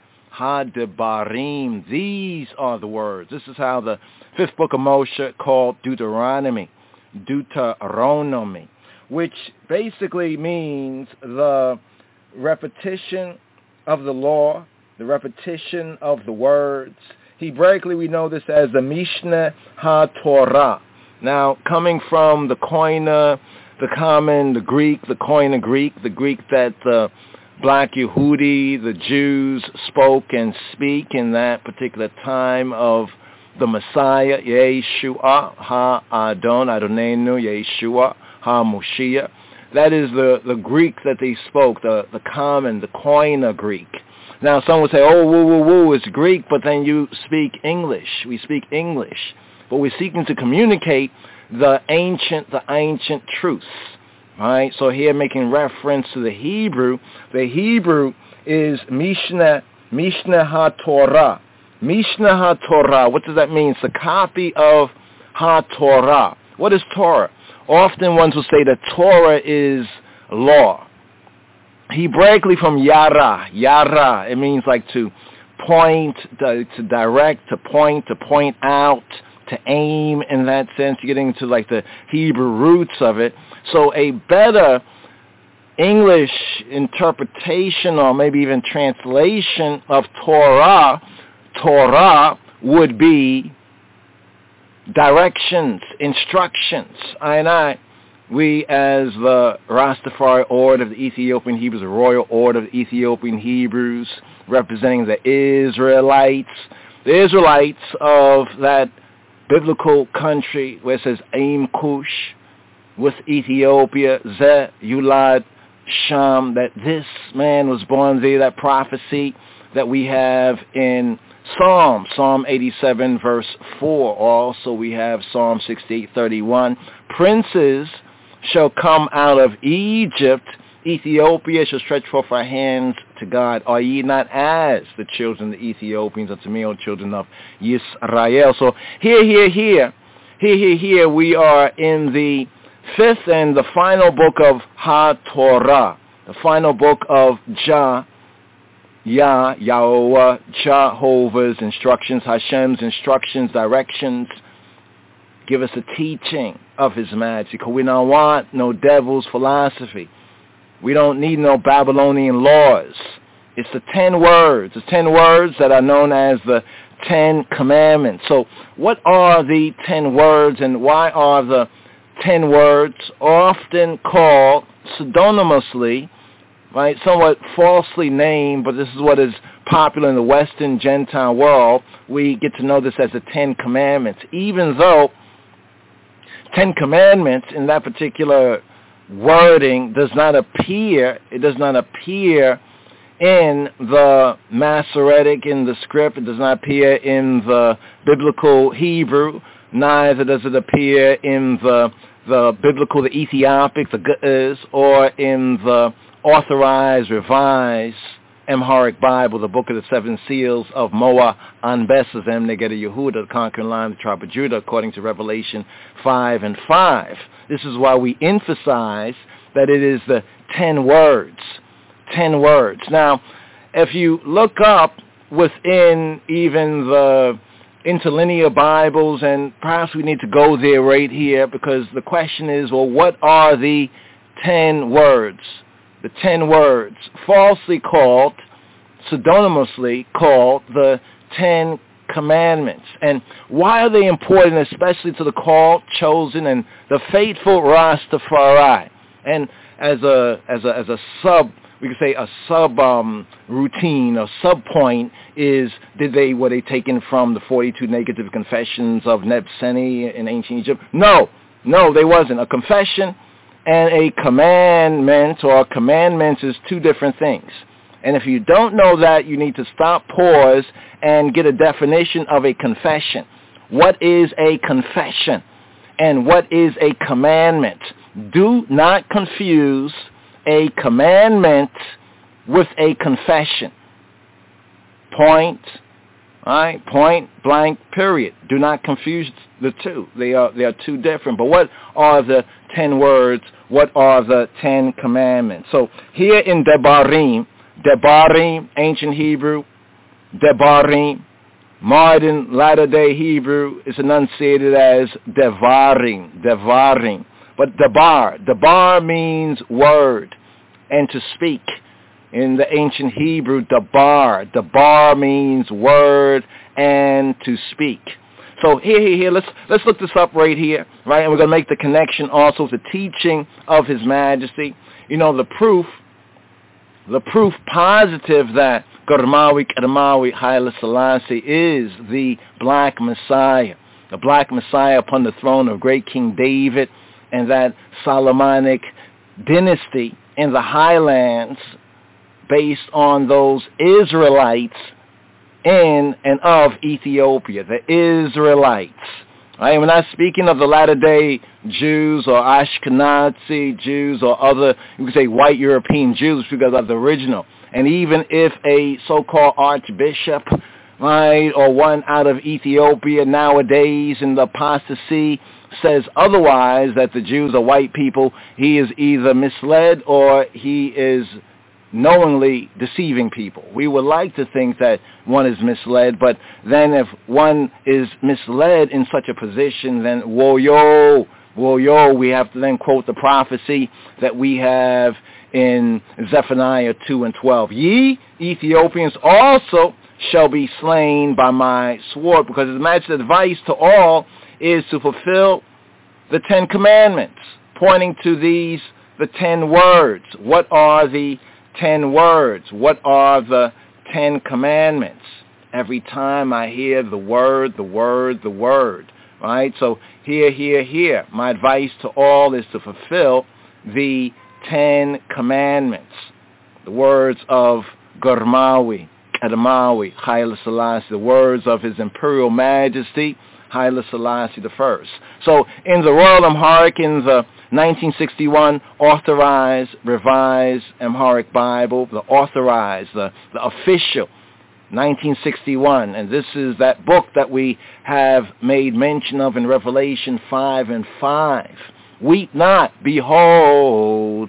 ha-debarim. These are the words. This is how the fifth book of Moshe called Deuteronomy, Deuteronomy, which basically means the repetition of the law, the repetition of the words. Hebraically, we know this as the Mishneh HaTorah. Now, coming from the Koine, the common, the Greek, the Koine Greek, the Greek that the black Yehudi, the Jews spoke and speak in that particular time of the Messiah, Yeshua Ha-Adon, Adonenu, Yeshua Ha-Moshiach. That is the, the Greek that they spoke, the, the common, the Koine Greek. Now, some would say, oh, woo, woo, woo, it's Greek, but then you speak English. We speak English. But we're seeking to communicate the ancient, the ancient truths, right? So here making reference to the Hebrew, the Hebrew is Mishneh, Mishneh HaTorah. Mishneh HaTorah, what does that mean? It's a copy of HaTorah. What is Torah? Often ones will say that Torah is law. Hebraically from Yara, Yara, it means like to point, to, to direct, to point, to point out, to aim in that sense. You're getting into like the Hebrew roots of it. So a better English interpretation or maybe even translation of Torah, Torah would be directions, instructions. I and I, we as the Rastafari Order of the Ethiopian Hebrews, the Royal Order of the Ethiopian Hebrews, representing the Israelites, the Israelites of that biblical country where it says Aim Kush with Ethiopia, Ze Yulad Sham, that this man was born there, that prophecy that we have in Psalm, Psalm eighty-seven verse four. Also we have Psalm sixty-eight thirty-one. Princes shall come out of Egypt. Ethiopia shall stretch forth our hands to God. Are ye not as the children of the Ethiopians unto me, O children of Yisrael? So here, here, here, here, here, here, we are in the fifth and the final book of HaTorah, the final book of Jah, Yah, Yahweh, Jehovah's instructions, Hashem's instructions, directions. Give us a teaching of his majesty, because we don't want no devil's philosophy. We don't need no Babylonian laws. It's the ten words, the ten words that are known as the Ten Commandments. So what are the ten words, and why are the ten words often called pseudonymously, right, somewhat falsely named, but this is what is popular in the Western Gentile world? We get to know this as the Ten Commandments, even though Ten Commandments in that particular wording does not appear, it does not appear in the Masoretic, in the script. It does not appear in the biblical Hebrew. Neither does it appear in the the biblical, the Ethiopic, the Ge'ez, or in the authorized, revised Amharic Bible, the Book of the Seven Seals of Moa Anbesazem Negeda Yehuda, the conquering line of the tribe of Judah, according to Revelation five and five. This is why we emphasize that it is the ten words. Ten words. Now, if you look up within even the interlinear Bibles, and perhaps we need to go there right here, because the question is, well, what are the ten words? The ten words, falsely called, pseudonymously called the Ten Commandments. And why are they important, especially to the called, chosen, and the faithful Rastafari? And as a as a as a sub, we could say a sub um, routine, a sub point is, did they were they taken from the forty-two negative confessions of Nebseni in ancient Egypt? No, no, they wasn't. A confession and a commandment, or commandments, is two different things. And if you don't know that, you need to stop, pause, and get a definition of a confession. What is a confession? And what is a commandment? Do not confuse a commandment with a confession. Point, all right, point blank, period. Do not confuse the two. They are they are two different. But what are the ten words? What are the ten commandments? So here in Debarim, Debarim, ancient Hebrew, Debarim, modern latter-day Hebrew is enunciated as Devarim, Devarim. But Debar, Debar means word and to speak. In the ancient Hebrew, Debar, Debar means word and to speak. So here, here, here, let's let's look this up right here, right? And we're going to make the connection also with the teaching of His Majesty. You know, the proof, the proof positive that Gormawi Kadamawi Haile Selassie is the Black Messiah, the Black Messiah upon the throne of great King David, and that Solomonic dynasty in the highlands based on those Israelites in and of Ethiopia, the Israelites. Right? We're not speaking of the latter-day Jews or Ashkenazi Jews or other, you could say, white European Jews, because of the original. And even if a so-called archbishop, right, or one out of Ethiopia nowadays in the apostasy says otherwise, that the Jews are white people, he is either misled or he is knowingly deceiving people. We would like to think that one is misled, but then if one is misled in such a position, then woyo, woyo, we have to then quote the prophecy that we have in Zephaniah two and twelve. Ye Ethiopians also shall be slain by my sword, because His Majesty's advice to all is to fulfill the Ten Commandments, pointing to these, the ten words. What are the ten words? What are the Ten Commandments? Every time I hear the word, the word, the word, right? So here, here, here. My advice to all is to fulfill the Ten Commandments. The words of Gormawi, Kadamawi, Haile Selassie, the words of His Imperial Majesty, Haile Selassie the First. So in the Royal Amharic, in the nineteen sixty-one authorized, revised Amharic Bible, the authorized, the, the official, nineteen sixty-one, and this is that book that we have made mention of in Revelation five and five. Weep not, behold,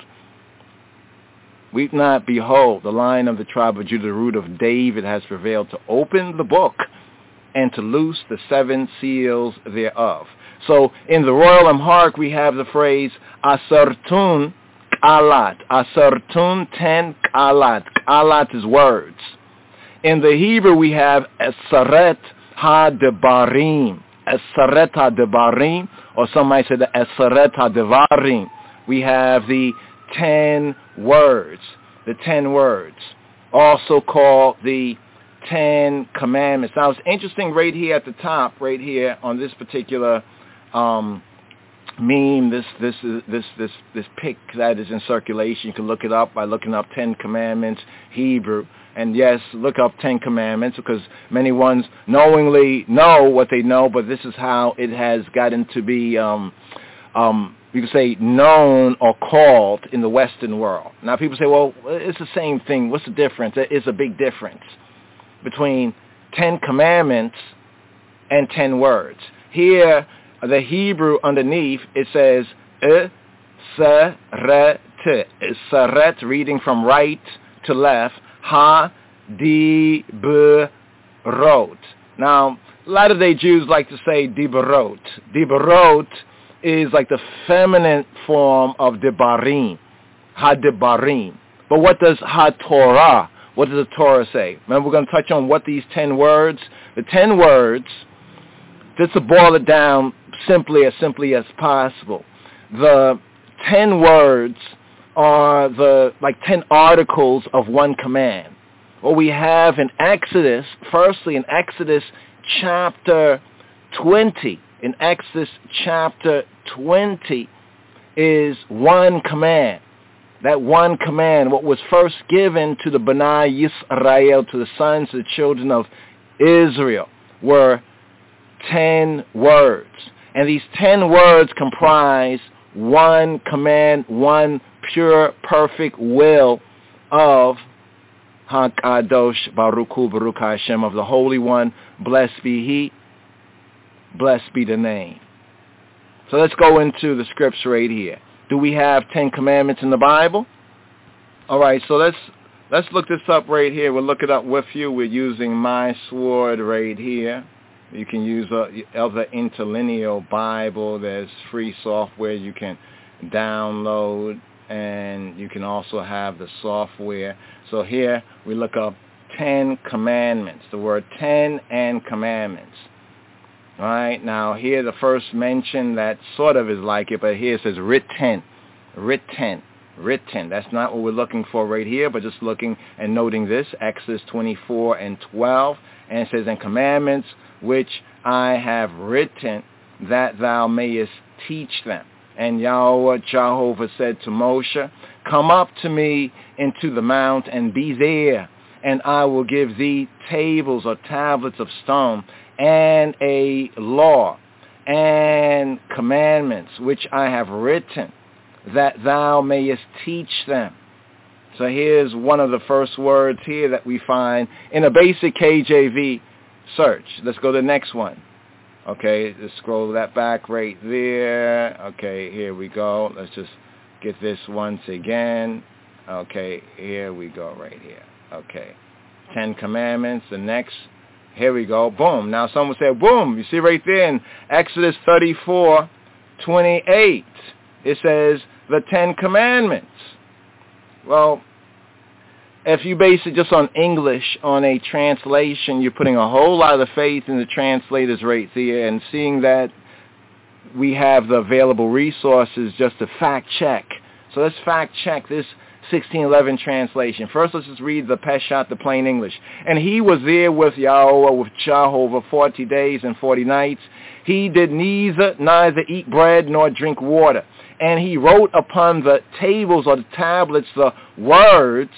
weep not, behold, the Lion of the tribe of Judah, the root of David, has prevailed to open the book and to loose the seven seals thereof. So in the Royal Amharic, we have the phrase Asartun Kalat. Asartun ten Kalat. Kalat is words. In the Hebrew, we have Esaret ha-debarim. Esaret ha-debarim, or some might say the Esaret ha-devarim. We have the ten words. The ten words. Also called the Ten Commandments. Now, it's interesting right here at the top, right here on this particular um, meme, this this this this this pic that is in circulation. You can look it up by looking up Ten Commandments Hebrew. And yes, look up Ten Commandments, because many ones knowingly know what they know, but this is how it has gotten to be, um, um, you could say, known or called in the Western world. Now, people say, well, it's the same thing. What's the difference? There is a big difference between Ten Commandments and ten words. Here, the Hebrew underneath, it says, Eseret. Eseret, reading from right to left. Ha-di-berot. Now, a lot of the Jews like to say diberot. Diberot is like the feminine form of debarim. Ha-debarim. But what does ha-Torah? What does the Torah say? Remember, we're going to touch on what these ten words, the ten words, just to boil it down simply as simply as possible. The ten words are the like ten articles of one command. What we have in Exodus, firstly in Exodus chapter twenty, in Exodus chapter twenty is one command. that one command, what was first given to the B'nai Yisrael, to the sons, the children of Israel, were ten words. And these ten words comprise one command, one pure, perfect will of HaKadosh Baruch Hu Baruch Hashem, of the Holy One. Blessed be He, blessed be the name. So let's go into the scripts right here. Do we have Ten Commandments in the Bible? All right, so let's let's look this up right here. We'll look it up with you. We're using My Sword right here. You can use uh, other interlineal Bible. There's free software you can download, and you can also have the software. So here we look up Ten Commandments, the word ten and commandments. All right, now here the first mention that sort of is like it, but here it says written, written, written. That's not what we're looking for right here, but just looking and noting this, Exodus twenty-four and twelve, and it says, and commandments which I have written, that thou mayest teach them. And Yahweh Jehovah said to Moshe, come up to me into the mount and be there, and I will give thee tables or tablets of stone, and a law and commandments which I have written, that thou mayest teach them. So here's one of the first words here that we find in a basic K J V search. Let's go to the next one. Okay, let's scroll that back right there. Okay, here we go. Let's just get this once again. Okay, here we go right here. Okay, Ten Commandments, the next. Here we go. Boom. Now someone said, boom. You see right there in Exodus thirty-four twenty-eight, it says the Ten Commandments. Well, if you base it just on English, on a translation, you're putting a whole lot of faith in the translators right there, and seeing that we have the available resources just to fact check. So let's fact check this sixteen eleven translation. First, let's just read the Peshat, the plain English. And he was there with Yahweh, with Jehovah, forty days and forty nights. He did neither, neither eat bread nor drink water. And he wrote upon the tables or the tablets the words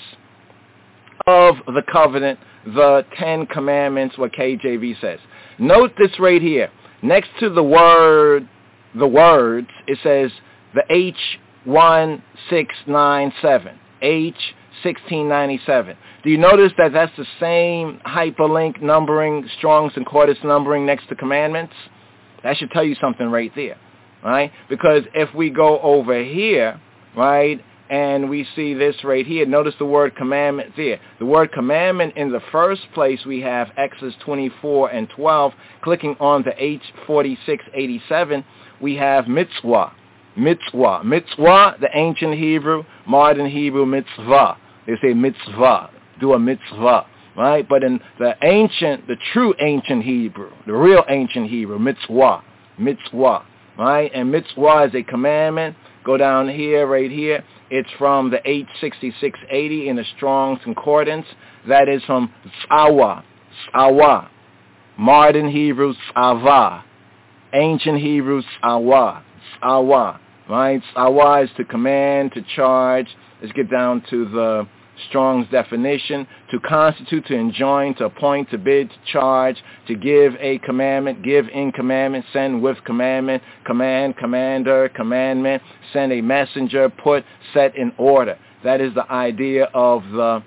of the covenant, the Ten Commandments, what K J V says. Note this right here. Next to the word, the words, it says the H one six nine seven, H sixteen ninety-seven. Do you notice that that's the same hyperlink numbering, Strong's Concordance numbering next to commandments? That should tell you something right there, right? Because if we go over here, right, and we see this right here, notice the word commandment there. The word commandment in the first place, we have Exodus twenty-four and twelve. Clicking on the H forty-six eighty-seven, we have mitzvah. Mitzvah. Mitzvah, the ancient Hebrew, modern Hebrew, mitzvah. They say mitzvah, do a mitzvah, right? But in the ancient, the true ancient Hebrew, the real ancient Hebrew, mitzvah, mitzvah, right? And mitzvah is a commandment. Go down here, right here. It's from the H sixty-six eighty in the Strong's Concordance. That is from tzawa, tzawa. Modern Hebrew, tzava. Ancient Hebrew, tzawa, tzawa. Right? Tzawa is to command, to charge. Let's get down to the Strong's definition. To constitute, to enjoin, to appoint, to bid, to charge, to give a commandment, give in commandment, send with commandment, command, commander, commandment, send a messenger, put, set in order. That is the idea of the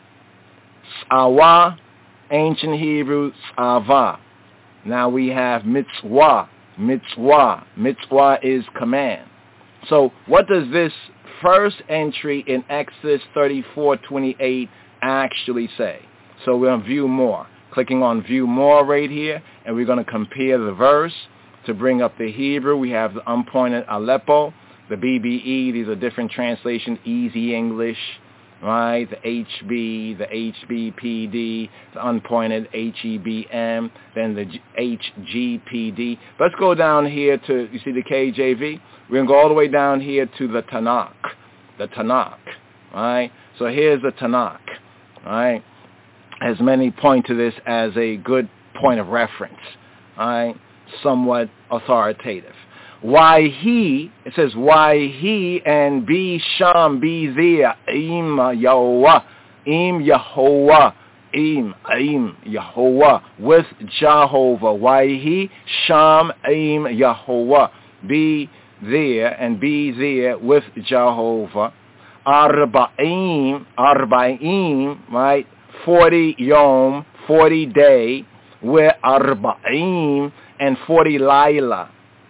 tzawa, ancient Hebrew, tzava. Now we have mitzvah, mitzvah. Mitzvah is command. So what does this first entry in Exodus thirty-four twenty-eight actually say? So we're going to view more. Clicking on view more right here, and we're going to compare the verse to bring up the Hebrew. We have the unpointed Aleppo, the B B E. These are different translations, Easy English, right? The H B, the H B P D, the unpointed H E B M, then the H G P D. Let's go down here to, you see the K J V? We're going to go all the way down here to the Tanakh, the Tanakh, right? So here's the Tanakh, right? As many point to this as a good point of reference, right? Somewhat authoritative. why he, it says, why he and be sham, be there, im Yahweh, im Yahweh, im, im Yahweh, with Jehovah. Why he, sham, im Yahweh, be there and be there with Jehovah. Arba'im, Arba'im, right, forty yom, forty day, where Arba'im and forty Laila.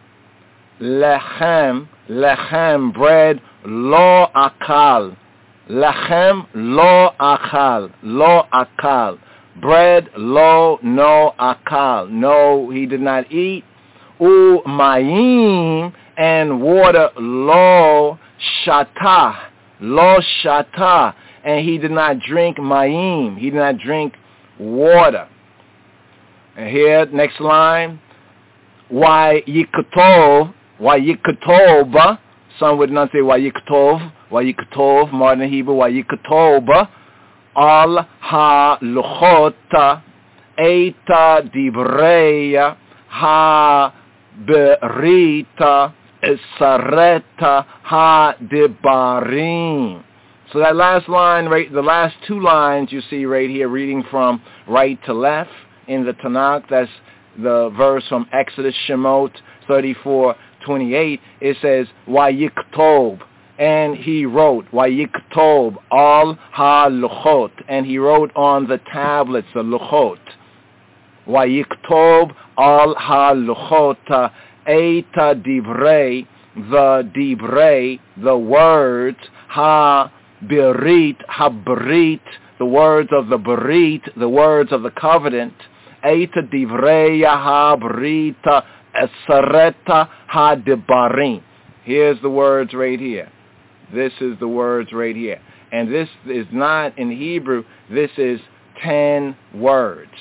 Lechem, lechem, bread, lo akal. Lechem, lo akal, lo akal. Bread, lo, no akal. No, he did not eat. U mayim, and water, lo shatah. Lo shata, and he did not drink mayim. He did not drink water. And here, next line, why yikatov, why yikatov, some would not say why yikatov, why yikatov, modern Hebrew, why yikatov, al ha luchota, eta dibreya, ha berita, Sareta ha debarim. So that last line, right, the last two lines you see right here, reading from right to left in the Tanakh, that's the verse from Exodus Shemot thirty-four twenty-eight. It says, Vayiktob, and he wrote, Vayiktob al ha luchot, and he wrote on the tablets, the luchot. Vayiktob al ha luchot. Eta divrei, the divrei, the words, ha berit, ha berit, the words of the berit, the words of the covenant. Eta divrei ha berita, esareta ha debarim. Here's the words right here. This is the words right here. And this is not in Hebrew, this is ten words.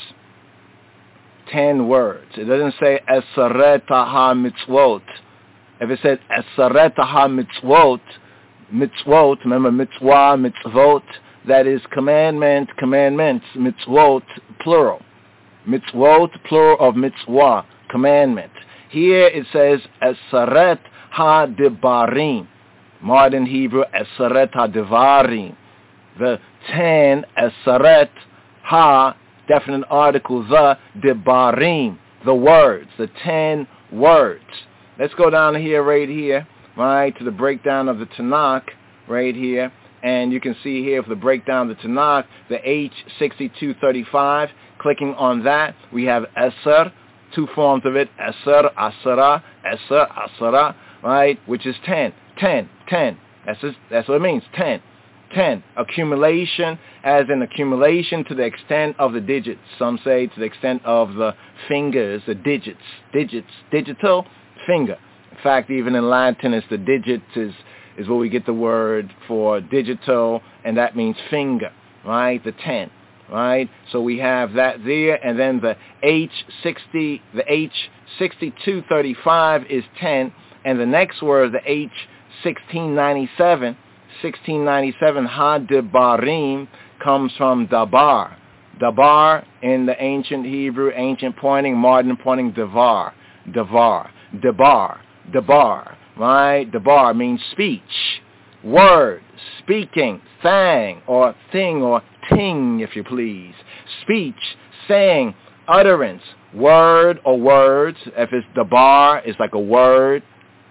Ten words. It doesn't say esareta ha mitzvot. If it said esareta ha mitzvot, mitzvot, remember mitzvah, mitzvot, that is commandment, commandments, mitzvot, plural. Mitzvot, plural of mitzvah, commandment. Here it says esaret ha debarim. Modern Hebrew, esaret ha devarim. The ten esaret ha, definite article, the debarim, the words, the ten words. Let's go down here, right here, right, to the breakdown of the Tanakh, right here. And you can see here for the breakdown of the Tanakh, the H sixty-two thirty-five. Clicking on that, we have Eser, two forms of it, Eser, Asara, Eser, Asara, right, which is ten, ten, ten. That's, just, that's what it means, ten. ten. Accumulation, as in accumulation to the extent of the digits. Some say to the extent of the fingers, the digits. Digits. Digital, finger. In fact, even in Latin, it's the digits is, is where we get the word for digital, and that means finger, right? The ten, right? So we have that there, and then the H sixty, the H sixty-two thirty-five is ten, and the next word, the H sixteen ninety-seven, sixteen ninety-seven, ha debarim, comes from dabar. Dabar in the ancient Hebrew, ancient pointing, modern pointing, davar. Davar. Dabar. Dabar. Right? Dabar means speech. Word. Speaking. Thang. Or thing. Or ting, if you please. Speech. Saying. Utterance. Word or words. If it's dabar, it's like a word.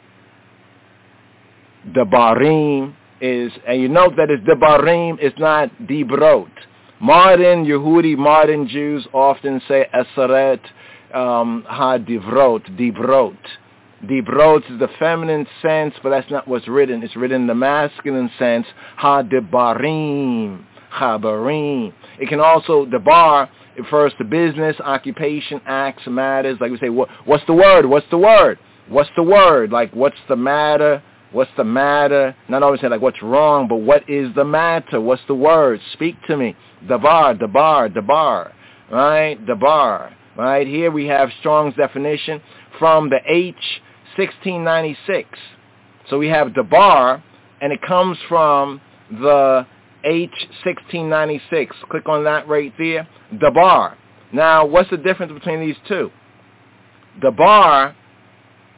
Dabarim is, and you note that it's debarim, it's not dibrot. Modern Yehudi, modern Jews often say eseret um, ha divrot, dibrot. Dibrot is the feminine sense, but that's not what's written. It's written in the masculine sense, ha debarim, chabarim. It can also, debar refers to business, occupation, acts, matters. Like we say, what, what's the word? What's the word? What's the word? Like, what's the matter? What's the matter? Not always saying like what's wrong, but what is the matter? What's the word? Speak to me. Dabar, dabar, dabar. Right? Dabar. Right? Here we have Strong's definition from the H sixteen ninety-six. So we have dabar, and it comes from the H sixteen ninety-six. Click on that right there. Dabar. Now, what's the difference between these two? Dabar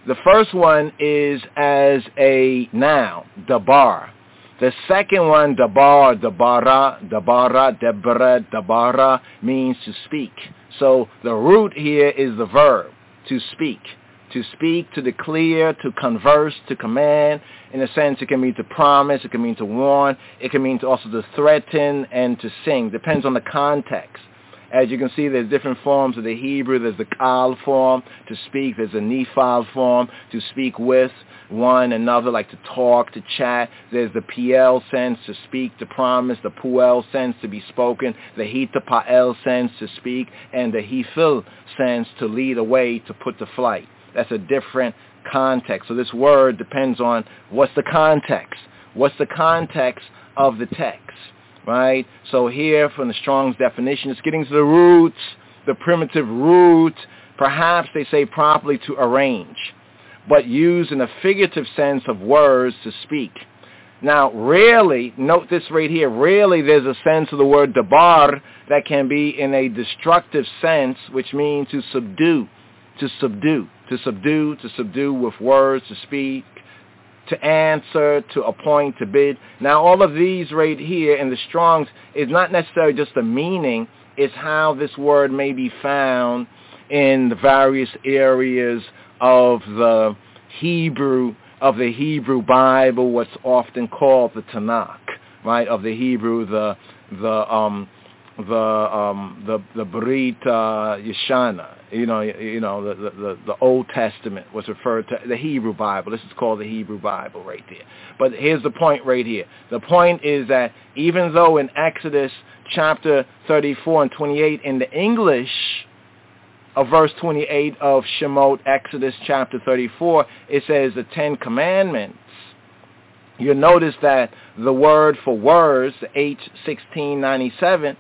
The first one is as a noun, dabar. The second one, dabar, dabara, dabara, debara, dabara, means to speak. So the root here is the verb, to speak. To speak, to declare, to converse, to command. In a sense, it can mean to promise, it can mean to warn, it can mean to also to threaten and to sing. Depends on the context. As you can see, there's different forms of the Hebrew. There's the kal form, to speak. There's the nephal form, to speak with one another, like to talk, to chat. There's the piel sense, to speak, to promise. The puel sense, to be spoken. The hitapael sense, to speak. And the hifil sense, to lead away, to put to flight. That's a different context. So this word depends on what's the context. What's the context of the text? Right? So here, from the Strong's definition, it's getting to the roots, the primitive root, perhaps they say properly to arrange, but used in a figurative sense of words to speak. Now, rarely, note this right here, rarely there's a sense of the word dabar that can be in a destructive sense, which means to subdue, to subdue, to subdue, to subdue with words, to speak, to answer, to appoint, to bid. Now, all of these right here in the Strong's is not necessarily just the meaning, it's how this word may be found in the various areas of the Hebrew, of the Hebrew Bible, what's often called the Tanakh, right? Of the Hebrew, the the um the um the the Brit uh, Yeshana. You know, you know, the, the, the Old Testament was referred to, the Hebrew Bible. This is called the Hebrew Bible right there. But here's the point right here. The point is that even though in Exodus chapter thirty-four and twenty-eight in the English of verse twenty-eight of Shemot, Exodus chapter thirty-four, it says the Ten Commandments, you'll notice that the word for words, the H sixteen ninety-seven,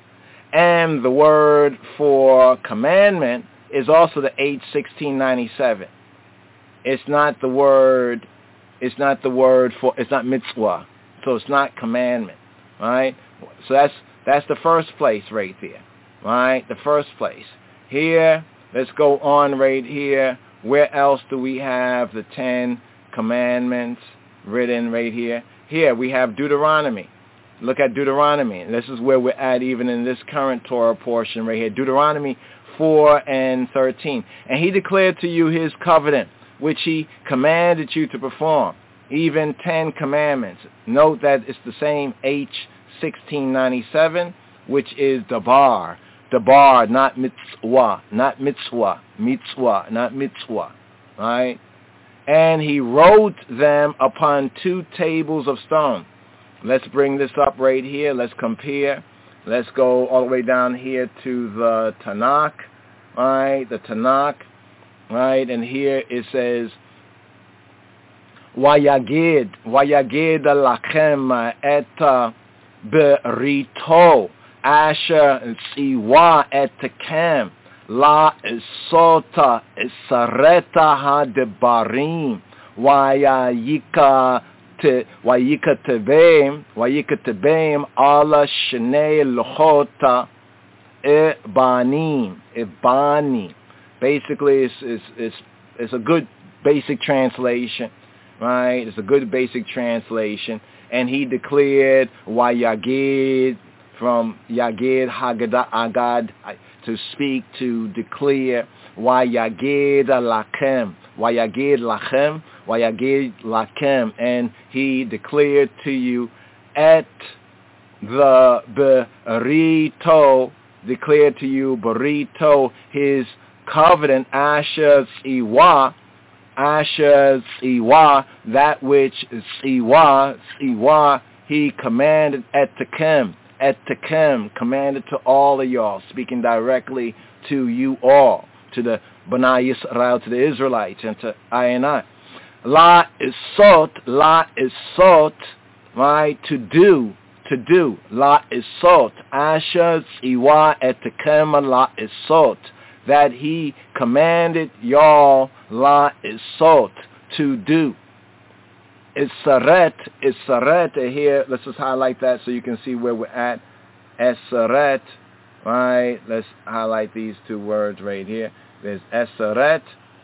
and the word for commandment is also the H sixteen ninety-seven. It's not the word, it's not the word for, it's not mitzvah. So it's not commandment, right? So that's that's the first place right there, right? The first place. Here, let's go on right here. Where else do we have the Ten Commandments written right here? Here we have Deuteronomy. Look at Deuteronomy. This is where we're at even in this current Torah portion right here. Deuteronomy four and thirteen. And he declared to you his covenant, which he commanded you to perform, even ten commandments. Note that it's the same H sixteen ninety-seven, which is dabar. Dabar, not mitzvah, not mitzvah, mitzvah, not mitzvah, right? And he wrote them upon two tables of stone. Let's bring this up right here. Let's compare. Let's go all the way down here to the Tanakh, right? The Tanakh, right? And here it says, Vayagid, Vayagid lachem et berito asher tziwa etkem la esota esareta ha-debarim Vayayika Vayikatebem, Vayikatebem ala shnei lochota ibanim, ibani. Basically, it's, it's, it's, it's a good basic translation, right? It's a good basic translation. And he declared Vayagid, from Yagid, Haggadah, Agad, to speak, to declare, Vayagid lachem, Vayagid lachem, Vayagid lachem, and he declared to you at the Berito, declared to you Berito, his covenant, Asher Tziwa, Asher Tziwa, that which Tziwa, Tziwa, he commanded at Tekem, at Tekem, commanded to all of y'all, speaking directly to you all, to the B'nai Yisrael, to the Israelites, and to I and I. La is sot, la is sot, right, to do, to do. La is sot, Asher Tziwa et Tekem la is sot, that he commanded y'all, la is sot, to do. Isaret, Isaret, here, let's just highlight that so you can see where we're at. Esaret, right? Let's highlight these two words right here. There's Esaret,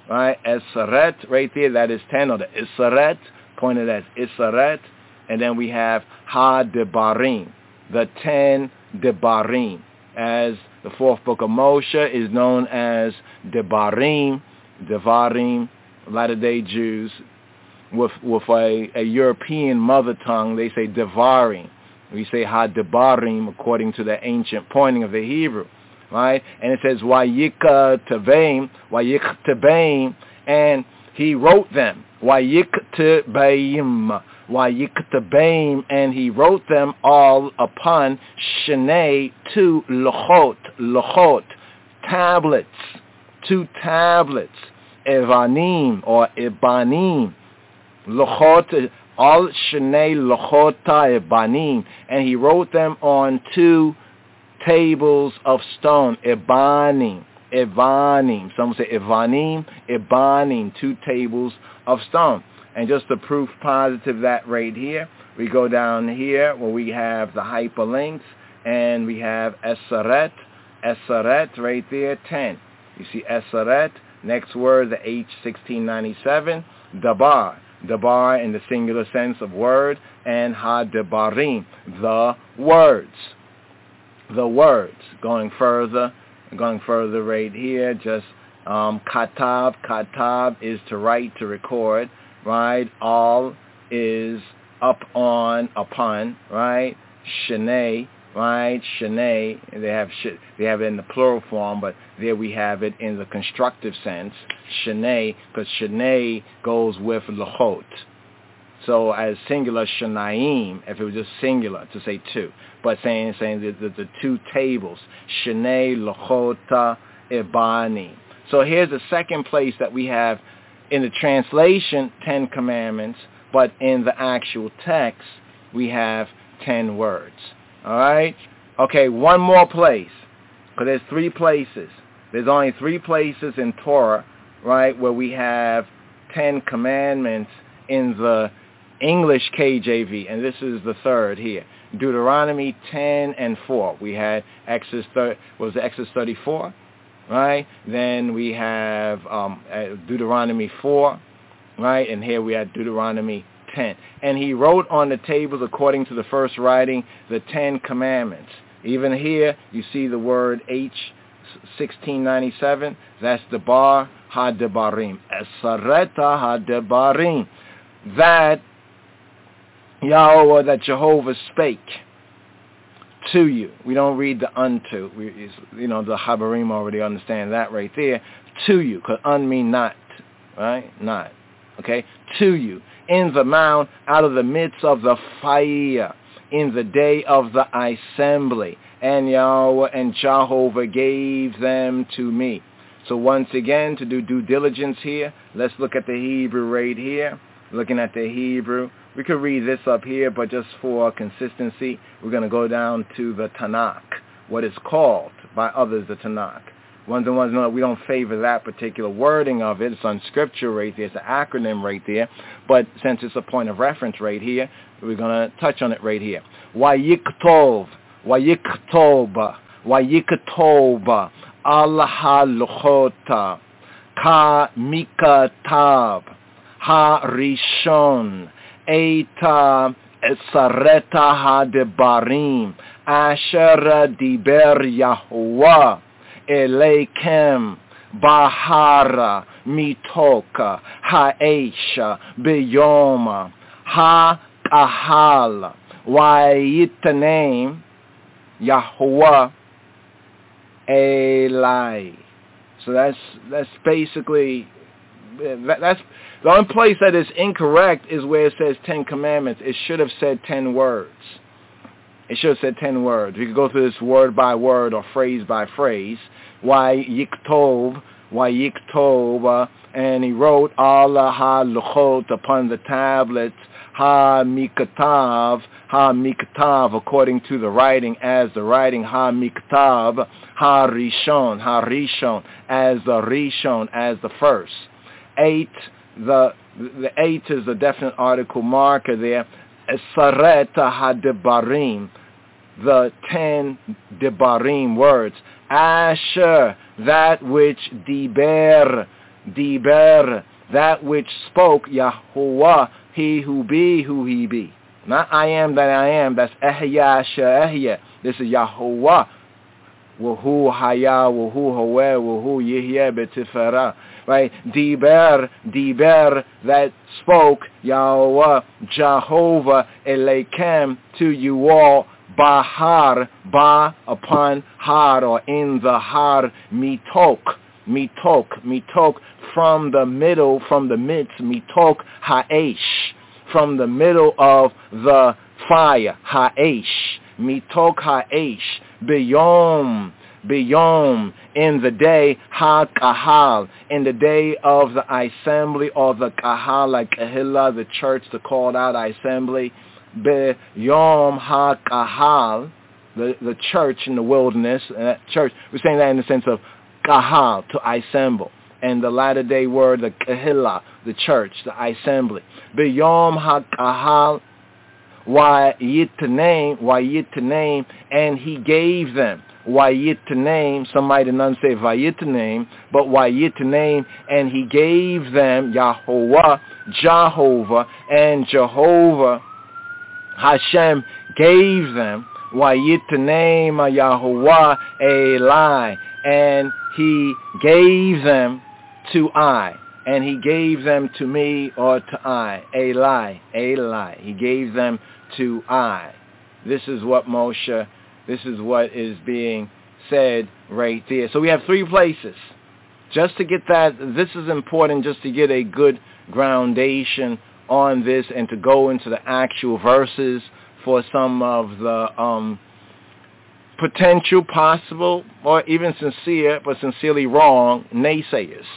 right? Eseret, right there, that is ten, or the Iseret, pointed as Iseret. And then we have Ha-Debarim, the ten Debarim, as the fourth book of Moshe is known as Debarim, Devarim. Latter-day Jews, with with a, a European mother tongue, they say Devarim. We say Ha-Debarim according to the ancient pointing of the Hebrew, right? And it says Wayiktabeim, Wayiktabeim, and he wrote them. Wayiktabeim, Wayiktabeim, and he wrote them all upon Shnei, two Lochot, Lochot, tablets, two tablets, Evanim or Ebanim, Lochot, all Shnei Lochota Ebanim, and he wrote them on two tables of stone, Ebanim, Evanim, some say Evanim, Ebanim, two tables of stone. And just to proof positive that right here, we go down here where we have the hyperlinks, and we have Eseret, Eseret right there, ten. You see Eseret, next word, the H sixteen ninety-seven, Dabar, Dabar in the singular sense of word, and Ha-Debarim, the words, the words. Going further, going further right here, just um, Katab, Katab is to write, to record, right? All is up on, upon, right? Shnei, right? Shnei, they have sh- they have it in the plural form, but there we have it in the constructive sense, Shnei, because Shnei goes with Lochot. So as singular, Shnaim, if it was just singular, to say two. But saying saying the, the, the two tables, Shnei, Lochota, Ebani. So here's the second place that we have in the translation, Ten Commandments, but in the actual text, we have ten words. All right? Okay, one more place, because there's three places. There's only three places in Torah, right, where we have Ten Commandments in the English K J V, and this is the third here. Deuteronomy ten and four. We had Exodus, thirty, what was it, Exodus thirty-four, right? Then we have um, Deuteronomy four, right? And here we have Deuteronomy ten. And he wrote on the tables, according to the first writing, the Ten Commandments. Even here, you see the word H sixteen ninety-seven. That's Debar Ha-Debarim. Esareta Ha-Debarim. That Yahweh, that Jehovah spake to you. We don't read the unto. We, you know, the Habarim already understand that right there. To you, because un mean not, right? Not. Okay? To you. In the mount, out of the midst of the fire, in the day of the assembly. And Yahweh and Jehovah gave them to me. So once again, to do due diligence here, let's look at the Hebrew right here. Looking at the Hebrew. We could read this up here, but just for consistency, we're going to go down to the Tanakh, what is called by others the Tanakh. Ones and ones know that we don't favor that particular wording of it. It's on scripture right there. It's an acronym right there. But since it's a point of reference right here, we're going to touch on it right here. Wayiktov, Wayiktoba, Wayiktoba, Allah luchota, ka mikatab, ha rishon, Eita esareta ha-debarim, asher diber Yahuwah, eleikem, bahara, mitoka, ha'esha, beyoma, ha-kahal, wa'yitanem, Yahuwah, Elai. So that's, that's basically, that, that's, the only place that is incorrect is where it says Ten Commandments. It should have said ten words. It should have said ten words. We could go through this word by word or phrase by phrase. Why yiktov, why yiktov, and he wrote Allah ha-luchot upon the tablets, ha-mikatav, ha-mikatav, according to the writing, as the writing, ha-mikatav, ha-rishon, ha-rishon, as the rishon, as the first. Eight, the the eight is a definite article marker there. Esareta ha-debarim, the ten debarim words. Asher, that which diber, Diber, that which spoke, Yahuwah, he who be, who he be. Not I am that I am, that's Ehya Sha'ehya. This is Yahuwah. Wuhu Haya, Wuhu Hawe, Wuhu Yihya Betifera. Right? Diber, Diber, that spoke, Yahweh, Jehovah, Elekem, to you all, Bahar, Ba, upon Har, or in the Har, Mitok, Mitok, Mitok, from the middle, from the midst, Mitok, Ha'esh, from the middle of the fire, Ha'esh, Mitok Ha'esh, Beyom, Beyom, in the day, Ha-Kahal, in the day of the assembly, or the Kahal, like Kahila, the church, the called out assembly, Beyom Ha-Kahal, the, the church in the wilderness, and that church, we're saying that in the sense of Kahal, to assemble, and the latter day word, the Kahila, the church, the assembly. Beyom Ha-Kahal, Wayitanim, Wayitanim, and he gave them. Wayitanim, somebody none say Vayitanim, but Wayitanim, and he gave them Yahuwah, Jehovah, and Jehovah, Hashem gave them Wayitanim Yahuwah Eli, and he gave them to I, and he gave them to me, or to I, Eli, Eli, he gave them to I. This is what Moshe, this is what is being said right there. So we have three places. Just to get that, this is important, just to get a good groundation on this and to go into the actual verses for some of the um, potential, possible, or even sincere, but sincerely wrong naysayers.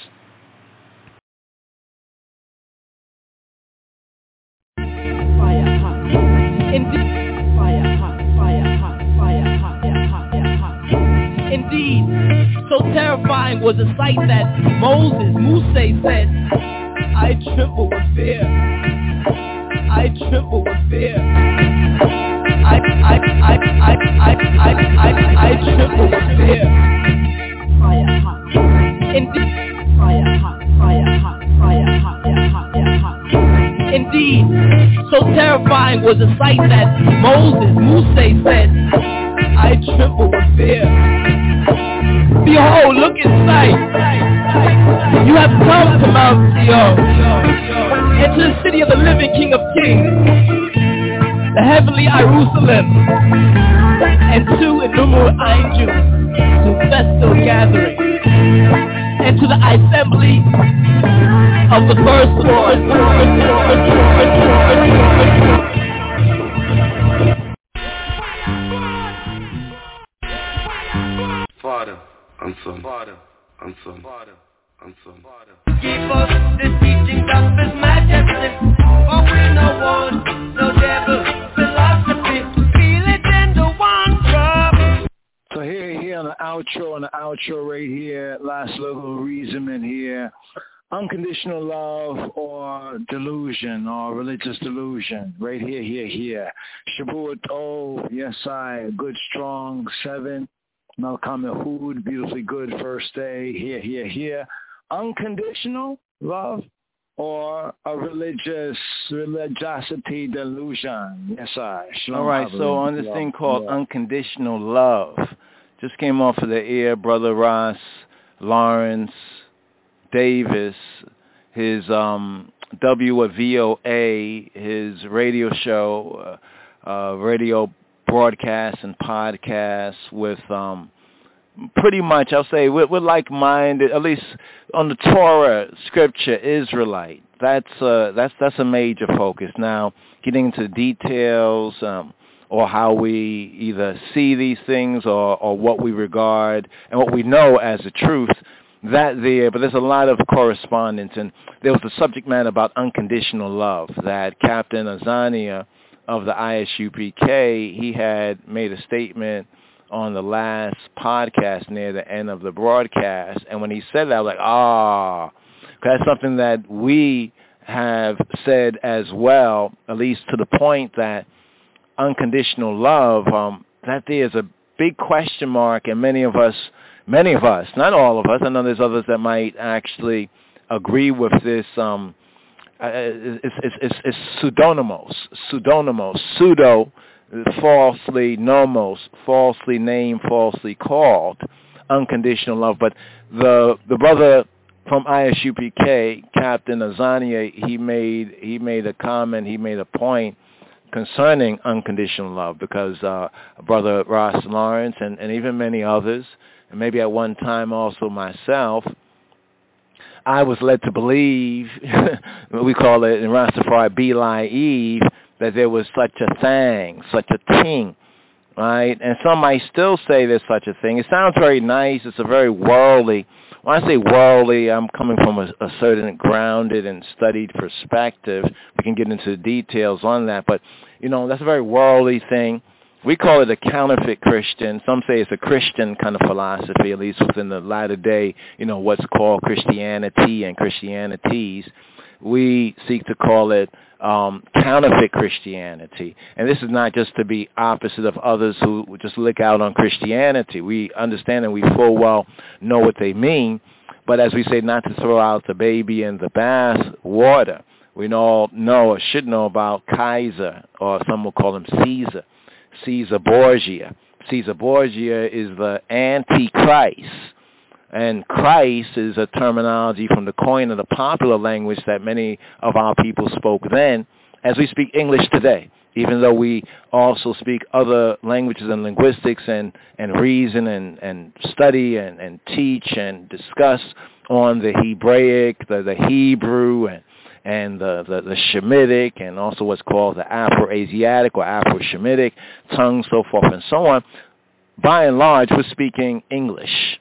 Indeed, fire hot, fire hot, fire hot, yeah, hot, yeah, hot. Indeed, so terrifying was the sight that Moses, Moses said, I tremble with fear. I tremble with fear. I, I, I, I, I, I, I, I tremble with fear. Fire hot. Indeed, fire hot, fire hot, fire hot, yeah, hot, yeah, hot. Indeed, so terrifying was the sight that Moses, Moses said, I tremble with fear. Behold, look in sight. You have come to Mount Zion, and to the city of the living King of Kings, the heavenly Jerusalem, and to innumerable angels, to festal gathering, and to the assembly of the firstborn. Father and Son, Father and Son, Father and Son. Give us the teachings of His Majesty, for we no want no devil philosophy. Feel it in the one drop. So here, here on the outro, on the outro right here, last little reasoning here. Unconditional love or delusion or religious delusion. Right here, here, here. Shabuot O, yes I, good, strong, seven. Malcolm Ehud, beautifully good, first day, here, here, here. Unconditional love or a religious, religiosity delusion. Yes I. All right, so on this thing called yeah. unconditional love, just came off of the air, Brother Ross, Lawrence, Davis, his um, W V O A, his radio show, uh, uh, radio broadcasts and podcasts with um, pretty much, I'll say, we're, we're like-minded, at least on the Torah, Scripture, Israelite. That's uh, that's that's a major focus. Now, getting into details um, or how we either see these things or, or what we regard and what we know as the truth, that there, but there's a lot of correspondence. And there was a subject matter about unconditional love that Captain Azania of the I S U P K, he had made a statement on the last podcast near the end of the broadcast. And when he said that, I was like, ah, that's something that we have said as well, at least to the point that unconditional love, um, that there's a big question mark, and many of us Many of us, not all of us, I know there's others that might actually agree with this. Um, uh, it's, it's, it's, it's pseudonymous, pseudonymous, pseudo, falsely nomos, falsely named, falsely called, unconditional love. But the the brother from I S U P K, Captain Azania, he made he made a comment, he made a point concerning unconditional love, because uh, Brother Ross Lawrence and, and even many others, and maybe at one time also myself, I was led to believe, we call it in Rastafari, Be-Lie-Eve, that there was such a thing, such a thing, right? And some might still say there's such a thing. It sounds very nice. It's a very worldly. When I say worldly, I'm coming from a, a certain grounded and studied perspective. We can get into the details on that. But, you know, that's a very worldly thing. We call it a counterfeit Christian. Some say it's a Christian kind of philosophy, at least within the latter day, you know, what's called Christianity and Christianities. We seek to call it um, counterfeit Christianity. And this is not just to be opposite of others who just look out on Christianity. We understand and we full well know what they mean. But as we say, not to throw out the baby in the bath water. We all know or should know about Kaiser, or some will call him Caesar. Caesar Borgia. Caesar Borgia is the Antichrist. And Christ is a terminology from the coin of the popular language that many of our people spoke then, as we speak English today, even though we also speak other languages and linguistics and, and reason and, and study and, and teach and discuss on the Hebraic, the, the Hebrew, and and the, the, the Shemitic, and also what's called the Afro-Asiatic or Afro-Shemitic tongues, so forth and so on. By and large, we're speaking English.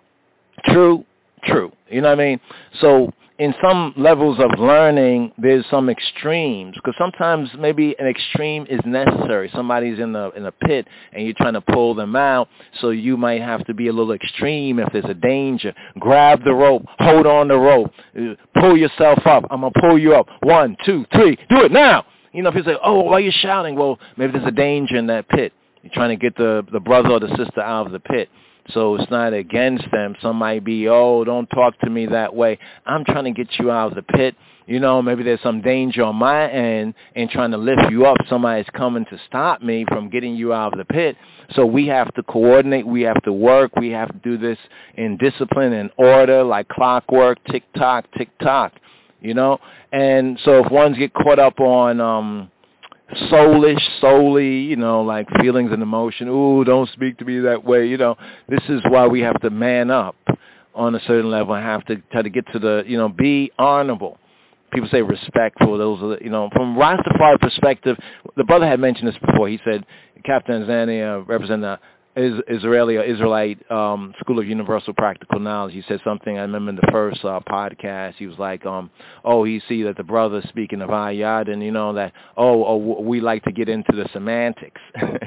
True, true. You know what I mean? So in some levels of learning, there's some extremes, because sometimes maybe an extreme is necessary. Somebody's in the in a pit, and you're trying to pull them out, so you might have to be a little extreme if there's a danger. Grab the rope, hold on the rope, pull yourself up. I'm going to pull you up. One, two, three, do it now. You know, if you say, oh, why are you shouting? Well, maybe there's a danger in that pit. You're trying to get the, the brother or the sister out of the pit. So it's not against them. Some might be, oh, don't talk to me that way. I'm trying to get you out of the pit. You know, maybe there's some danger on my end in trying to lift you up. Somebody's coming to stop me from getting you out of the pit. So we have to coordinate. We have to work. We have to do this in discipline and order, like clockwork, tick-tock, tick-tock, you know. And so if ones get caught up on um, soulish, solely, you know, like feelings and emotion, ooh, don't speak to me that way, you know, this is why we have to man up on a certain level and have to try to get to the, you know, be honorable. People say respectful. Those are, the, you know, from Rastafari perspective, the brother had mentioned this before. He said, Captain Zania, representing the Israeli or Israelite um, School of Universal Practical Knowledge. He said something, I remember in the first uh, podcast, he was like, um, oh, he see that the brother speaking of Ayat, and you know that, oh, oh, we like to get into the semantics.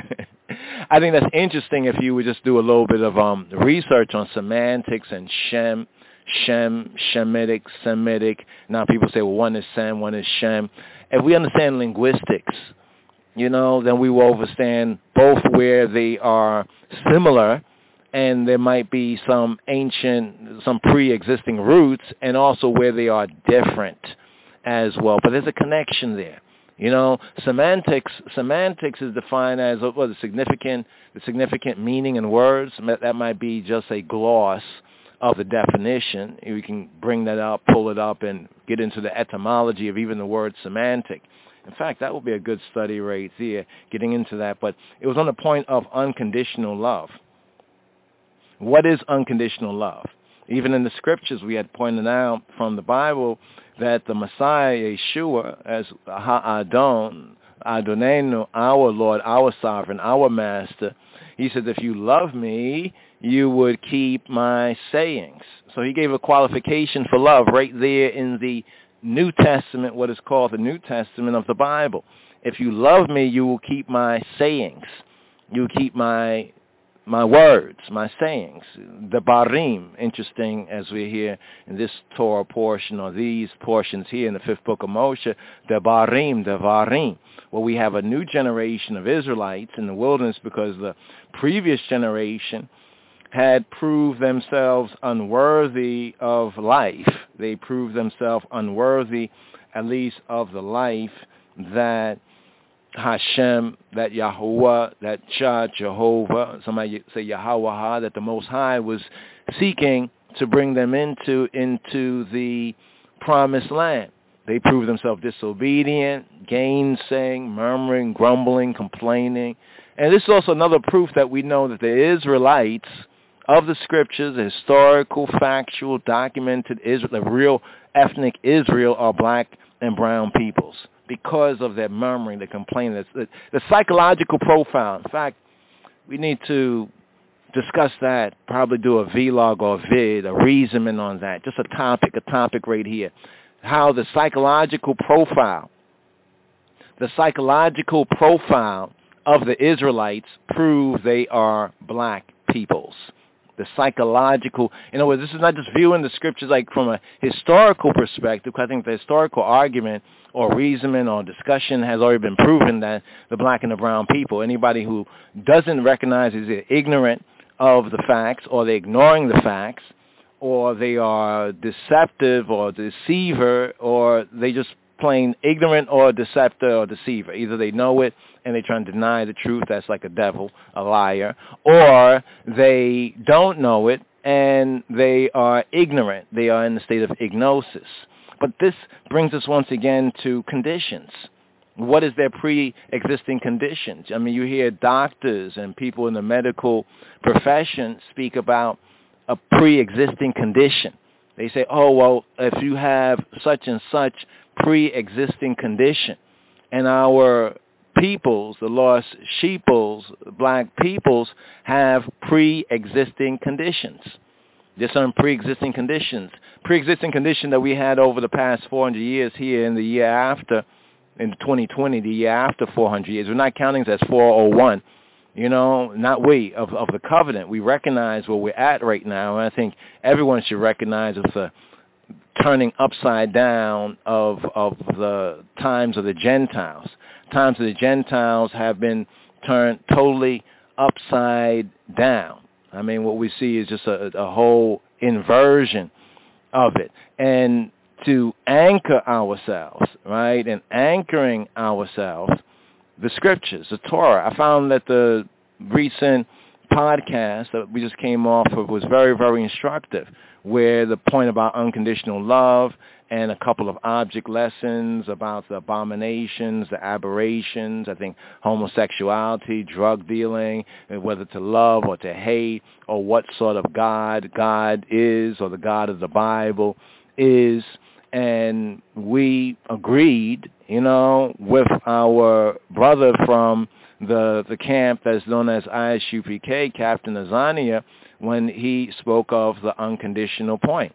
I think that's interesting if you would just do a little bit of um, research on semantics and Shem, Shem, Shemitic, Semitic. Now people say, well, one is Sem, one is Shem. If we understand linguistics, you know, then we will understand both where they are similar, and there might be some ancient, some pre-existing roots, and also where they are different as well. But there's a connection there. You know, semantics semantics is defined as what the significant the significant meaning in words. That might be just a gloss of the definition. We can bring that up, pull it up, and get into the etymology of even the word semantic. In fact, that would be a good study right there, getting into that. But it was on the point of unconditional love. What is unconditional love? Even in the scriptures, we had pointed out from the Bible that the Messiah, Yeshua, as Ha'adon, Adonenu, our Lord, our sovereign, our master, he said, if you love me, you would keep my sayings. So he gave a qualification for love right there in the New Testament, what is called the New Testament of the Bible. If you love me, you will keep my sayings. You will keep my my words, my sayings. The Barim, interesting as we're here in this Torah portion, or these portions here in the fifth book of Moshe, the Barim, the Varim, where we have a new generation of Israelites in the wilderness because the previous generation had proved themselves unworthy of life. They proved themselves unworthy, at least of the life that Hashem, that Yahuwah, that Jah, Jehovah, somebody say Yahweh, that the Most High was seeking to bring them into into the promised land. They proved themselves disobedient, gainsaying, murmuring, grumbling, complaining. And this is also another proof that we know that the Israelites of the scriptures, the historical, factual, documented Israel, the real ethnic Israel, are black and brown peoples because of their murmuring, their complaining, the, the psychological profile. In fact, we need to discuss that, probably do a vlog or a vid, a reasoning on that, just a topic, a topic right here. How the psychological profile, the psychological profile of the Israelites prove they are black peoples. The psychological, in other words, this is not just viewing the scriptures like from a historical perspective, because I think the historical argument or reasoning or discussion has already been proven that the black and the brown people, anybody who doesn't recognize is either ignorant of the facts or they're ignoring the facts or they are deceptive or deceiver or they just plain ignorant or deceptive or deceiver. Either they know it and they try and deny the truth, that's like a devil, a liar, or they don't know it and they are ignorant. They are in the state of ignosis. But this brings us once again to conditions. What is their pre-existing conditions? I mean, you hear doctors and people in the medical profession speak about a pre-existing condition. They say, oh, well, if you have such and such pre-existing condition, and our peoples, the lost sheeples, black peoples, have pre-existing conditions. There's some pre-existing conditions. Pre-existing condition that we had over the past four hundred years here in the year after, in twenty twenty, the year after four hundred years. We're not counting as four oh one, you know, not we, of, of the covenant. We recognize where we're at right now, and I think everyone should recognize it's a turning upside down of of the times of the Gentiles. Times of the Gentiles have been turned totally upside down. I mean, what we see is just a, a whole inversion of it. And to anchor ourselves, right, and anchoring ourselves, the scriptures, the Torah. I found that the recent podcast that we just came off of was very, very instructive, where the point about unconditional love and a couple of object lessons about the abominations, the aberrations, I think homosexuality, drug dealing, whether to love or to hate, or what sort of God God is, or the God of the Bible is. And we agreed, you know, with our brother from the the camp that's known as I S U P K, Captain Azania, when he spoke of the unconditional point.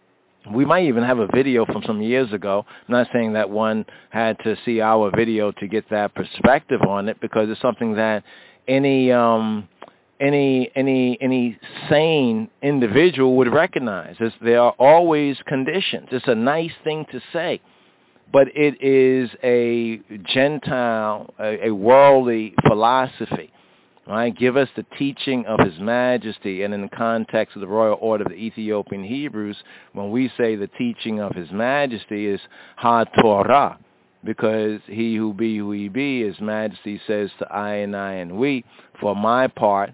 We might even have a video from some years ago. I'm not saying that one had to see our video to get that perspective on it, because it's something that any um, any any any sane individual would recognize. It's, there are always conditions. It's a nice thing to say, but it is a Gentile, a, a worldly philosophy. Right? Give us the teaching of His Majesty. And in the context of the Royal Order of the Ethiopian Hebrews, when we say the teaching of His Majesty is Ha-Torah, because He who be who He be, His Majesty says to I and I and we, for my part,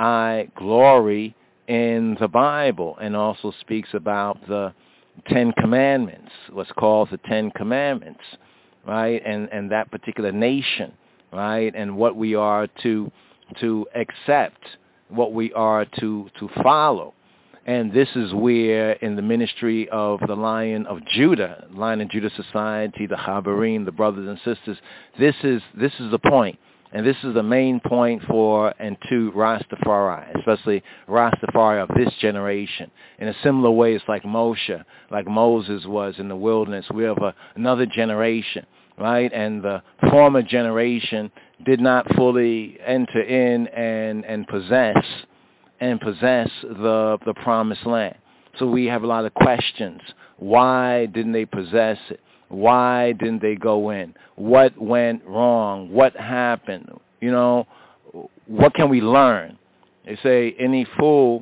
I glory in the Bible, and also speaks about the Ten Commandments, what's called the Ten Commandments, right? And and that particular nation, right? And what we are to to accept, what we are to to follow. And this is where, in the ministry of the Lion of Judah, Lion of Judah Society, the Chabarim, the brothers and sisters, this is this is the point. And this is the main point for and to Rastafari, especially Rastafari of this generation. In a similar way, it's like Moshe, like Moses was in the wilderness. We have a, another generation, right? And the former generation did not fully enter in and, and possess and possess the the promised land. So we have a lot of questions. Why didn't they possess it? Why didn't they go in? What went wrong? What happened? You know, what can we learn? They say any fool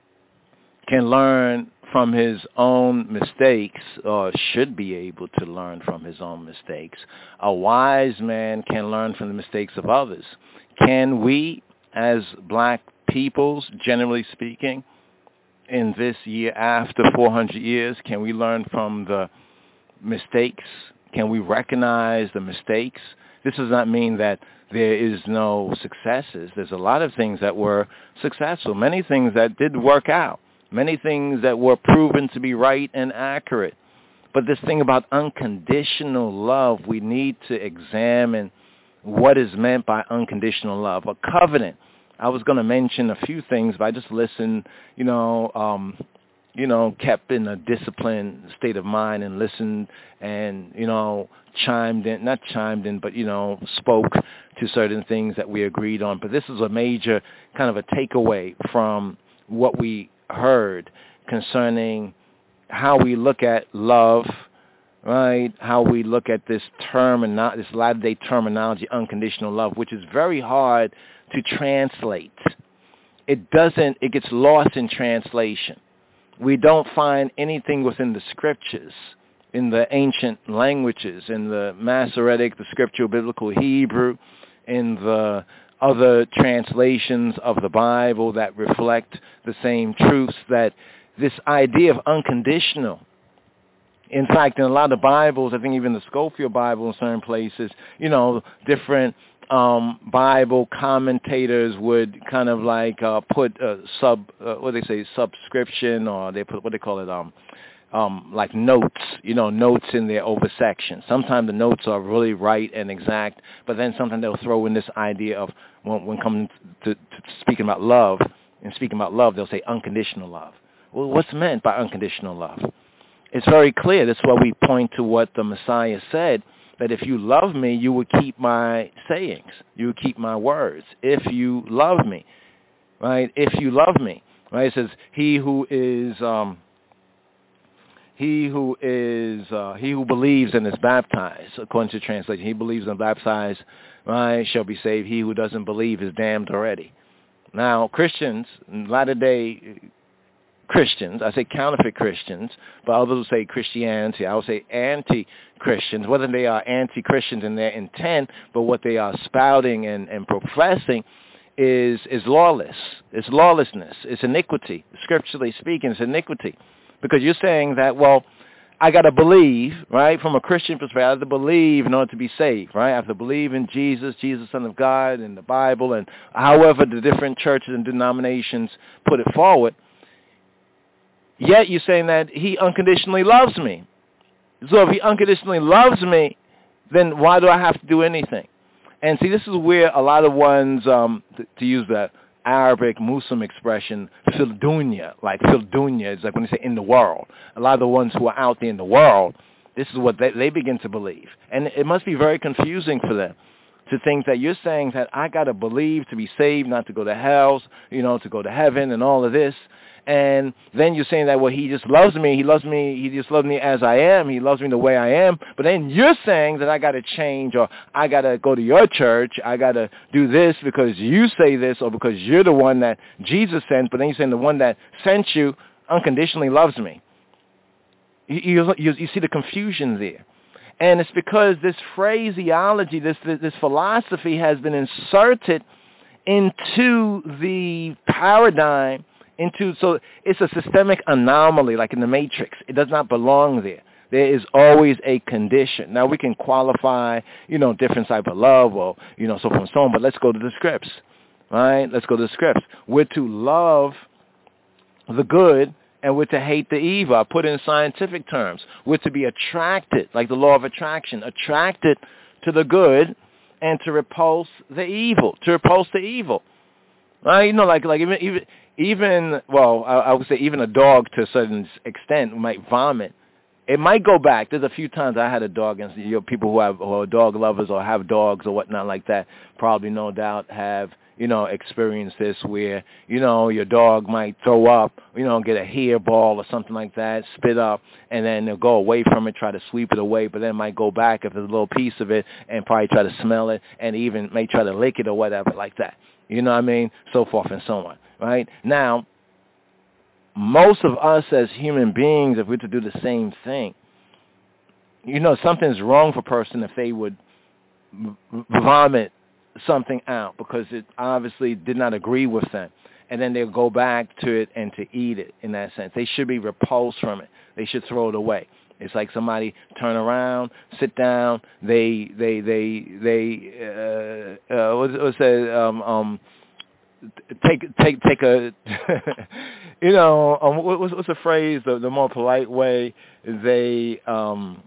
can learn from his own mistakes, or should be able to learn from his own mistakes. A wise man can learn from the mistakes of others. Can we, as black peoples, generally speaking, in this year after four hundred years, can we learn from the mistakes? Can we recognize the mistakes? This does not mean that there is no successes. There's a lot of things that were successful, many things that did work out, many things that were proven to be right and accurate. But this thing about unconditional love, we need to examine what is meant by unconditional love. A covenant. I was going to mention a few things, but I just listened, you know, um, you know, kept in a disciplined state of mind and listened and, you know, chimed in, not chimed in, but, you know, spoke to certain things that we agreed on. But this is a major kind of a takeaway from what we heard concerning how we look at love, right? How we look at this term and not this latter-day terminology, unconditional love, which is very hard to translate. It doesn't, it gets lost in translation. We don't find anything within the scriptures, in the ancient languages, in the Masoretic, the scriptural biblical Hebrew, in the other translations of the Bible that reflect the same truths, that this idea of unconditional. In fact, in a lot of Bibles, I think even the Scofield Bible in certain places, you know, different um, Bible commentators would kind of like uh, put a sub, uh, what do they say, subscription, or they put, what they call it, um, um, like notes, you know, notes in their oversection. Sometimes the notes are really right and exact, but then sometimes they'll throw in this idea of, when, when coming to, to speaking about love, and speaking about love, they'll say unconditional love. Well, what's meant by unconditional love? It's very clear. That's why we point to what the Messiah said, that if you love me, you will keep my sayings. You will keep my words. If you love me, right? If you love me, right? It says, he who is, um, he who is, uh, he who believes and is baptized, according to translation, he believes and is baptized, right, shall be saved. He who doesn't believe is damned already. Now, Christians, Latter-day Christians, I say counterfeit Christians, but others will say Christianity. I will say anti-Christians, whether they are anti-Christians in their intent, but what they are spouting and, and professing is is lawless. It's lawlessness. It's iniquity. Scripturally speaking, it's iniquity. Because you're saying that, well, I got to believe, right, from a Christian perspective, I have to believe in order to be saved, right? I have to believe in Jesus, Jesus, Son of God, and the Bible, and however the different churches and denominations put it forward. Yet you're saying that he unconditionally loves me. So if he unconditionally loves me, then why do I have to do anything? And see, this is where a lot of ones, um, to, to use the Arabic Muslim expression, fil dunya, like fil dunya, it's like when they say in the world. A lot of the ones who are out there in the world, this is what they, they begin to believe. And it must be very confusing for them to think that you're saying that I got to believe to be saved, not to go to hell, you know, to go to heaven and all of this. And then you're saying that, well, he just loves me. He loves me. He just loves me as I am. He loves me the way I am. But then you're saying that I got to change, or I got to go to your church. I got to do this because you say this, or because you're the one that Jesus sent. But then you're saying the one that sent you unconditionally loves me. You, you, you see the confusion there. And it's because this phraseology, this, this, this philosophy has been inserted into the paradigm, into, so it's a systemic anomaly, like in the Matrix. It does not belong there. There is always a condition. Now, we can qualify, you know, different type of love, or, you know, so forth and so on, but let's go to the scripts, right? Let's go to the scripts. We're to love the good, and we're to hate the evil. I put it in scientific terms. We're to be attracted, like the law of attraction, attracted to the good, and to repulse the evil, to repulse the evil. Right? You know, like, like even, even, even, well, I, I would say even a dog to a certain extent might vomit. It might go back. There's a few times I had a dog, and you know, people who have, who are dog lovers or have dogs or whatnot like that probably no doubt have, you know, experienced this where, you know, your dog might throw up, you know, get a hairball or something like that, spit up, and then they'll go away from it, try to sweep it away, but then might go back if there's a little piece of it and probably try to smell it and even may try to lick it or whatever like that. You know what I mean? So forth and so on. right? Now, most of us as human beings, if we were to do the same thing, you know, something's wrong for a person if they would vomit something out because it obviously did not agree with them. And then they'll go back to it and to eat it in that sense. They should be repulsed from it. They should throw it away. It's like somebody turn around, sit down, they, they, they, they, uh, uh, what's, what's that, um, um, take, take, take a, you know, um, what's, what's the phrase, the, the more polite way, they, um,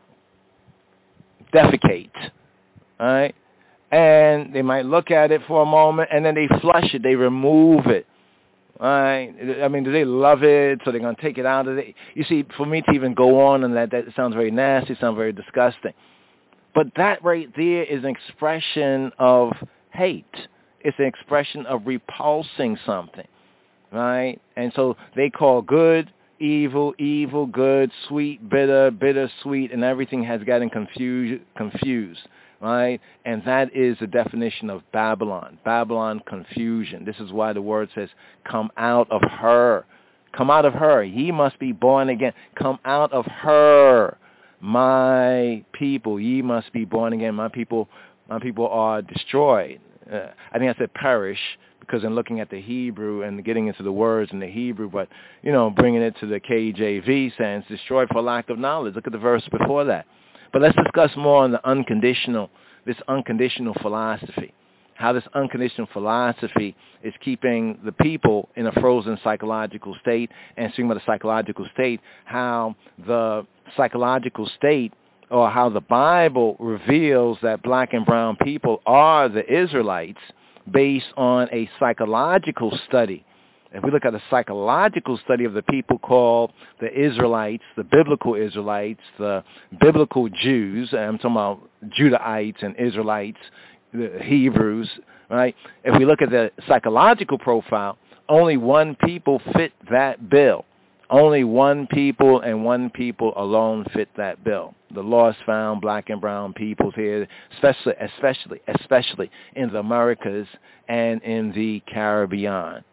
defecate, all right? And they might look at it for a moment, and then they flush it, they remove it. Right? I mean, do they love it? So they're going to take it out of it. You see, for me to even go on and that, that sounds very nasty, sounds very disgusting. But that right there is an expression of hate. It's an expression of repulsing something, right? And so they call good evil, evil good, sweet, bitter, bitter, sweet, and everything has gotten confused, confused. Right? And that is the definition of Babylon. Babylon, confusion. This is why the word says, come out of her. Come out of her. Ye must be born again. Come out of her, my people. Ye must be born again. My people, my people are destroyed. Uh, I think I said perish because in looking at the Hebrew and getting into the words in the Hebrew, but, you know, bringing it to the K J V sense, destroyed for lack of knowledge. Look at the verse before that. But let's discuss more on the unconditional, this unconditional philosophy, how this unconditional philosophy is keeping the people in a frozen psychological state. And speaking about the psychological state, how the psychological state or how the Bible reveals that black and brown people are the Israelites based on a psychological study. If we look at a psychological study of the people called the Israelites, the biblical Israelites, the biblical Jews, I'm talking about Judahites and Israelites, the Hebrews, right? If we look at the psychological profile, only one people fit that bill. Only one people and one people alone fit that bill. The lost found black and brown peoples here, especially, especially, especially in the Americas and in the Caribbean.